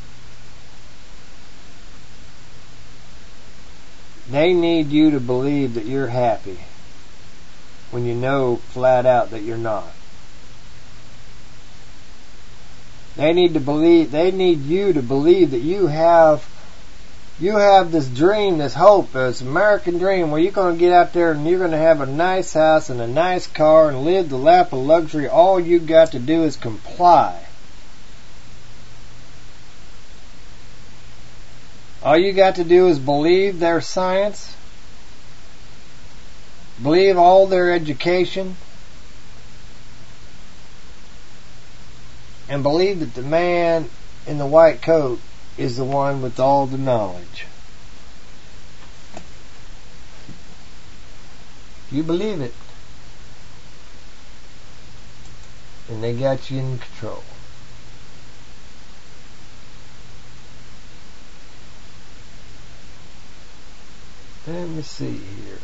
They need you to believe that you're happy when you know flat out that you're not. They need to believe, they need you to believe that you have You have this dream, this hope, this American dream where you're going to get out there and you're going to have a nice house and a nice car and live the lap of luxury. All you got to do is comply. All you got to do is believe their science, believe all their education, and believe that the man in the white coat is the one with all the knowledge. You believe it, and they got you in control. Let me see here.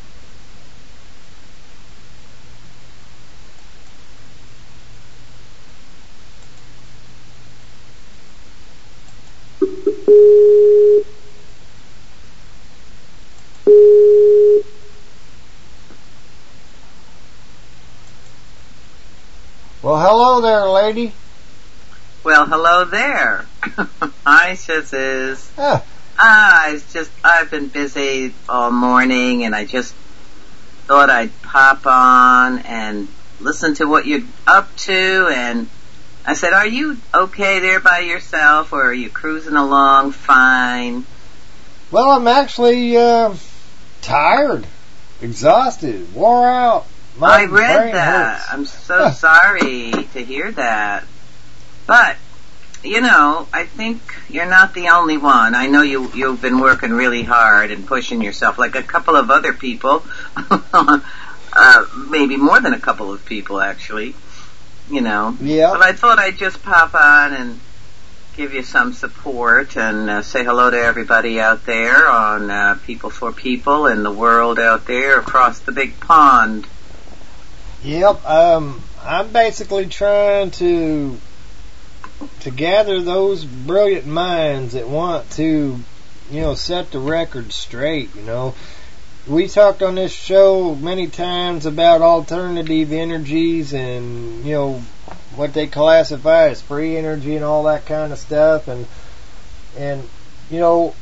Well, hello there, lady. Well, hello there. Hi, Shazziz. Ah. Ah, I just, I've been busy all morning, and I just thought I'd pop on and listen to what you're up to, and I said, are you okay there by yourself, or are you cruising along fine? Well, I'm actually uh, tired, exhausted, wore out. My I read brain that. hurts. I'm so sorry to hear that. But, you know, I think you're not the only one. I know you, you've been working really hard and pushing yourself like a couple of other people. uh, maybe more than a couple of people, actually. You know. Yeah. But I thought I'd just pop on and give you some support and uh, say hello to everybody out there on uh, People for People and the world out there across the big pond. Yep, um, I'm basically trying to to gather those brilliant minds that want to, you know, set the record straight, you know. We talked on this show many times about alternative energies and, you know, what they classify as free energy and all that kind of stuff. And, and you know,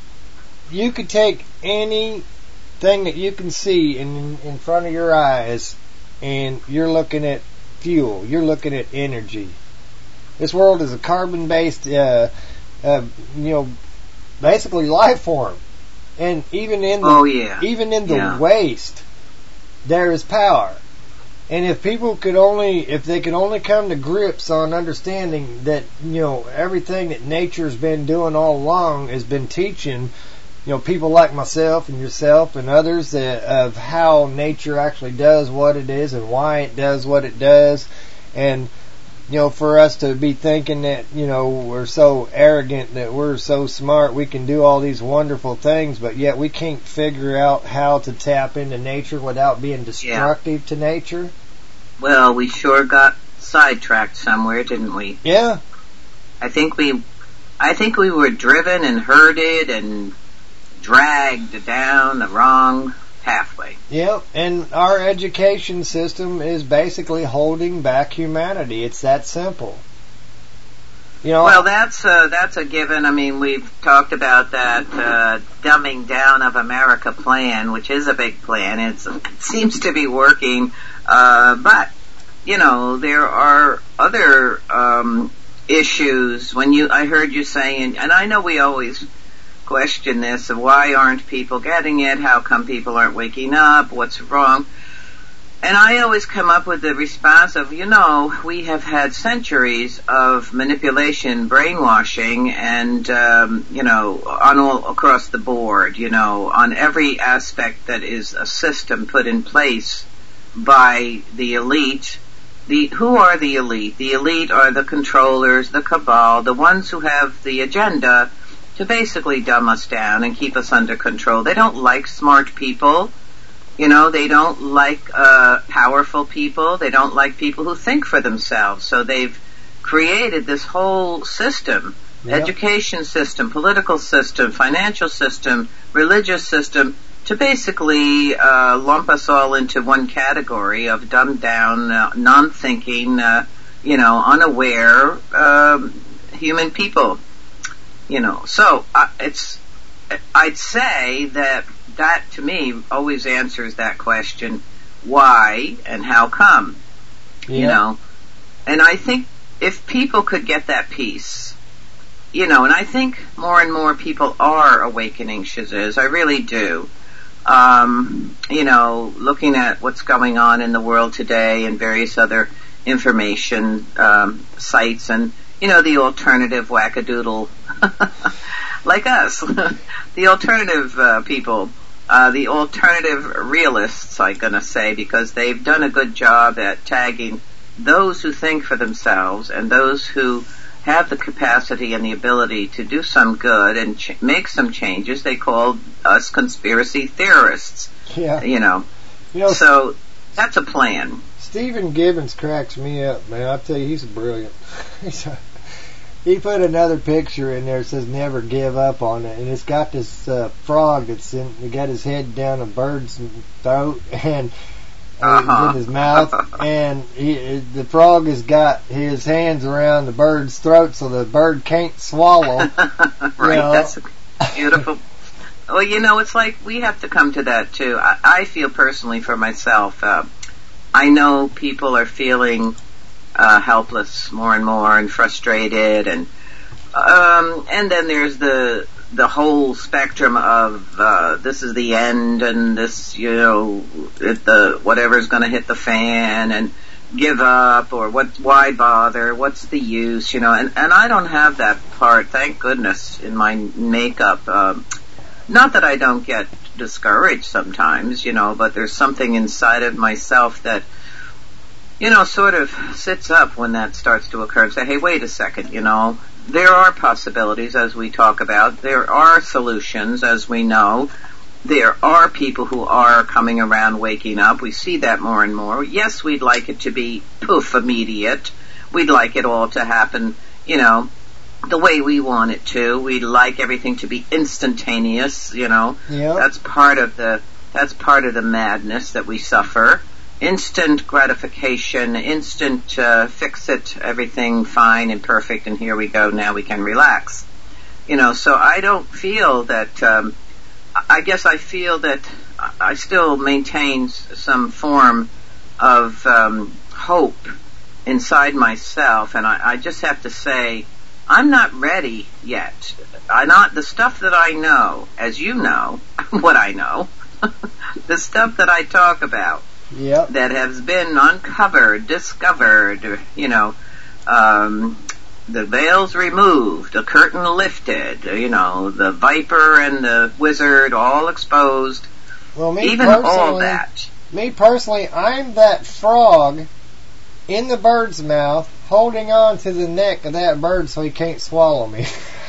you could take anything that you can see in, in front of your eyes, and you're looking at fuel. You're looking at energy. This world is a carbon-based, uh, uh, you know, basically life form. And even in the, oh, yeah. even in the yeah. waste, there is power. And if people could only, if they could only come to grips on understanding that, you know, everything that nature's been doing all along has been teaching, you know, people like myself and yourself and others that, of how nature actually does what it is and why it does what it does. And, you know, for us to be thinking that, you know, we're so arrogant, that we're so smart, we can do all these wonderful things, but yet we can't figure out how to tap into nature without being destructive yeah. to nature. Well, we sure got sidetracked somewhere, didn't we? Yeah. I think we, I think we were driven and herded and dragged down the wrong pathway. Yep, and our education system is basically holding back humanity. It's that simple. You know, well, that's uh, that's a given. I mean, we've talked about that uh, dumbing down of America plan, which is a big plan. It's, it seems to be working, uh, but you know, there are other um, issues. When you, I heard you saying, and I know we always question this, of why aren't people getting it? How come people aren't waking up? What's wrong? And I always come up with the response of, you know, we have had centuries of manipulation, brainwashing, and, um, you know, on all across the board, you know, on every aspect that is a system put in place by the elite the who are the elite? The elite are the controllers, the cabal, the ones who have the agenda to basically dumb us down and keep us under control. They don't like smart people. You know, they don't like uh, powerful people. They don't like people who think for themselves. So they've created this whole system, yep. education system, political system, financial system, religious system, to basically uh, lump us all into one category of dumbed down, uh, non-thinking, uh, you know, unaware um, human people. You know, so uh, it's. I'd say that that to me always answers that question: why and how come? Yeah. You know, and I think if people could get that piece, you know, and I think more and more people are awakening, Shazuz. I really do. Um, you know, looking at what's going on in the world today and various other information um, sites and, you know, the alternative wackadoodle, like us, the alternative uh, people, uh, the alternative realists, I'm going to say, because they've done a good job at tagging those who think for themselves and those who have the capacity and the ability to do some good and ch- make some changes. They call us conspiracy theorists. Yeah. You know. You know, so that's a plan. Stephen Gibbons cracks me up, man. I tell you, he's brilliant. He's a, he put another picture in there that says "Never give up" on it, and it's got this uh, frog that's in. He got his head down a bird's throat and. Uh-huh. in his mouth, and he, the frog has got his hands around the bird's throat so the bird can't swallow. Right, you know. That's beautiful. Well, you know, it's like we have to come to that too. I, I feel personally for myself, uh, I know people are feeling uh, helpless more and more and frustrated, and um, and then there's the the whole spectrum of uh, this is the end, and this, you know, it, the whatever's going to hit the fan, and give up, or what? Why bother? What's the use? You know, and and I don't have that part, thank goodness, in my makeup. Um, not that I don't get discouraged sometimes, you know, but there's something inside of myself that, you know, sort of sits up when that starts to occur and say, hey, wait a second, you know. There are possibilities, as we talk about. There are solutions, as we know. There are people who are coming around, waking up. We see that more and more. Yes, we'd like it to be, poof, immediate. We'd like it all to happen, you know, the way we want it to. We'd like everything to be instantaneous, you know. Yep. That's part of the, that's part of the madness that we suffer. Instant gratification, instant uh, fix it, everything fine and perfect, and here we go, now we can relax. You know, so I don't feel that, um, I guess I feel that I still maintain some form of um, hope inside myself, and I, I just have to say, I'm not ready yet. I not the stuff that I know, as you know, what I know, the stuff that I talk about, yep. that has been uncovered, discovered, you know, um, the veils removed, the curtain lifted, you know, the viper and the wizard all exposed, well, me even all that. Me personally, I'm that frog in the bird's mouth holding on to the neck of that bird so he can't swallow me.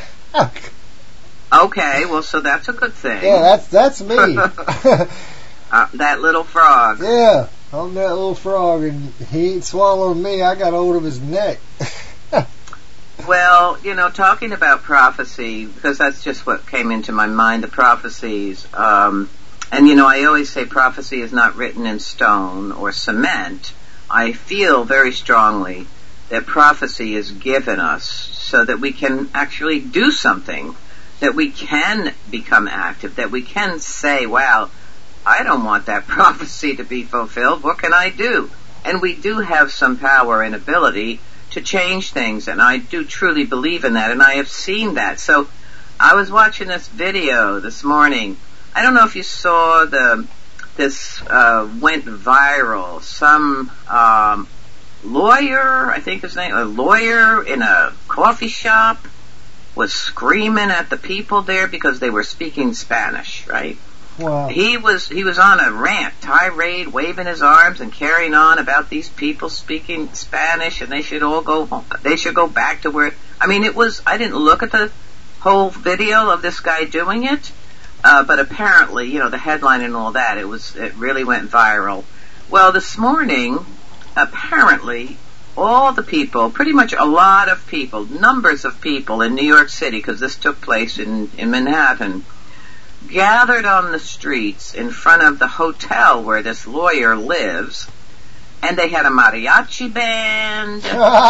Okay, well, so that's a good thing. Yeah, that's that's me. Uh, that little frog. Yeah, I'm that little frog, and he ain't swallowed me. I got hold of his neck. Well, you know, talking about prophecy, because that's just what came into my mind, the prophecies. Um, and, you know, I always say prophecy is not written in stone or cement. I feel very strongly that prophecy is given us so that we can actually do something, that we can become active, that we can say, wow, I don't want that prophecy to be fulfilled. What can I do? And we do have some power and ability to change things, and I do truly believe in that, and I have seen that. So I was watching this video this morning. I don't know if you saw the this uh, went viral. Some um, lawyer, I think his name, a lawyer in a coffee shop was screaming at the people there because they were speaking Spanish, right? Wow. He was he was on a rant, tirade, waving his arms and carrying on about these people speaking Spanish, and they should all go home. They should go back to where. I mean, it was. I didn't look at the whole video of this guy doing it, uh, but apparently, you know, the headline and all that, it was. It really went viral. Well, this morning, apparently, all the people, pretty much a lot of people, numbers of people in New York City, because this took place in in Manhattan, gathered on the streets in front of the hotel where this lawyer lives, and they had a mariachi band,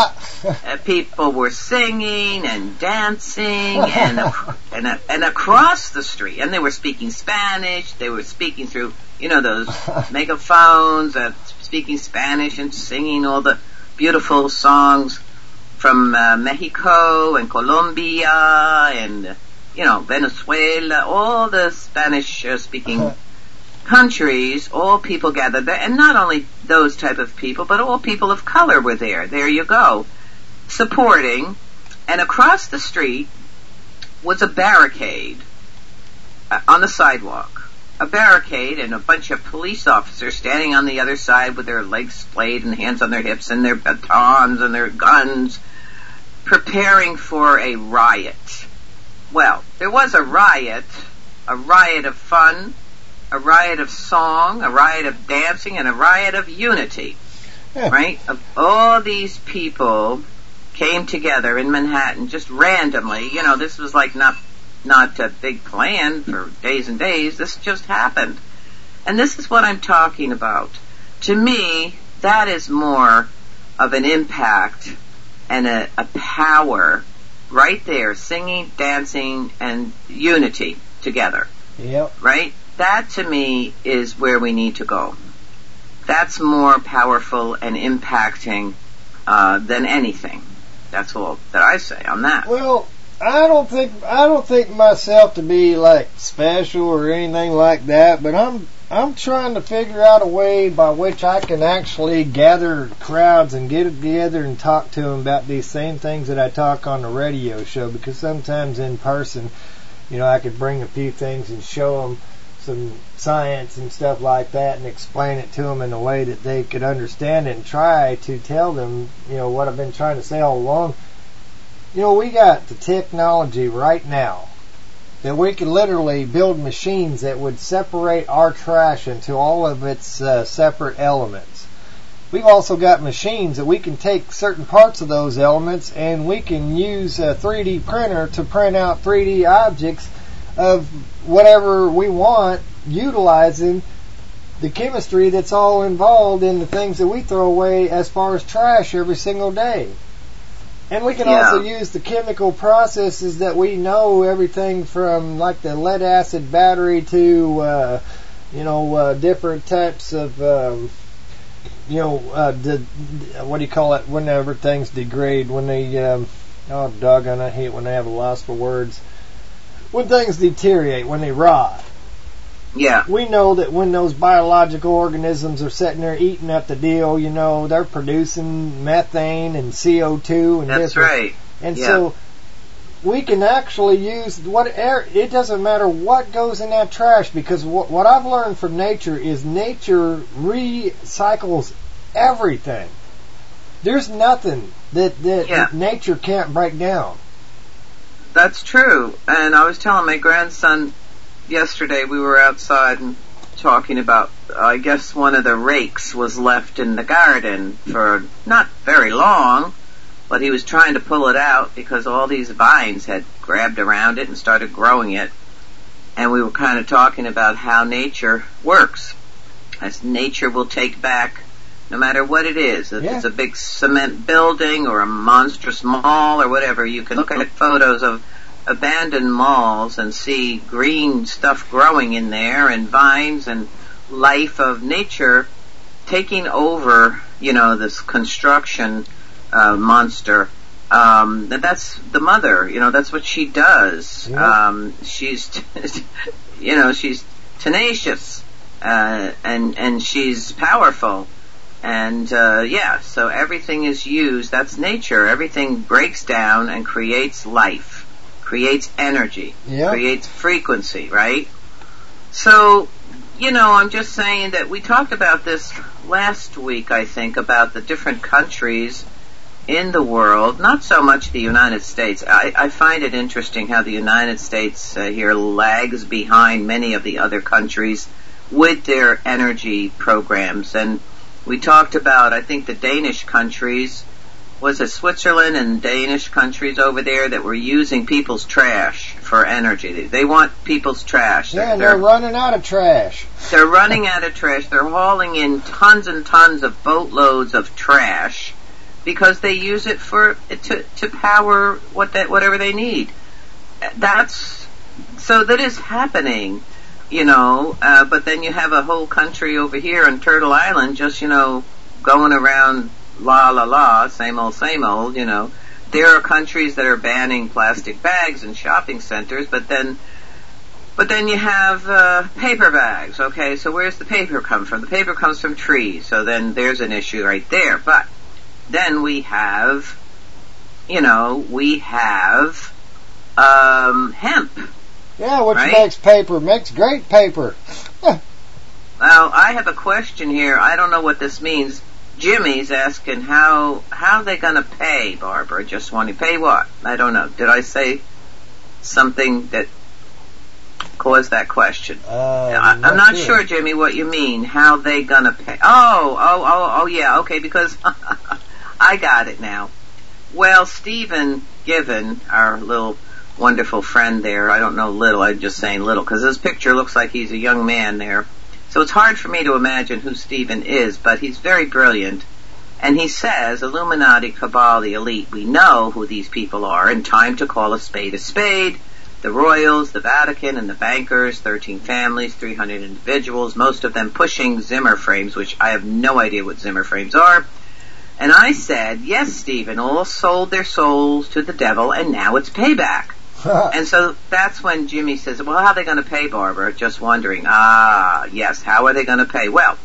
and people were singing and dancing, and, and, and across the street, and they were speaking Spanish, they were speaking through, you know, those megaphones, uh, speaking Spanish and singing all the beautiful songs from uh, Mexico and Colombia and you know, Venezuela, all the Spanish-speaking countries, all people gathered there, and not only those type of people, but all people of color were there. There you go, supporting, and across the street was a barricade uh, on the sidewalk. A barricade and a bunch of police officers standing on the other side with their legs splayed and hands on their hips and their batons and their guns, preparing for a riot. Well, there was a riot, a riot of fun, a riot of song, a riot of dancing, and a riot of unity, yeah. Right? Of all these people came together in Manhattan just randomly. You know, this was like not not a big plan for days and days. This just happened. And this is what I'm talking about. To me, that is more of an impact and a, a power right there, singing, dancing, and unity together. Yep. Right? That, to me, is where we need to go. That's more powerful and impacting uh, than anything. That's all that I say on that. Well, I don't think I don't think myself to be like special or anything like that, but I'm I'm trying to figure out a way by which I can actually gather crowds and get together and talk to them about these same things that I talk on the radio show, because sometimes in person, you know, I could bring a few things and show them some science and stuff like that and explain it to them in a way that they could understand it and try to tell them, you know, what I've been trying to say all along. You know, we got the technology right now that we could literally build machines that would separate our trash into all of its uh, separate elements. We've also got machines that we can take certain parts of those elements and we can use a three D printer to print out three D objects of whatever we want, utilizing the chemistry that's all involved in the things that we throw away as far as trash every single day. And we can yeah. also use the chemical processes that we know, everything from like the lead acid battery to, uh, you know, uh, different types of, um, you know, uh, de- what do you call it, whenever things degrade, when they, um, oh, doggone, I hate when they have a loss for words. When things deteriorate, when they rot. Yeah. We know that when those biological organisms are sitting there eating up the deal, you know, they're producing methane and C O two and that's different. right. And yeah. so we can actually use what it doesn't matter what goes in that trash, because what, what I've learned from nature is nature recycles everything. There's nothing that, that, yeah. that nature can't break down. That's true. And I was telling my grandson yesterday, we were outside and talking about, I guess one of the rakes was left in the garden for not very long, but he was trying to pull it out because all these vines had grabbed around it and started growing it. And we were kind of talking about how nature works. As nature will take back no matter what it is. If yeah. it's a big cement building or a monstrous mall or whatever, you can look at photos of abandoned malls and see green stuff growing in there and vines and life of nature taking over, you know, this construction uh, monster. Um, that's the mother, you know, that's what she does. Yeah. Um, she's, t- you know, she's tenacious, uh, and, and she's powerful. And, uh, yeah, so everything is used. That's nature. Everything breaks down and creates life, creates energy, yep. creates frequency, right? So, you know, I'm just saying that we talked about this last week, I think, about the different countries in the world, not so much the United States. I, I find it interesting how the United States uh, here lags behind many of the other countries with their energy programs. And we talked about, I think, the Danish countries, was it Switzerland and Danish countries over there that were using people's trash for energy. They want people's trash. Yeah, and they're, they're running out of trash. They're running out of trash. They're hauling in tons and tons of boatloads of trash because they use it for to to power what that whatever they need. That's so that is happening, you know. Uh, but then you have a whole country over here on Turtle Island, just you know, going around la la la, same old, same old. You know, there are countries that are banning plastic bags in shopping centers, but then. But then you have uh, paper bags. Okay, so where's the paper come from? The paper comes from trees. So then there's an issue right there. But then we have, you know, we have um, hemp. Yeah, which right? makes paper, makes great paper. Well, I have a question here. I don't know what this means. Jimmy's asking how how they going to pay, Barbara. Just want to pay what? I don't know. Did I say something that caused that question? Uh, I, I'm not, not sure. sure, Jimmy, what you mean. How they gonna pay? Oh, oh, oh, oh, yeah, okay, because I got it now. Well, Stephen Given, our little wonderful friend there, I don't know little, I'm just saying little, because his picture looks like he's a young man there. So it's hard for me to imagine who Stephen is, but he's very brilliant. And he says, Illuminati, Cabal, the elite, we know who these people are, and time to call a spade a spade. The royals, the Vatican, and the bankers, thirteen families, three hundred individuals, most of them pushing Zimmer frames, which I have no idea what Zimmer frames are. And I said, yes, Stephen, all sold their souls to the devil, and now it's payback. And so that's when Jimmy says, well, how are they going to pay, Barbara? Just wondering. Ah, yes, how are they going to pay? Well,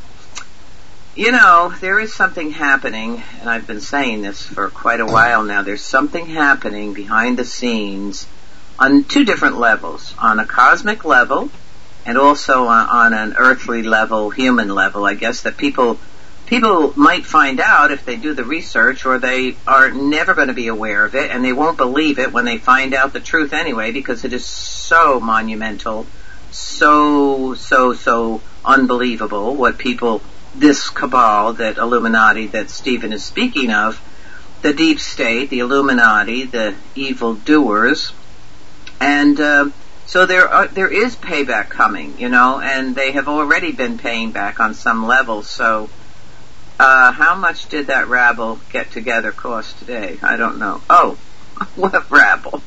you know, there is something happening, and I've been saying this for quite a while now. There's something happening behind the scenes on two different levels, on a cosmic level and also on, on an earthly level, human level. I guess that people people might find out if they do the research, or they are never going to be aware of it, and they won't believe it when they find out the truth anyway, because it is so monumental, so, so, so unbelievable what people, this cabal, that Illuminati that Stephen is speaking of, the deep state, the Illuminati, the evil doers. And uh, so there are, there is payback coming, you know, and they have already been paying back on some level. So uh, how much did that rabble get together cost today? I don't know. Oh, what rabble?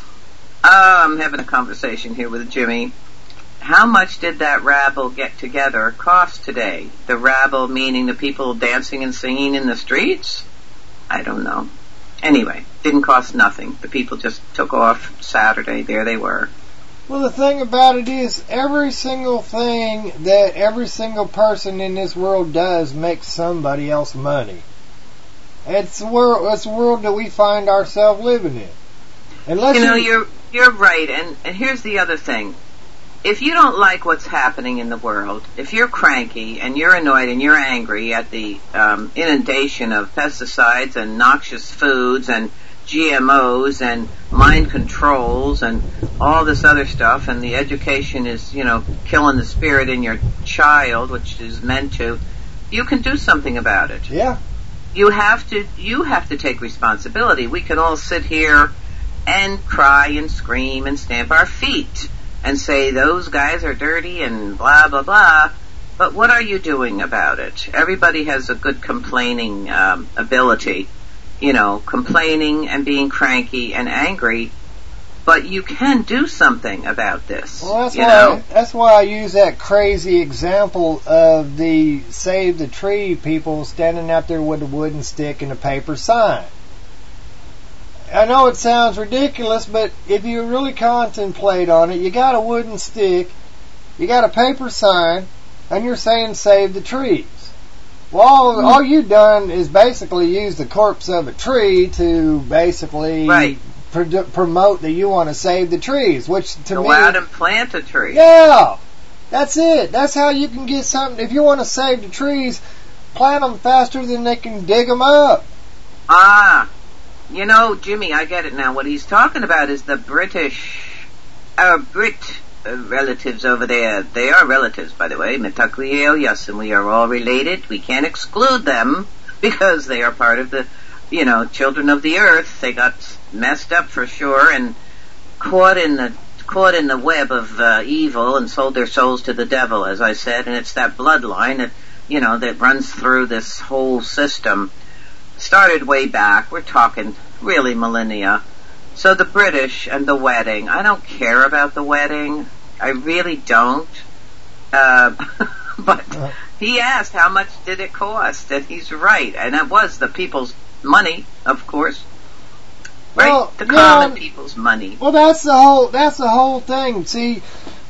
Uh, I'm having a conversation here with Jimmy. How much did that rabble get together cost today? The rabble meaning the people dancing and singing in the streets? I don't know. Anyway, didn't cost nothing. The people just took off Saturday. There they were. Well, the thing about it is, every single thing that every single person in this world does makes somebody else money. It's the world, it's the world that we find ourselves living in. Unless you know, you, you're you're right. And, and here's the other thing. If you don't like what's happening in the world, if you're cranky and you're annoyed and you're angry at the um, inundation of pesticides and noxious foods and G M Os and mind controls and all this other stuff, and the education is, you know, killing the spirit in your child, which is meant to, you can do something about it. Yeah. You have to, you have to take responsibility. We can all sit here and cry and scream and stamp our feet and say those guys are dirty and blah, blah, blah. But what are you doing about it? Everybody has a good complaining um, ability, you know, complaining and being cranky and angry, but you can do something about this. Well, that's you why know? that's why I use that crazy example of the Save the Tree people standing out there with a wooden stick and a paper sign. I know it sounds ridiculous, but if you really contemplate on it, you got a wooden stick, you got a paper sign, and you're saying save the trees. Well, all, mm. all you've done is basically use the corpse of a tree to basically right. pr- promote that you want to save the trees, which to Go me... Go out and plant a tree. Yeah! That's it. That's how you can get something. If you want to save the trees, plant them faster than they can dig them up. Ah, you know, Jimmy, I get it now. What he's talking about is the British, our Brit uh, relatives over there. They are relatives, by the way. Mitakuye, yes, and we are all related. We can't exclude them because they are part of the, you know, children of the earth. They got messed up for sure and caught in the caught in the web of uh, evil and sold their souls to the devil, as I said, and it's that bloodline that, you know, that runs through this whole system. Started way back. We're talking really millennia. So the British and the wedding. I don't care about the wedding. I really don't. Uh, but he asked how much did it cost, and he's right. And it was the people's money, of course. Right? Well, the common yeah, people's money. Well, that's the whole, that's the whole thing. See,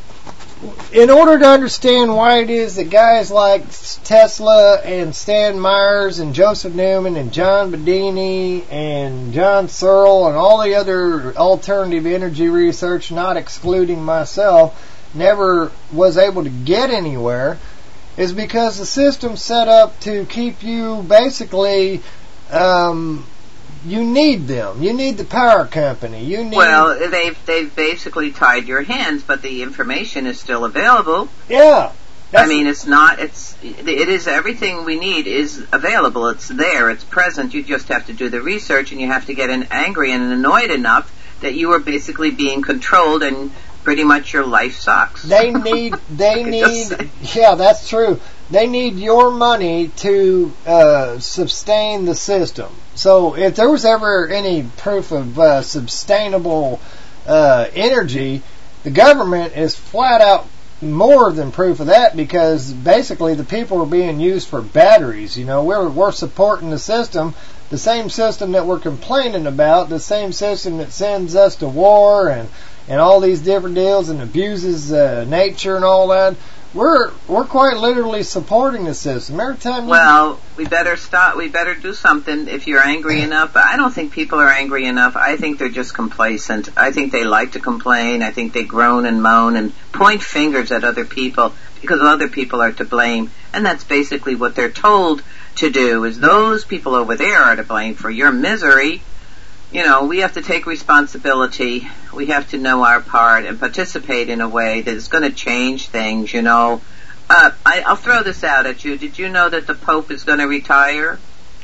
in order to understand why it is that guys like Tesla and Stan Myers and Joseph Newman and John Bedini and John Searle and all the other alternative energy research, not excluding myself, never was able to get anywhere, is because the system's set up to keep you basically, um, you need them. You need the power company. You need. Well, they've they've basically tied your hands, but the information is still available. Yeah. I mean, it's not. It's it is everything we need is available. It's there. It's present. You just have to do the research, and you have to get an angry and annoyed enough that you are basically being controlled, and pretty much your life sucks. They need. They need. Yeah, that's true. They need your money to uh, sustain the system. So if there was ever any proof of uh, sustainable uh, energy, the government is flat out more than proof of that, because basically the people are being used for batteries. You know, we're we're supporting the system, the same system that we're complaining about, the same system that sends us to war and and all these different deals and abuses uh, nature and all that. We're we're quite literally supporting the system. Every time. You well, we better stop. We better do something. If you're angry enough, I don't think people are angry enough. I think they're just complacent. I think they like to complain. I think they groan and moan and point fingers at other people because other people are to blame, and that's basically what they're told to do. Is those people over there are to blame for your misery. You know, we have to take responsibility. We have to know our part and participate in a way that is going to change things, you know. Uh, I, I'll throw this out at you. Did you know that the Pope is going to retire?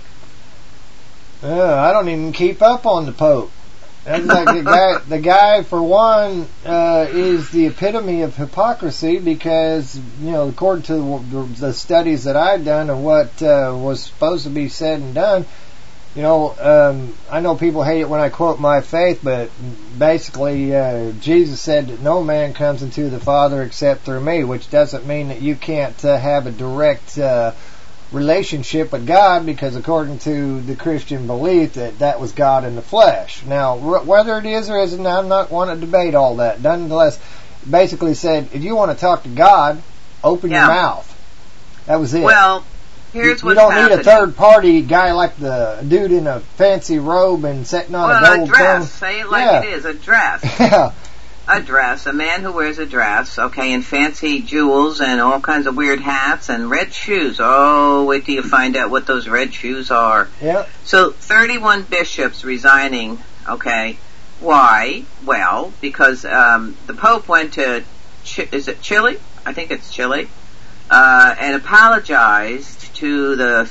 Uh, I don't even keep up on the Pope. That's like the guy, the guy, for one, uh, is the epitome of hypocrisy because, you know, according to the, the studies that I've done of what uh, was supposed to be said and done, you know, um, I know people hate it when I quote my faith, but basically uh, Jesus said that no man comes into the Father except through me, which doesn't mean that you can't uh, have a direct uh, relationship with God, because according to the Christian belief that that was God in the flesh. Now, r- whether it is or isn't, I'm not want to debate all that. Nonetheless, basically said, if you want to talk to God, open yeah. your mouth. That was it. Well, here's you what's don't happening. need a third party guy like the dude in a fancy robe and sitting on well, a gold a dress. throne. Say it like yeah. it is, a dress. Yeah. A dress. A man who wears a dress, okay, and fancy jewels and all kinds of weird hats and red shoes. Oh, wait till you find out what those red shoes are. Yeah. So, thirty-one bishops resigning, okay. Why? Well, because um, the Pope went to, Ch- is it Chile? I think it's Chile. Uh, and apologized to the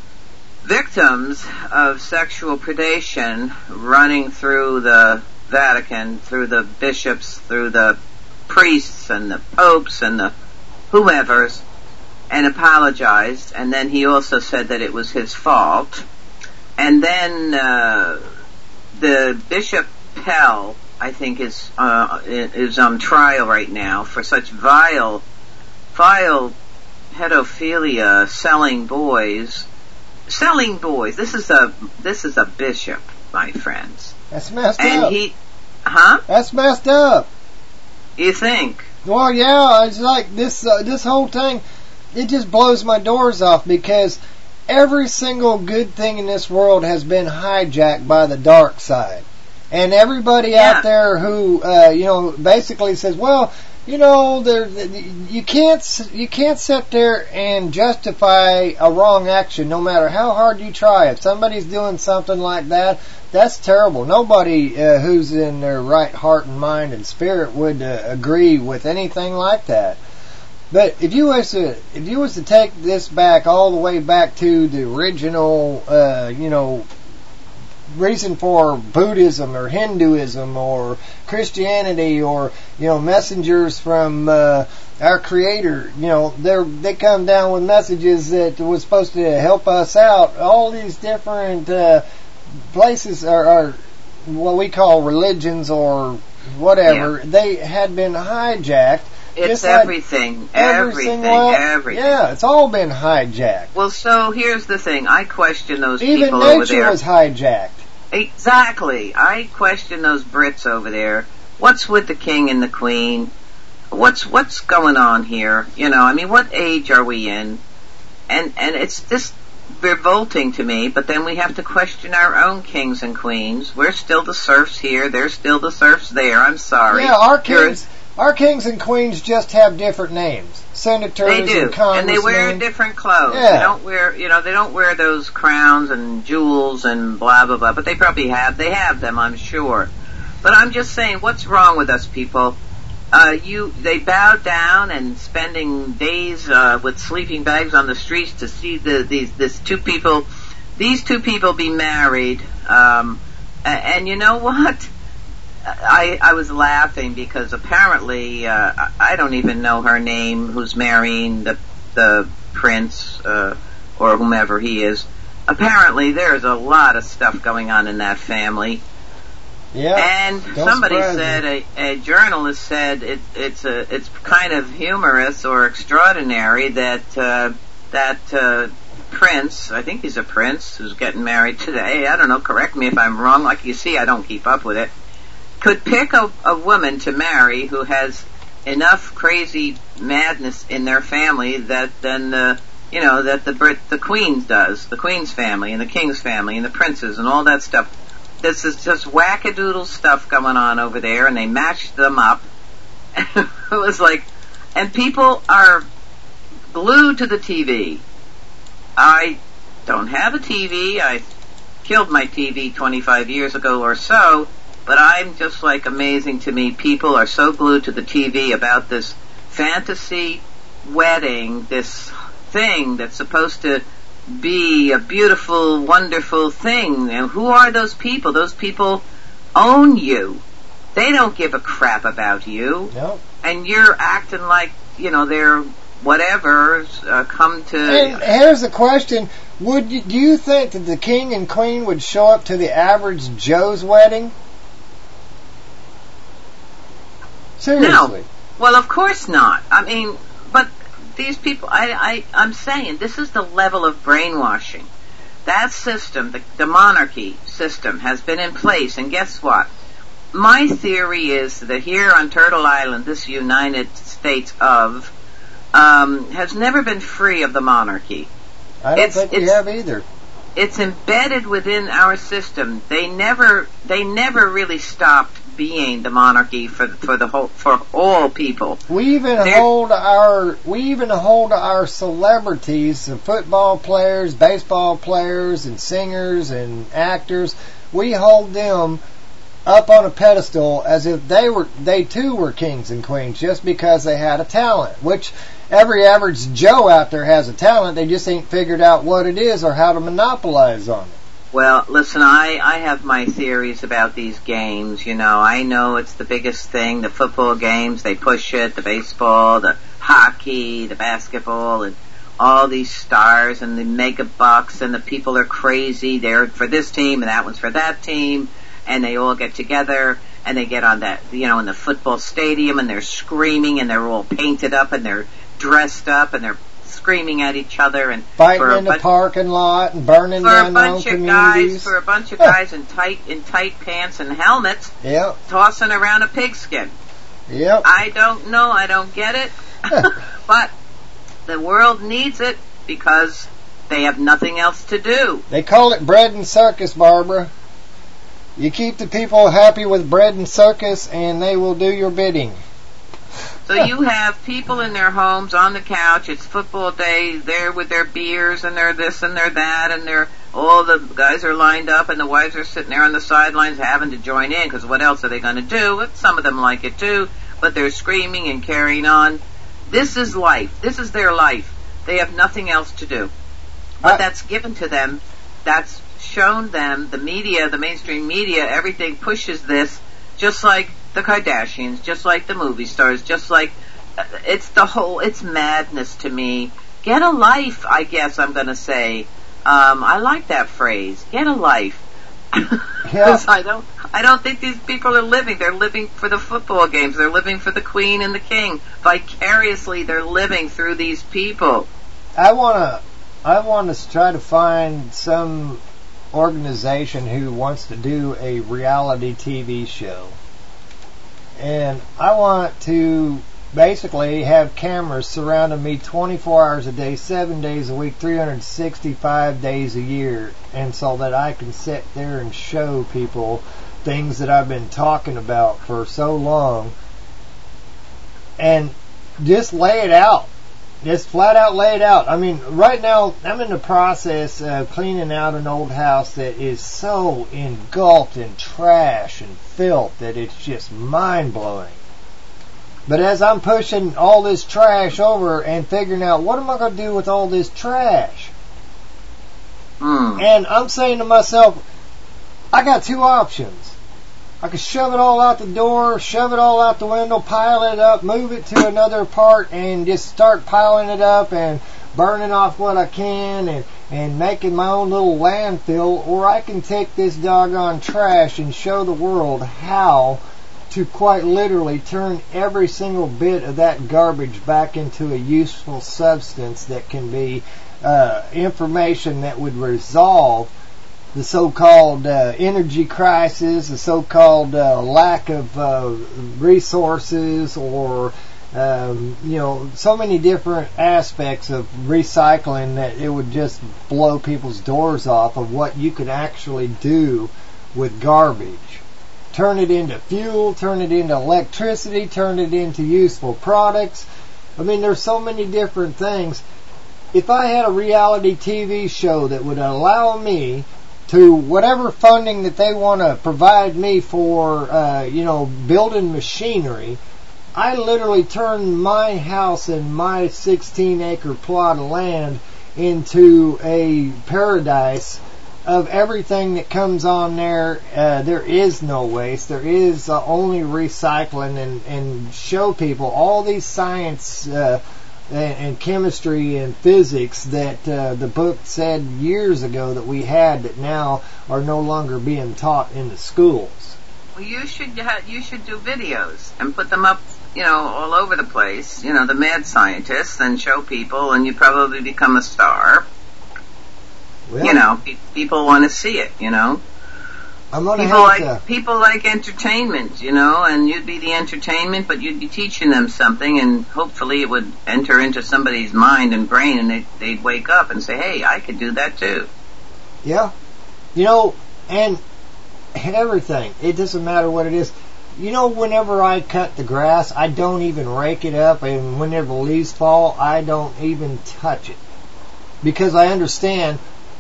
victims of sexual predation running through the Vatican, through the bishops, through the priests and the popes and the whomevers, and apologized. And then he also said that it was his fault. And then uh, the Bishop Pell, I think, is uh, is on trial right now for such vile, vile pedophilia, selling boys, selling boys. This is a this is a bishop, my friends. That's messed and up. And he, huh? That's messed up. You think? Well, yeah. It's like this. Uh, this whole thing, it just blows my doors off, because every single good thing in this world has been hijacked by the dark side. And everybody Yeah. out there who, uh, you know, basically says, well, you know, there, you can't you can't sit there and justify a wrong action, no matter how hard you try. If somebody's doing something like that, that's terrible. Nobody uh, who's in their right heart and mind and spirit would uh, agree with anything like that. But if you was to if you was to take this back all the way back to the original, uh, you know, reason for Buddhism or Hinduism or Christianity or, you know, messengers from uh, our Creator, you know, they they come down with messages that was supposed to help us out. All these different uh, places are, are what we call religions or whatever. Yeah. They had been hijacked. It's just like everything, every everything, single- everything. Yeah, it's all been hijacked. Well, so here's the thing. I question those Even people over nature there. was hijacked. Exactly. I question those Brits over there. What's with the king and the queen? What's what's going on here? You know, I mean, what age are we in? And and it's just revolting to me. But then we have to question our own kings and queens. We're still the serfs here. They're still the serfs there. I'm sorry. Yeah, our You're- kings, our kings and queens just have different names. Senators They do, and congressmen. and they wear different clothes. Yeah. They don't wear, you know, they don't wear those crowns and jewels and blah blah blah. But they probably have. They have them, I'm sure. But I'm just saying, what's wrong with us people? Uh, you, they bow down and spending days uh, with sleeping bags on the streets to see the these this two people, these two people be married. Um, and, and you know what? I, I was laughing because apparently uh, I don't even know her name. Who's marrying the the prince uh, or whomever he is? Apparently, there's a lot of stuff going on in that family. Yeah. And don't somebody surprise said, me. a, a journalist said, it, it's a it's kind of humorous or extraordinary that uh, that uh, prince, I think he's a prince who's getting married today. I don't know. Correct me if I'm wrong. Like you see, I don't keep up with it. Could pick a, a woman to marry who has enough crazy madness in their family that then the you know that the Brit the Queen does, the Queen's family and the King's family and the princes and all that stuff. This is just wackadoodle stuff going on over there, and they matched them up. It was like, and people are glued to the T V. I don't have a T V. I killed my T V twenty-five years ago or so. But I'm just like amazing to me. People are so glued to the T V about this fantasy wedding, this thing that's supposed to be a beautiful, wonderful thing. And who are those people? Those people own you. They don't give a crap about you. No. And you're acting like, you know, they're whatever, uh, come to... And here's the question. Would you, do you think that the king and queen would show up to the average Joe's wedding? Seriously. No. Well, of course not. I mean, but these people, I, I, I'm saying, this is the level of brainwashing. That system, the, the monarchy system, has been in place, and guess what? My theory is that here on Turtle Island, this United States of, um, has never been free of the monarchy. I don't It's- think we it's- have either. It's embedded within our system. They never, they never really stopped being the monarchy for for the whole for all people. We even They're- hold our we even hold our celebrities, the football players, baseball players, and singers and actors. We hold them up on a pedestal as if they were they too were kings and queens just because they had a talent. Which every average Joe out there has a talent. They just ain't figured out what it is or how to monopolize on it. Well, listen, I, I have my theories about these games. You know, I know it's the biggest thing, the football games, they push it, the baseball, the hockey, the basketball, and all these stars and the mega bucks, and the people are crazy. They're for this team and that one's for that team, and they all get together and they get on that, you know, in the football stadium, and they're screaming and they're all painted up and they're dressed up and they're screaming at each other and Fighting for a in the bunch- parking lot and burning for a down their own bunch of communities. guys, for a bunch of guys in tight in tight pants and helmets, Yep. tossing around a pigskin. Yep. I don't know, I don't get it, but the world needs it because they have nothing else to do. They call it bread and circus, Barbara. You keep the people happy with bread and circus, and they will do your bidding. So you have people in their homes on the couch. It's football day. They're with their beers and they're this and they're that, and they're all the guys are lined up, and the wives are sitting there on the sidelines having to join in because what else are they going to do? Some of them like it too, but they're screaming and carrying on. This is life. This is their life. They have nothing else to do. But that's given to them. That's shown them. The media, the mainstream media, everything pushes this, just like the Kardashians, just like the movie stars, just like, uh, it's the whole, it's madness to me. Get a life, I guess I'm going to say. Um, I like that phrase. Get a life. Because I don't, I don't think these people are living. They're living for the football games. They're living for the Queen and the King. Vicariously, they're living through these people. I want to, I want to try to find some organization who wants to do a reality T V show. And I want to basically have cameras surrounding me twenty-four hours a day, seven days a week, three hundred sixty-five days a year, and so that I can sit there and show people things that I've been talking about for so long, and just lay it out. Just flat out lay it out. I mean, right now, I'm in the process of cleaning out an old house that is so engulfed in trash and filth that it's just mind-blowing. But as I'm pushing all this trash over and figuring out, what am I going to do with all this trash? Mm. And I'm saying to myself, I got two options. I could shove it all out the door, shove it all out the window, pile it up, move it to another part, and just start piling it up and burning off what I can and, and making my own little landfill. Or I can take this doggone trash and show the world how to quite literally turn every single bit of that garbage back into a useful substance that can be uh, information that would resolve the so-called uh, energy crisis, the so-called uh, lack of uh, resources, or um, you know, so many different aspects of recycling that it would just blow people's doors off of what you could actually do with garbage. Turn it into fuel, turn it into electricity, turn it into useful products. I mean, there's so many different things. If I had a reality T V show that would allow me to whatever funding that they want to provide me for, uh, you know, building machinery, I literally turn my house and my sixteen acre plot of land into a paradise of everything that comes on there. Uh, there is no waste. There is uh, only recycling, and, and show people all these science uh, and, and chemistry and physics that uh, the book said years ago that we had that now are no longer being taught in the schools. Well, you should ha- you should do videos and put them up, you know, all over the place. You know, the mad scientists, and show people, and you probably become a star. Well, you know, pe- people want to see it. You know, I'm gonna people have like to. people like entertainment. You know, and you'd be the entertainment, but you'd be teaching them something, and hopefully it would enter into somebody's mind and brain, and they'd, they'd wake up and say, "Hey, I could do that too." Yeah, you know, and everything. It doesn't matter what it is. You know, whenever I cut the grass, I don't even rake it up, and whenever the leaves fall, I don't even touch it, because I understand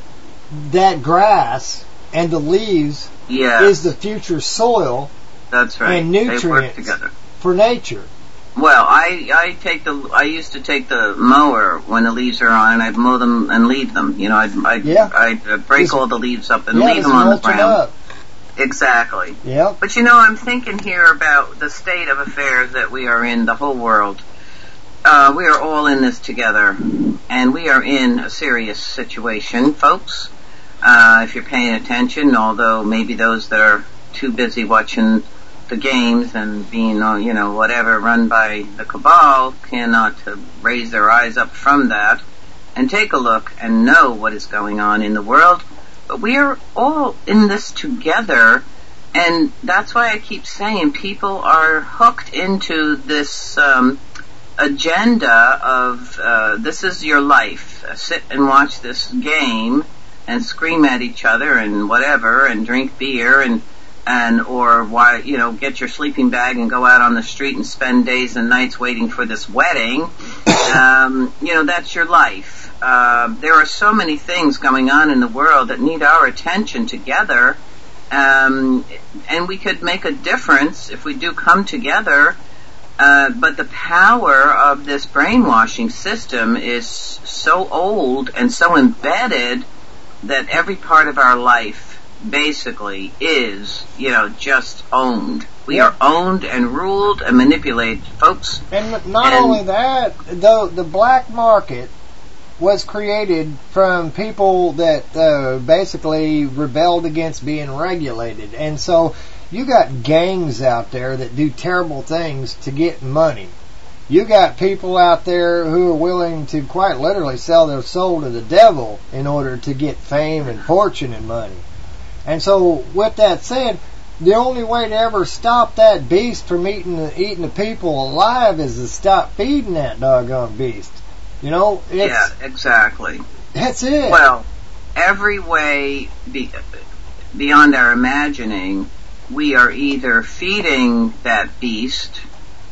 that grass and the leaves yeah. is the future soil. That's right. And They work nutrients together. for nature. Well, I I take the I used to take the mower when the leaves are on, and I'd mow them and leave them. You know, I'd I'd, Yeah. I'd uh, break Just- all the leaves up and yeah, leave just them on the mulch it ground. up. Exactly. Yep. But you know, I'm thinking here about the state of affairs that we are in, the whole world. Uh, we are all in this together, and we are in a serious situation, folks. Uh, if you're paying attention, although maybe those that are too busy watching the games and being, uh, you know, whatever, run by the cabal, cannot uh, raise their eyes up from that and take a look and know what is going on in the world. But we are all in this together, and that's why I keep saying people are hooked into this um, agenda of uh, this is your life. Uh, sit and watch this game and scream at each other and whatever and drink beer and and or why you know get your sleeping bag and go out on the street and spend days and nights waiting for this wedding. Um, you know, that's your life. Uh, there are so many things going on in the world that need our attention together, um, and we could make a difference if we do come together. Uh, but the power of this brainwashing system is so old and so embedded that every part of our life basically is, you know, just owned. We Yeah. are owned and ruled and manipulated, folks. And not And- only that, though, the black market was created from people that uh, basically rebelled against being regulated. And so you got gangs out there that do terrible things to get money. You got people out there who are willing to quite literally sell their soul to the devil in order to get fame and fortune and money. And so, with that said, the only way to ever stop that beast from eating the, eating the people alive is to stop feeding that doggone beast. You know, it's, Yeah, exactly. that's it. Well, every way be, beyond our imagining, we are either feeding that beast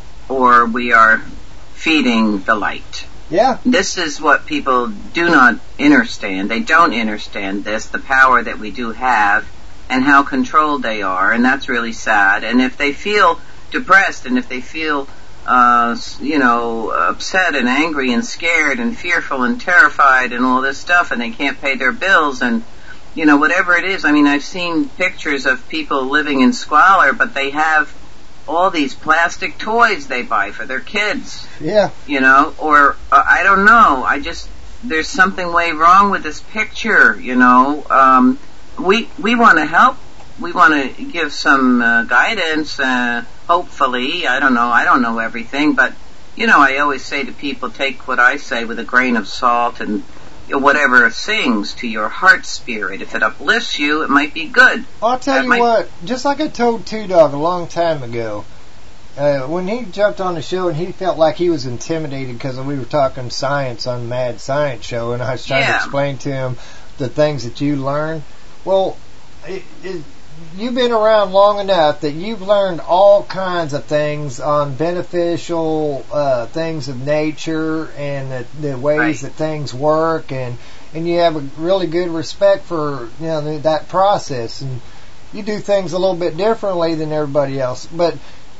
or we are feeding the light. Yeah. This is what people do not understand. They don't understand this, the power that we do have and how controlled they are, and that's really sad. And if they feel depressed and if they feel uh, you know, upset and angry and scared and fearful and terrified and all this stuff, and they can't pay their bills and, you know, whatever it is. I mean, I've seen pictures of people living in squalor, but they have all these plastic toys they buy for their kids. Yeah. You know, or uh, I don't know. I just, there's something way wrong with this picture, you know. Um, we, we want to help. We want to give some uh, guidance, uh, hopefully. I don't know. I don't know everything, but, you know, I always say to people, take what I say with a grain of salt, and you know, whatever sings to your heart spirit. If it uplifts you, it might be good. I'll tell That you might- what, just like I told Two Dog a long time ago, uh, when he jumped on the show and he felt like he was intimidated because we were talking science on Mad Science Show, and I was trying to Yeah. explain to him the things that you learn. Well, it, it, you've been around long enough that you've learned all kinds of things on beneficial uh, things of nature and the, the ways Right. that things work, and and you have a really good respect for, you know, that process, and you do things a little bit differently than everybody else. But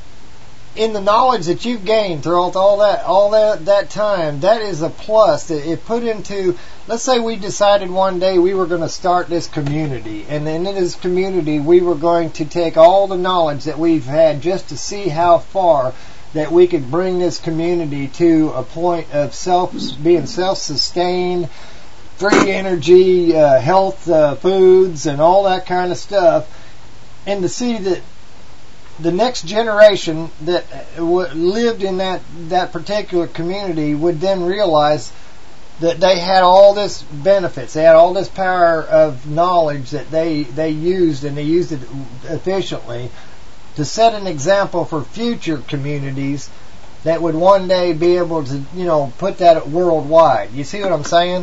in the knowledge that you've gained throughout all that all that that time, that is a plus that it put into. Let's say we decided one day we were going to start this community, and then in this community we were going to take all the knowledge that we've had just to see how far that we could bring this community to a point of self being self-sustained, free energy, uh, health uh, foods, and all that kind of stuff, and to see that the next generation that w- lived in that, that particular community would then realize that they had all this benefits, they had all this power of knowledge that they, they used, and they used it efficiently to set an example for future communities that would one day be able to, you know, put that worldwide. You see what I'm saying?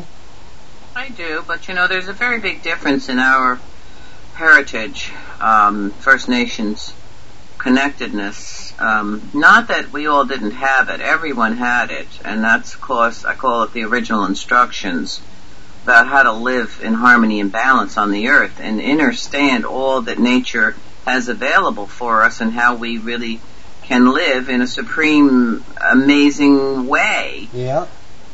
I do, but you know, there's a very big difference in our heritage, um, First Nations connectedness. Um, not that we all didn't have it, everyone had it, and that's, of course, I call it the original instructions about how to live in harmony and balance on the earth and understand all that nature has available for us and how we really can live in a supreme, amazing way. Yeah.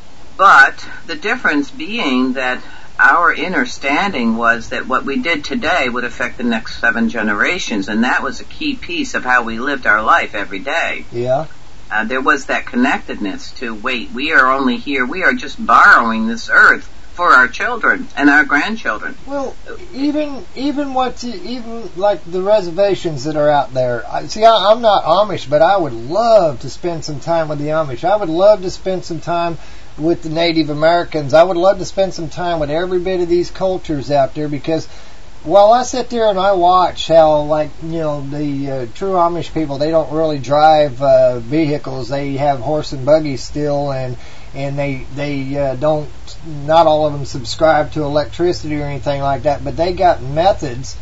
But the difference being that our understanding was that what we did today would affect the next seven generations, and that was a key piece of how we lived our life every day. Yeah. Uh, there was that connectedness to, wait, we are only here, we are just borrowing this earth for our children and our grandchildren. Well, even even what even like the reservations that are out there. I, see, I, I'm not Amish, but I would love to spend some time with the Amish. I would love to spend some time with the Native Americans. I would love to spend some time with every bit of these cultures out there, because while I sit there and I watch how, like, you know, the uh, true Amish people, they don't really drive uh, vehicles. They have horse and buggies still, and and they they uh, don't. Not all of them subscribe to electricity or anything like that, but they got methods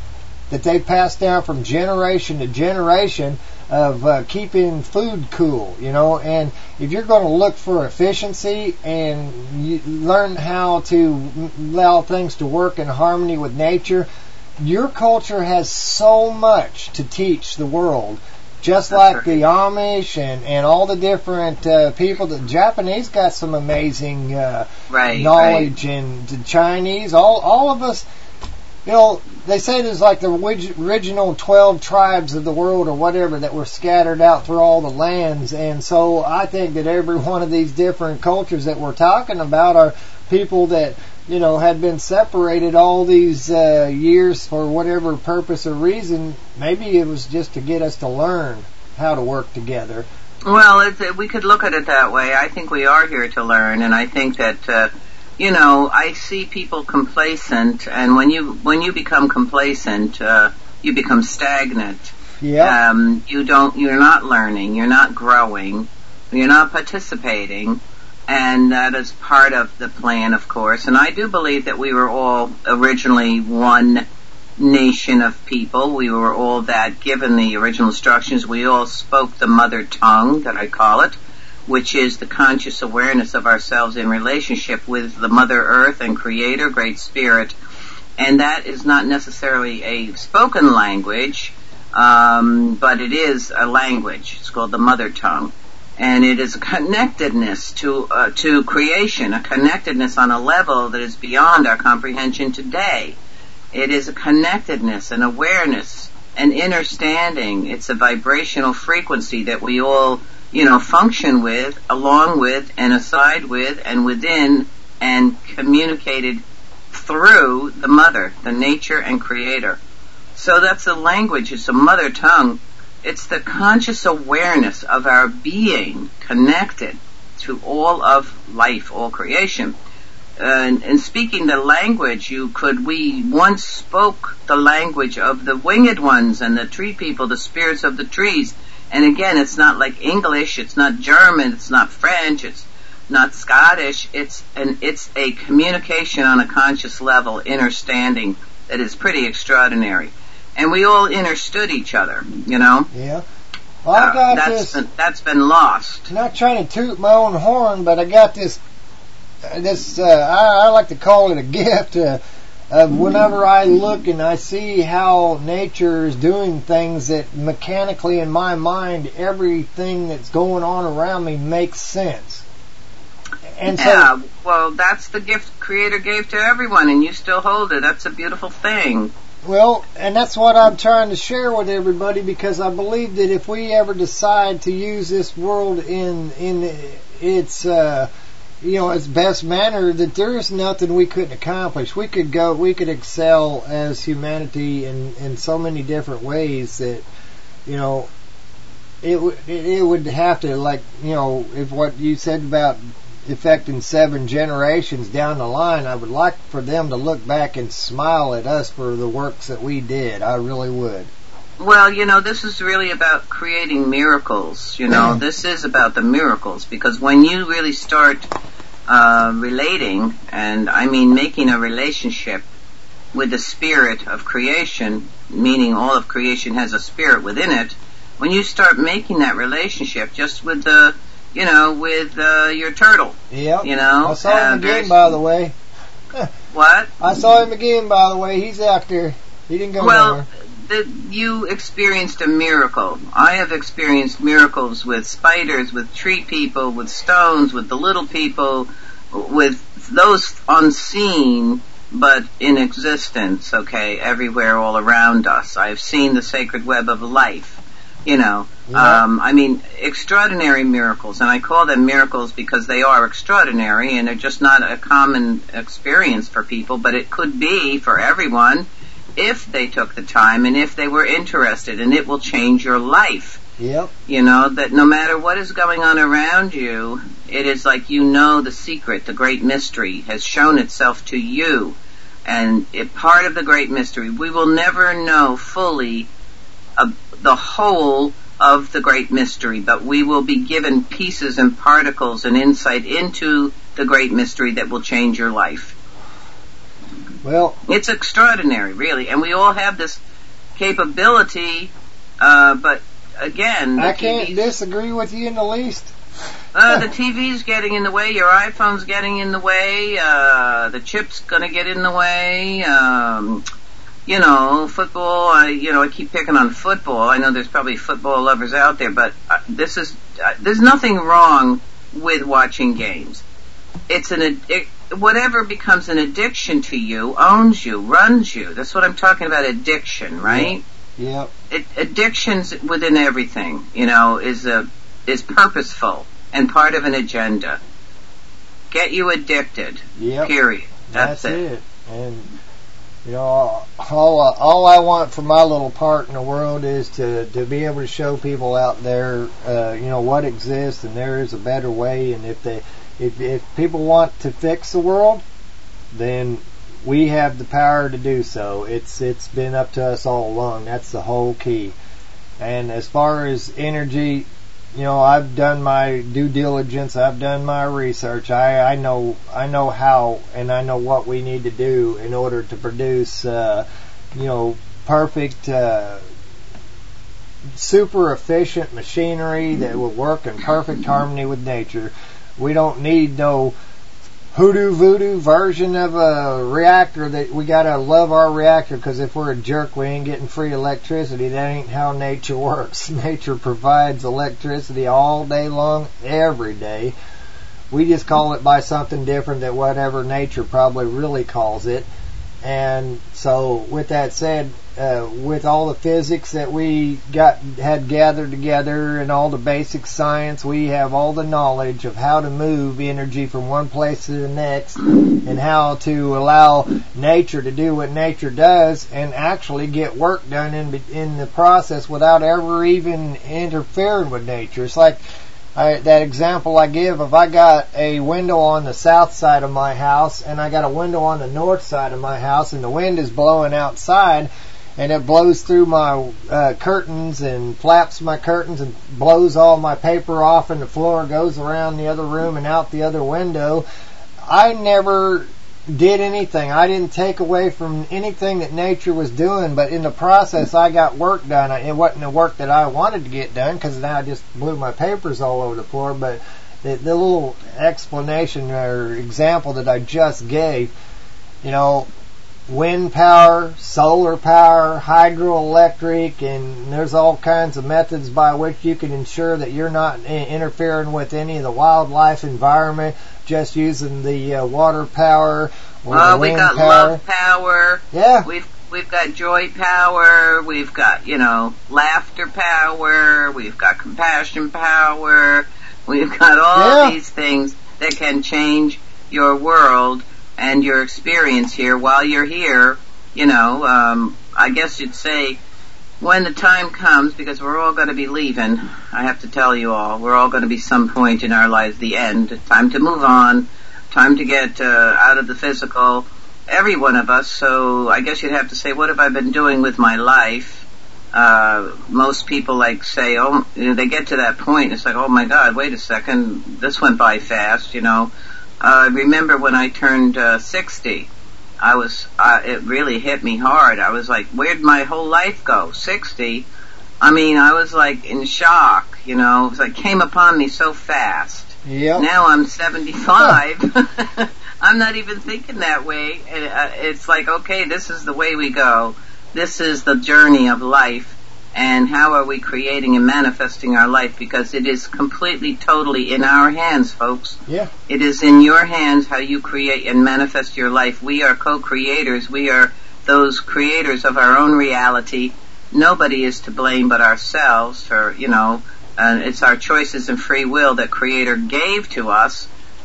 that they passed down from generation to generation of uh, keeping food cool, you know. And if you're going to look for efficiency and you learn how to allow things to work in harmony with nature, your culture has so much to teach the world. Just like the Amish and, and all the different uh, people, the Japanese got some amazing uh, right, knowledge, right. and the Chinese, all all of us, you know, they say there's like the original twelve tribes of the world or whatever that were scattered out through all the lands, and so I think that every one of these different cultures that we're talking about are people that, you know, had been separated all these uh, years for whatever purpose or reason. Maybe it was just to get us to learn how to work together. Well, it, we could look at it that way. I think we are here to learn, and I think that, uh, you know, I see people complacent, and when you when you become complacent, uh, you become stagnant. Yeah. Um, you don't. You're not learning. You're not growing. You're not participating. And that is part of the plan, of course. And I do believe that we were all originally one nation of people. We were all that, given the original instructions. We all spoke the mother tongue, that I call it, which is the conscious awareness of ourselves in relationship with the Mother Earth and Creator, Great Spirit. And that is not necessarily a spoken language, um, but it is a language. It's called the mother tongue. And it is a connectedness to uh, to creation, a connectedness on a level that is beyond our comprehension today. It is a connectedness, an awareness, an understanding. It's a vibrational frequency that we all, you know, function with, along with, and aside with, and within, and communicated through the Mother, the nature and Creator. So that's the language. It's a mother tongue. It's the conscious awareness of our being connected to all of life, all creation. Uh, and, and speaking the language, you could, we once spoke the language of the winged ones and the tree people, the spirits of the trees. And again, it's not like English, it's not German, it's not French, it's not Scottish. It's an, it's a communication on a conscious level, understanding that is pretty extraordinary. And we all understood each other, you know. Yeah. Well, I got uh, that's this. Been, that's been lost. Not trying to toot my own horn, but I got this. Uh, this uh, I, I like to call it a gift. Uh, uh, whenever I look and I see how nature is doing things, that mechanically in my mind, everything that's going on around me makes sense. And yeah. So, well, that's the gift Creator gave to everyone, and you still hold it. That's a beautiful thing. Well, and that's what I'm trying to share with everybody, because I believe that if we ever decide to use this world in in its uh, you know its best manner, that there is nothing we couldn't accomplish. We could go, we could excel as humanity in in so many different ways that, you know, it would it would have to, like, you know, if what you said about affecting seven generations down the line, I would like for them to look back and smile at us for the works that we did. I really would. Well, you know, this is really about creating miracles. You know, this is about the miracles, because when you really start uh, relating, and I mean making a relationship with the spirit of creation, meaning all of creation has a spirit within it, when you start making that relationship just with the You know, with uh, your turtle. Yep. You know, I saw him uh, again, by the way. What? I saw him again, by the way. He's out there. He didn't go well, nowhere. The, you experienced a miracle. I have experienced miracles with spiders, with tree people, with stones, with the little people, with those unseen but in existence, okay, everywhere, all around us. I've seen the sacred web of life. You know, yeah. um, I mean, extraordinary miracles, and I call them miracles because they are extraordinary, and they're just not a common experience for people, but it could be for everyone if they took the time and if they were interested, and it will change your life. Yep. You know, that no matter what is going on around you, it is like, you know, the secret, the great mystery has shown itself to you, and it, part of the great mystery, we will never know fully uh, the whole of the great mystery, but we will be given pieces and particles and insight into the great mystery that will change your life. Well, it's extraordinary, really, and we all have this capability, uh, but again, the I can't T V's, disagree with you in the least. uh, the T V's getting in the way, your iPhone's getting in the way, uh, the chip's gonna get in the way, um, you know, football, I, you know, I keep picking on football. I know there's probably football lovers out there, but uh, this is, uh, there's nothing wrong with watching games. It's an, it, whatever becomes an addiction to you owns you, runs you. That's what I'm talking about, addiction, right? Yep. It, addictions within everything, you know, is a, is purposeful and part of an agenda. Get you addicted. Yep. Period. That's, That's it. it. And you know, all uh, all I want for my little part in the world is to to be able to show people out there, uh, you know, what exists, and there is a better way. And if they, if if people want to fix the world, then we have the power to do so. It's it's been up to us all along. That's the whole key. And as far as energy, you know, I've done my due diligence. I've done my research. I, I know I know how and I know what we need to do in order to produce, uh, you know, perfect, uh, super efficient machinery that will work in perfect harmony with nature. We don't need no hoodoo voodoo version of a reactor that we gotta love our reactor, because if we're a jerk we ain't getting free electricity. That ain't how nature works. Nature provides electricity all day long, every day. We just call it by something different than whatever nature probably really calls it. And so with that said, uh, with all the physics that we got had gathered together and all the basic science, we have all the knowledge of how to move energy from one place to the next and how to allow nature to do what nature does and actually get work done in in the process without ever even interfering with nature. It's like I, that example I give, if I got a window on the south side of my house and I got a window on the north side of my house and the wind is blowing outside and it blows through my uh, curtains and flaps my curtains and blows all my paper off and the floor goes around the other room and out the other window, I never did anything. I didn't take away from anything that nature was doing, but in the process I got work done. It wasn't the work that I wanted to get done because now I just blew my papers all over the floor, but the, the little explanation or example that I just gave, you know, wind power, solar power, hydroelectric, and there's all kinds of methods by which you can ensure that you're not interfering with any of the wildlife environment, just using the uh, water power or uh, the wind we got power. love power. Yeah. We've we've got joy power. We've got, you know, laughter power. We've got compassion power. We've got all Yeah. these things that can change your world and your experience here while you're here. You know, um, I guess you'd say when the time comes, because we're all going to be leaving, I have to tell you all, we're all going to be some point in our lives, the end. Time to move on. Time to get uh, out of the physical. Every one of us. So I guess you'd have to say, what have I been doing with my life? Uh, most people like say, oh, you know, they get to that point. It's like, oh my God, wait a second. This went by fast, you know. I uh, remember when I turned uh, sixty, I was, uh, it really hit me hard. I was like, where'd my whole life go? sixty? I mean, I was like in shock, you know. It was like, came upon me so fast. Yep. Now I'm seventy-five. I'm not even thinking that way. It's like, okay, this is the way we go. This is the journey of life. And how are we creating and manifesting our life? Because it is completely, totally in our hands, folks. Yeah. It is in your hands how you create and manifest your life. We are co-creators. We are those creators of our own reality. Nobody is to blame but ourselves for, you know, uh, it's our choices and free will that Creator gave to us,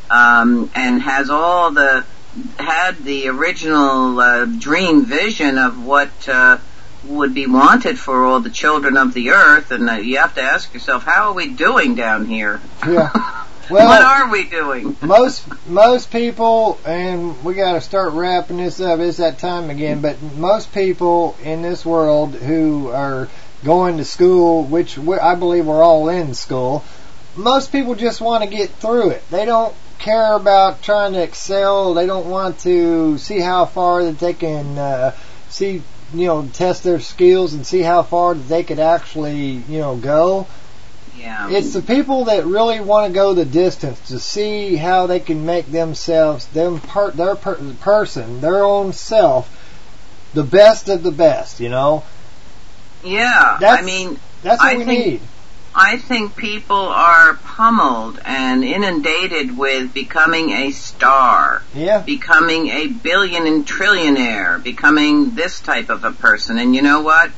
um, and has all the, had the original uh, dream vision of what uh, would be wanted for all the children of the earth. And uh, you have to ask yourself, how are we doing down here? Yeah. Well, what are we doing? most most people, and we got to start wrapping this up. It's that time again. But most people in this world who are going to school, which I believe we're all in school, most people just want to get through it. They don't care about trying to excel. They don't want to see how far that they can uh, see you know, test their skills and see how far that they could actually, you know, go. Yeah. It's the people that really want to go the distance to see how they can make themselves, them per, their per, person, their own self, the best of the best, you know? Yeah, That's, I mean, that's what I we think, need. I think people are pummeled and inundated with becoming a star, yeah, becoming a billion and trillionaire, becoming this type of a person. And you know what?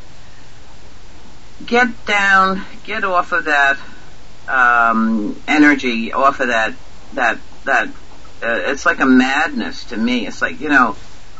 Get down, get off of that um, energy, off of that that that. Uh, it's like a madness to me. It's like, you know,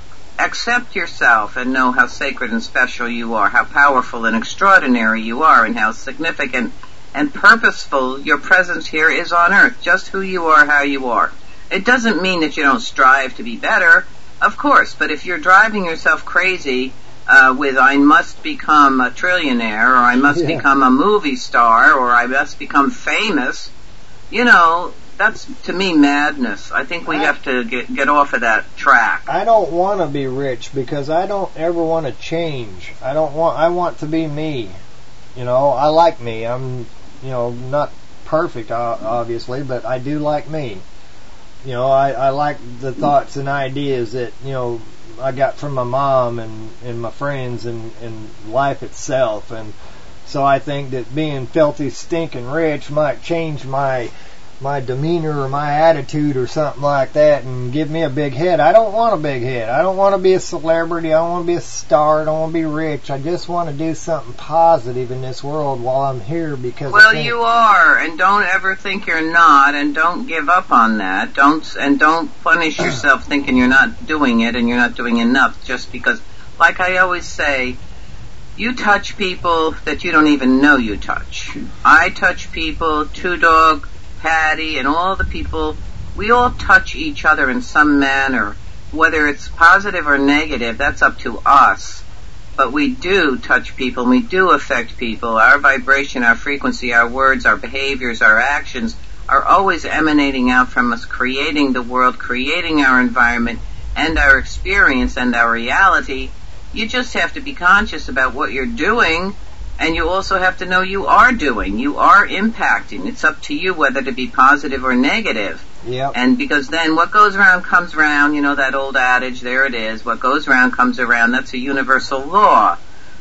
accept yourself and know how sacred and special you are, how powerful and extraordinary you are, and how significant and purposeful your presence here is on earth. Just who you are, how you are. It doesn't mean that you don't strive to be better, of course, but if you're driving yourself crazy uh, with I must become a trillionaire, or I must Yeah. become a movie star, or I must become famous, you know, that's, to me, madness. I think we I- have to get get off of that track. I don't want to be rich because I don't ever want to change. I don't want. I want to be me. You know, I like me. I'm, you know, not perfect, o- obviously, but I do like me. You know, I, I like the thoughts and ideas that, you know, I got from my mom and, and my friends and, and life itself. And so I think that being filthy, stinking rich might change my my demeanor or my attitude or something like that and give me a big head. I don't want a big head. I don't want to be a celebrity. I don't want to be a star. I don't want to be rich. I just want to do something positive in this world while I'm here because Well, I think, you are, and don't ever think you're not, and don't give up on that. Don't and don't punish yourself thinking you're not doing it and you're not doing enough just because, like I always say, you touch people that you don't even know you touch. I touch people, Two Dog, Patty, and all the people. We all touch each other in some manner, whether it's positive or negative. That's up to us. But we do touch people, and we do affect people. Our vibration, our frequency, our words, our behaviors, our actions are always emanating out from us, creating the world, creating our environment, and our experience, and our reality. You just have to be conscious about what you're doing, and you also have to know you are doing. You are impacting. It's up to you whether to be positive or negative. Yep. And because then what goes around comes around, you know that old adage, there it is, what goes around comes around. That's a universal law.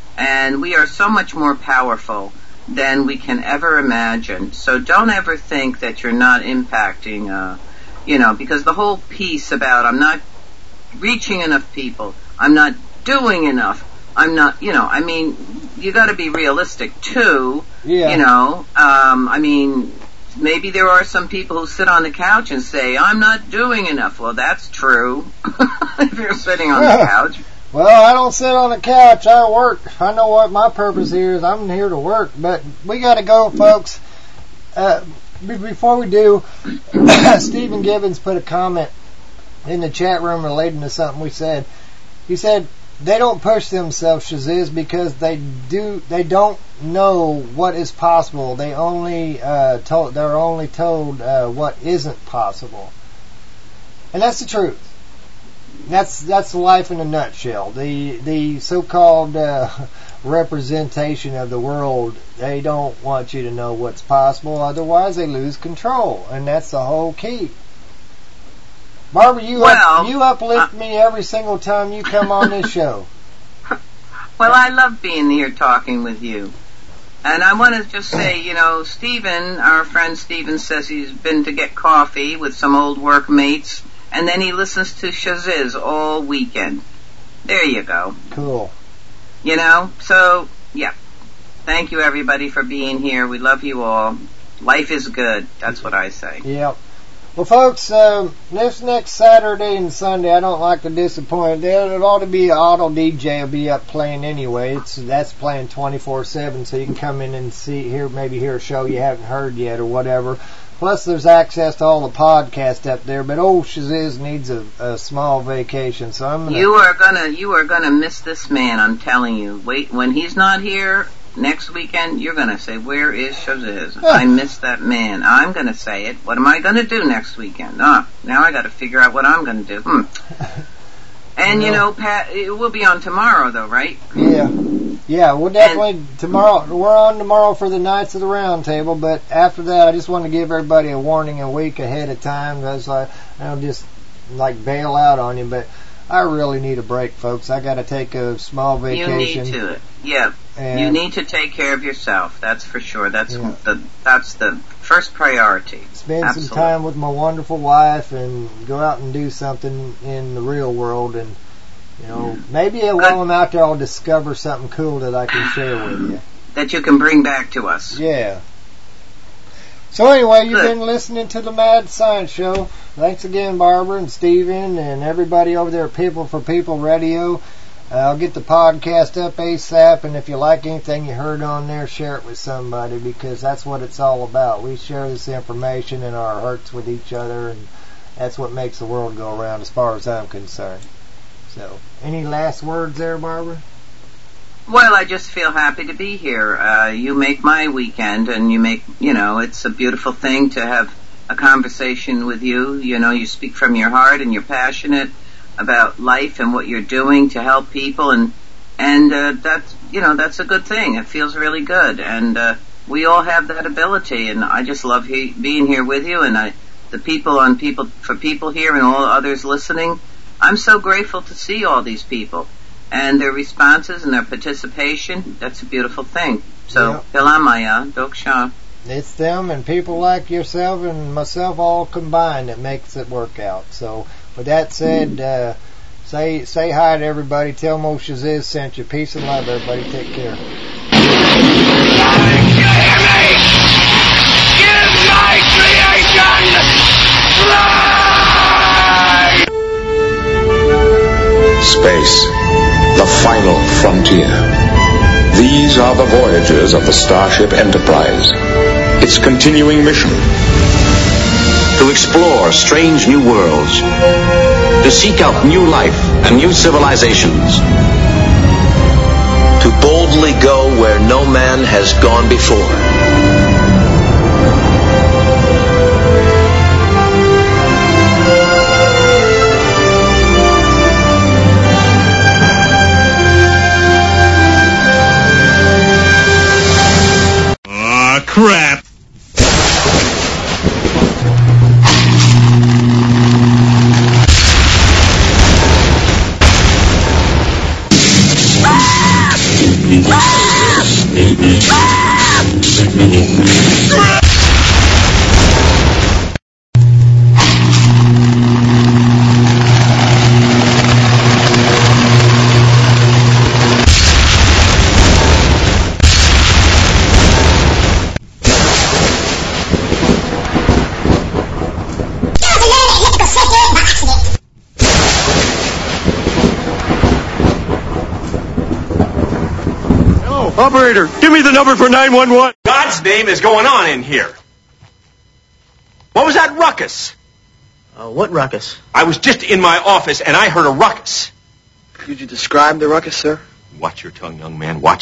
And we are so much more powerful than we can ever imagine. So don't ever think that you're not impacting, uh, you know, because the whole piece about I'm not reaching enough people, I'm not doing enough, I'm not, you know, I mean, you got to be realistic too. Yeah. You know, um, I mean, maybe there are some people who sit on the couch and say, I'm not doing enough. Well, that's true. If you're sitting on the couch. Well, I don't sit on the couch. I work. I know what my purpose here is. I'm here to work. But we got to go, folks. Uh, b- before we do, Stephen Gibbons put a comment in the chat room relating to something we said. He said, they don't push themselves, Shaziz, because they do. They don't know what is possible. They only uh, told. They're only told uh, what isn't possible, and that's the truth. That's that's life in a nutshell. The the so-called uh, representation of the world. They don't want you to know what's possible. Otherwise, they lose control, and that's the whole key. Barbara, you Well, up, you uplift uh, me every single time you come on this show. Well, I love being here talking with you. And I want to just say, you know, Stephen, our friend Stephen, says he's been to get coffee with some old workmates, and then he listens to Shaziz all weekend. There you go. Cool. You know, so, yeah. Thank you, everybody, for being here. We love you all. Life is good. That's what I say. Yep. Well, folks, um, this next Saturday and Sunday, I don't like to disappoint. There it ought to be an auto D J will be up playing anyway. It's that's playing twenty-four seven, so you can come in and see, hear, maybe hear a show you haven't heard yet or whatever. Plus, there's access to all the podcasts up there. But old Shaziz needs a, a small vacation, so I'm gonna. You are gonna, you are gonna miss this man. I'm telling you. Wait, when he's not here next weekend, you're gonna say, "Where is Shaziz? I miss that man." I'm gonna say it. What am I gonna do next weekend? Ah, now I got to figure out what I'm gonna do. Hmm. And, You you know. know, Pat, it will be on tomorrow, though, right? Yeah. Yeah, we'll definitely, tomorrow, we're on tomorrow for the Knights of the Round Table, but after that, I just want to give everybody a warning a week ahead of time, because I, I don't just, like, bail out on you, but I really need a break, folks. I got to take a small vacation. You need to, yeah. And you need to take care of yourself. That's for sure. That's Yeah. the that's the first priority. spend Absolutely. some time with my wonderful wife and go out and do something in the real world, and you know, maybe while I'm out there I'll discover something cool that I can share with you. That you can bring back to us. Yeah. So anyway, you've Good. been listening to the Mad Science Show. Thanks again, Barbara and Steven and everybody over there at People for People Radio. Uh, I'll get the podcast up ASAP, and if you like anything you heard on there, share it with somebody, because that's what it's all about. We share this information and our hearts with each other, and that's what makes the world go around as far as I'm concerned. So, any last words there, Barbara? Well, I just feel happy to be here. Uh, you make my weekend, and you make, you know, it's a beautiful thing to have a conversation with you. You know, you speak from your heart, and you're passionate about life and what you're doing to help people, and and uh, that's, you know, that's a good thing. It feels really good, and uh, we all have that ability, and I just love he- being here with you, and I, the people on People for People here, and all others listening. I'm so grateful to see all these people and their responses and their participation. That's a beautiful thing. So, Pilamaya, Doksha. It's them and people like yourself and myself all combined that makes it work out. So, with that said, uh, say say hi to everybody. Tell Mo Shaziz sent you. Peace and love, everybody. Take care. Give my creation life! Space, the final frontier. These are the voyages of the Starship Enterprise. Its continuing mission: to explore strange new worlds, to seek out new life and new civilizations, to boldly go where no man has gone before. Ah, crap. Operator, give me the number for nine one one. God's name is going on in here. What was that ruckus? Uh, what ruckus? I was just in my office and I heard a ruckus. Could you describe the ruckus, sir? Watch your tongue, young man. Watch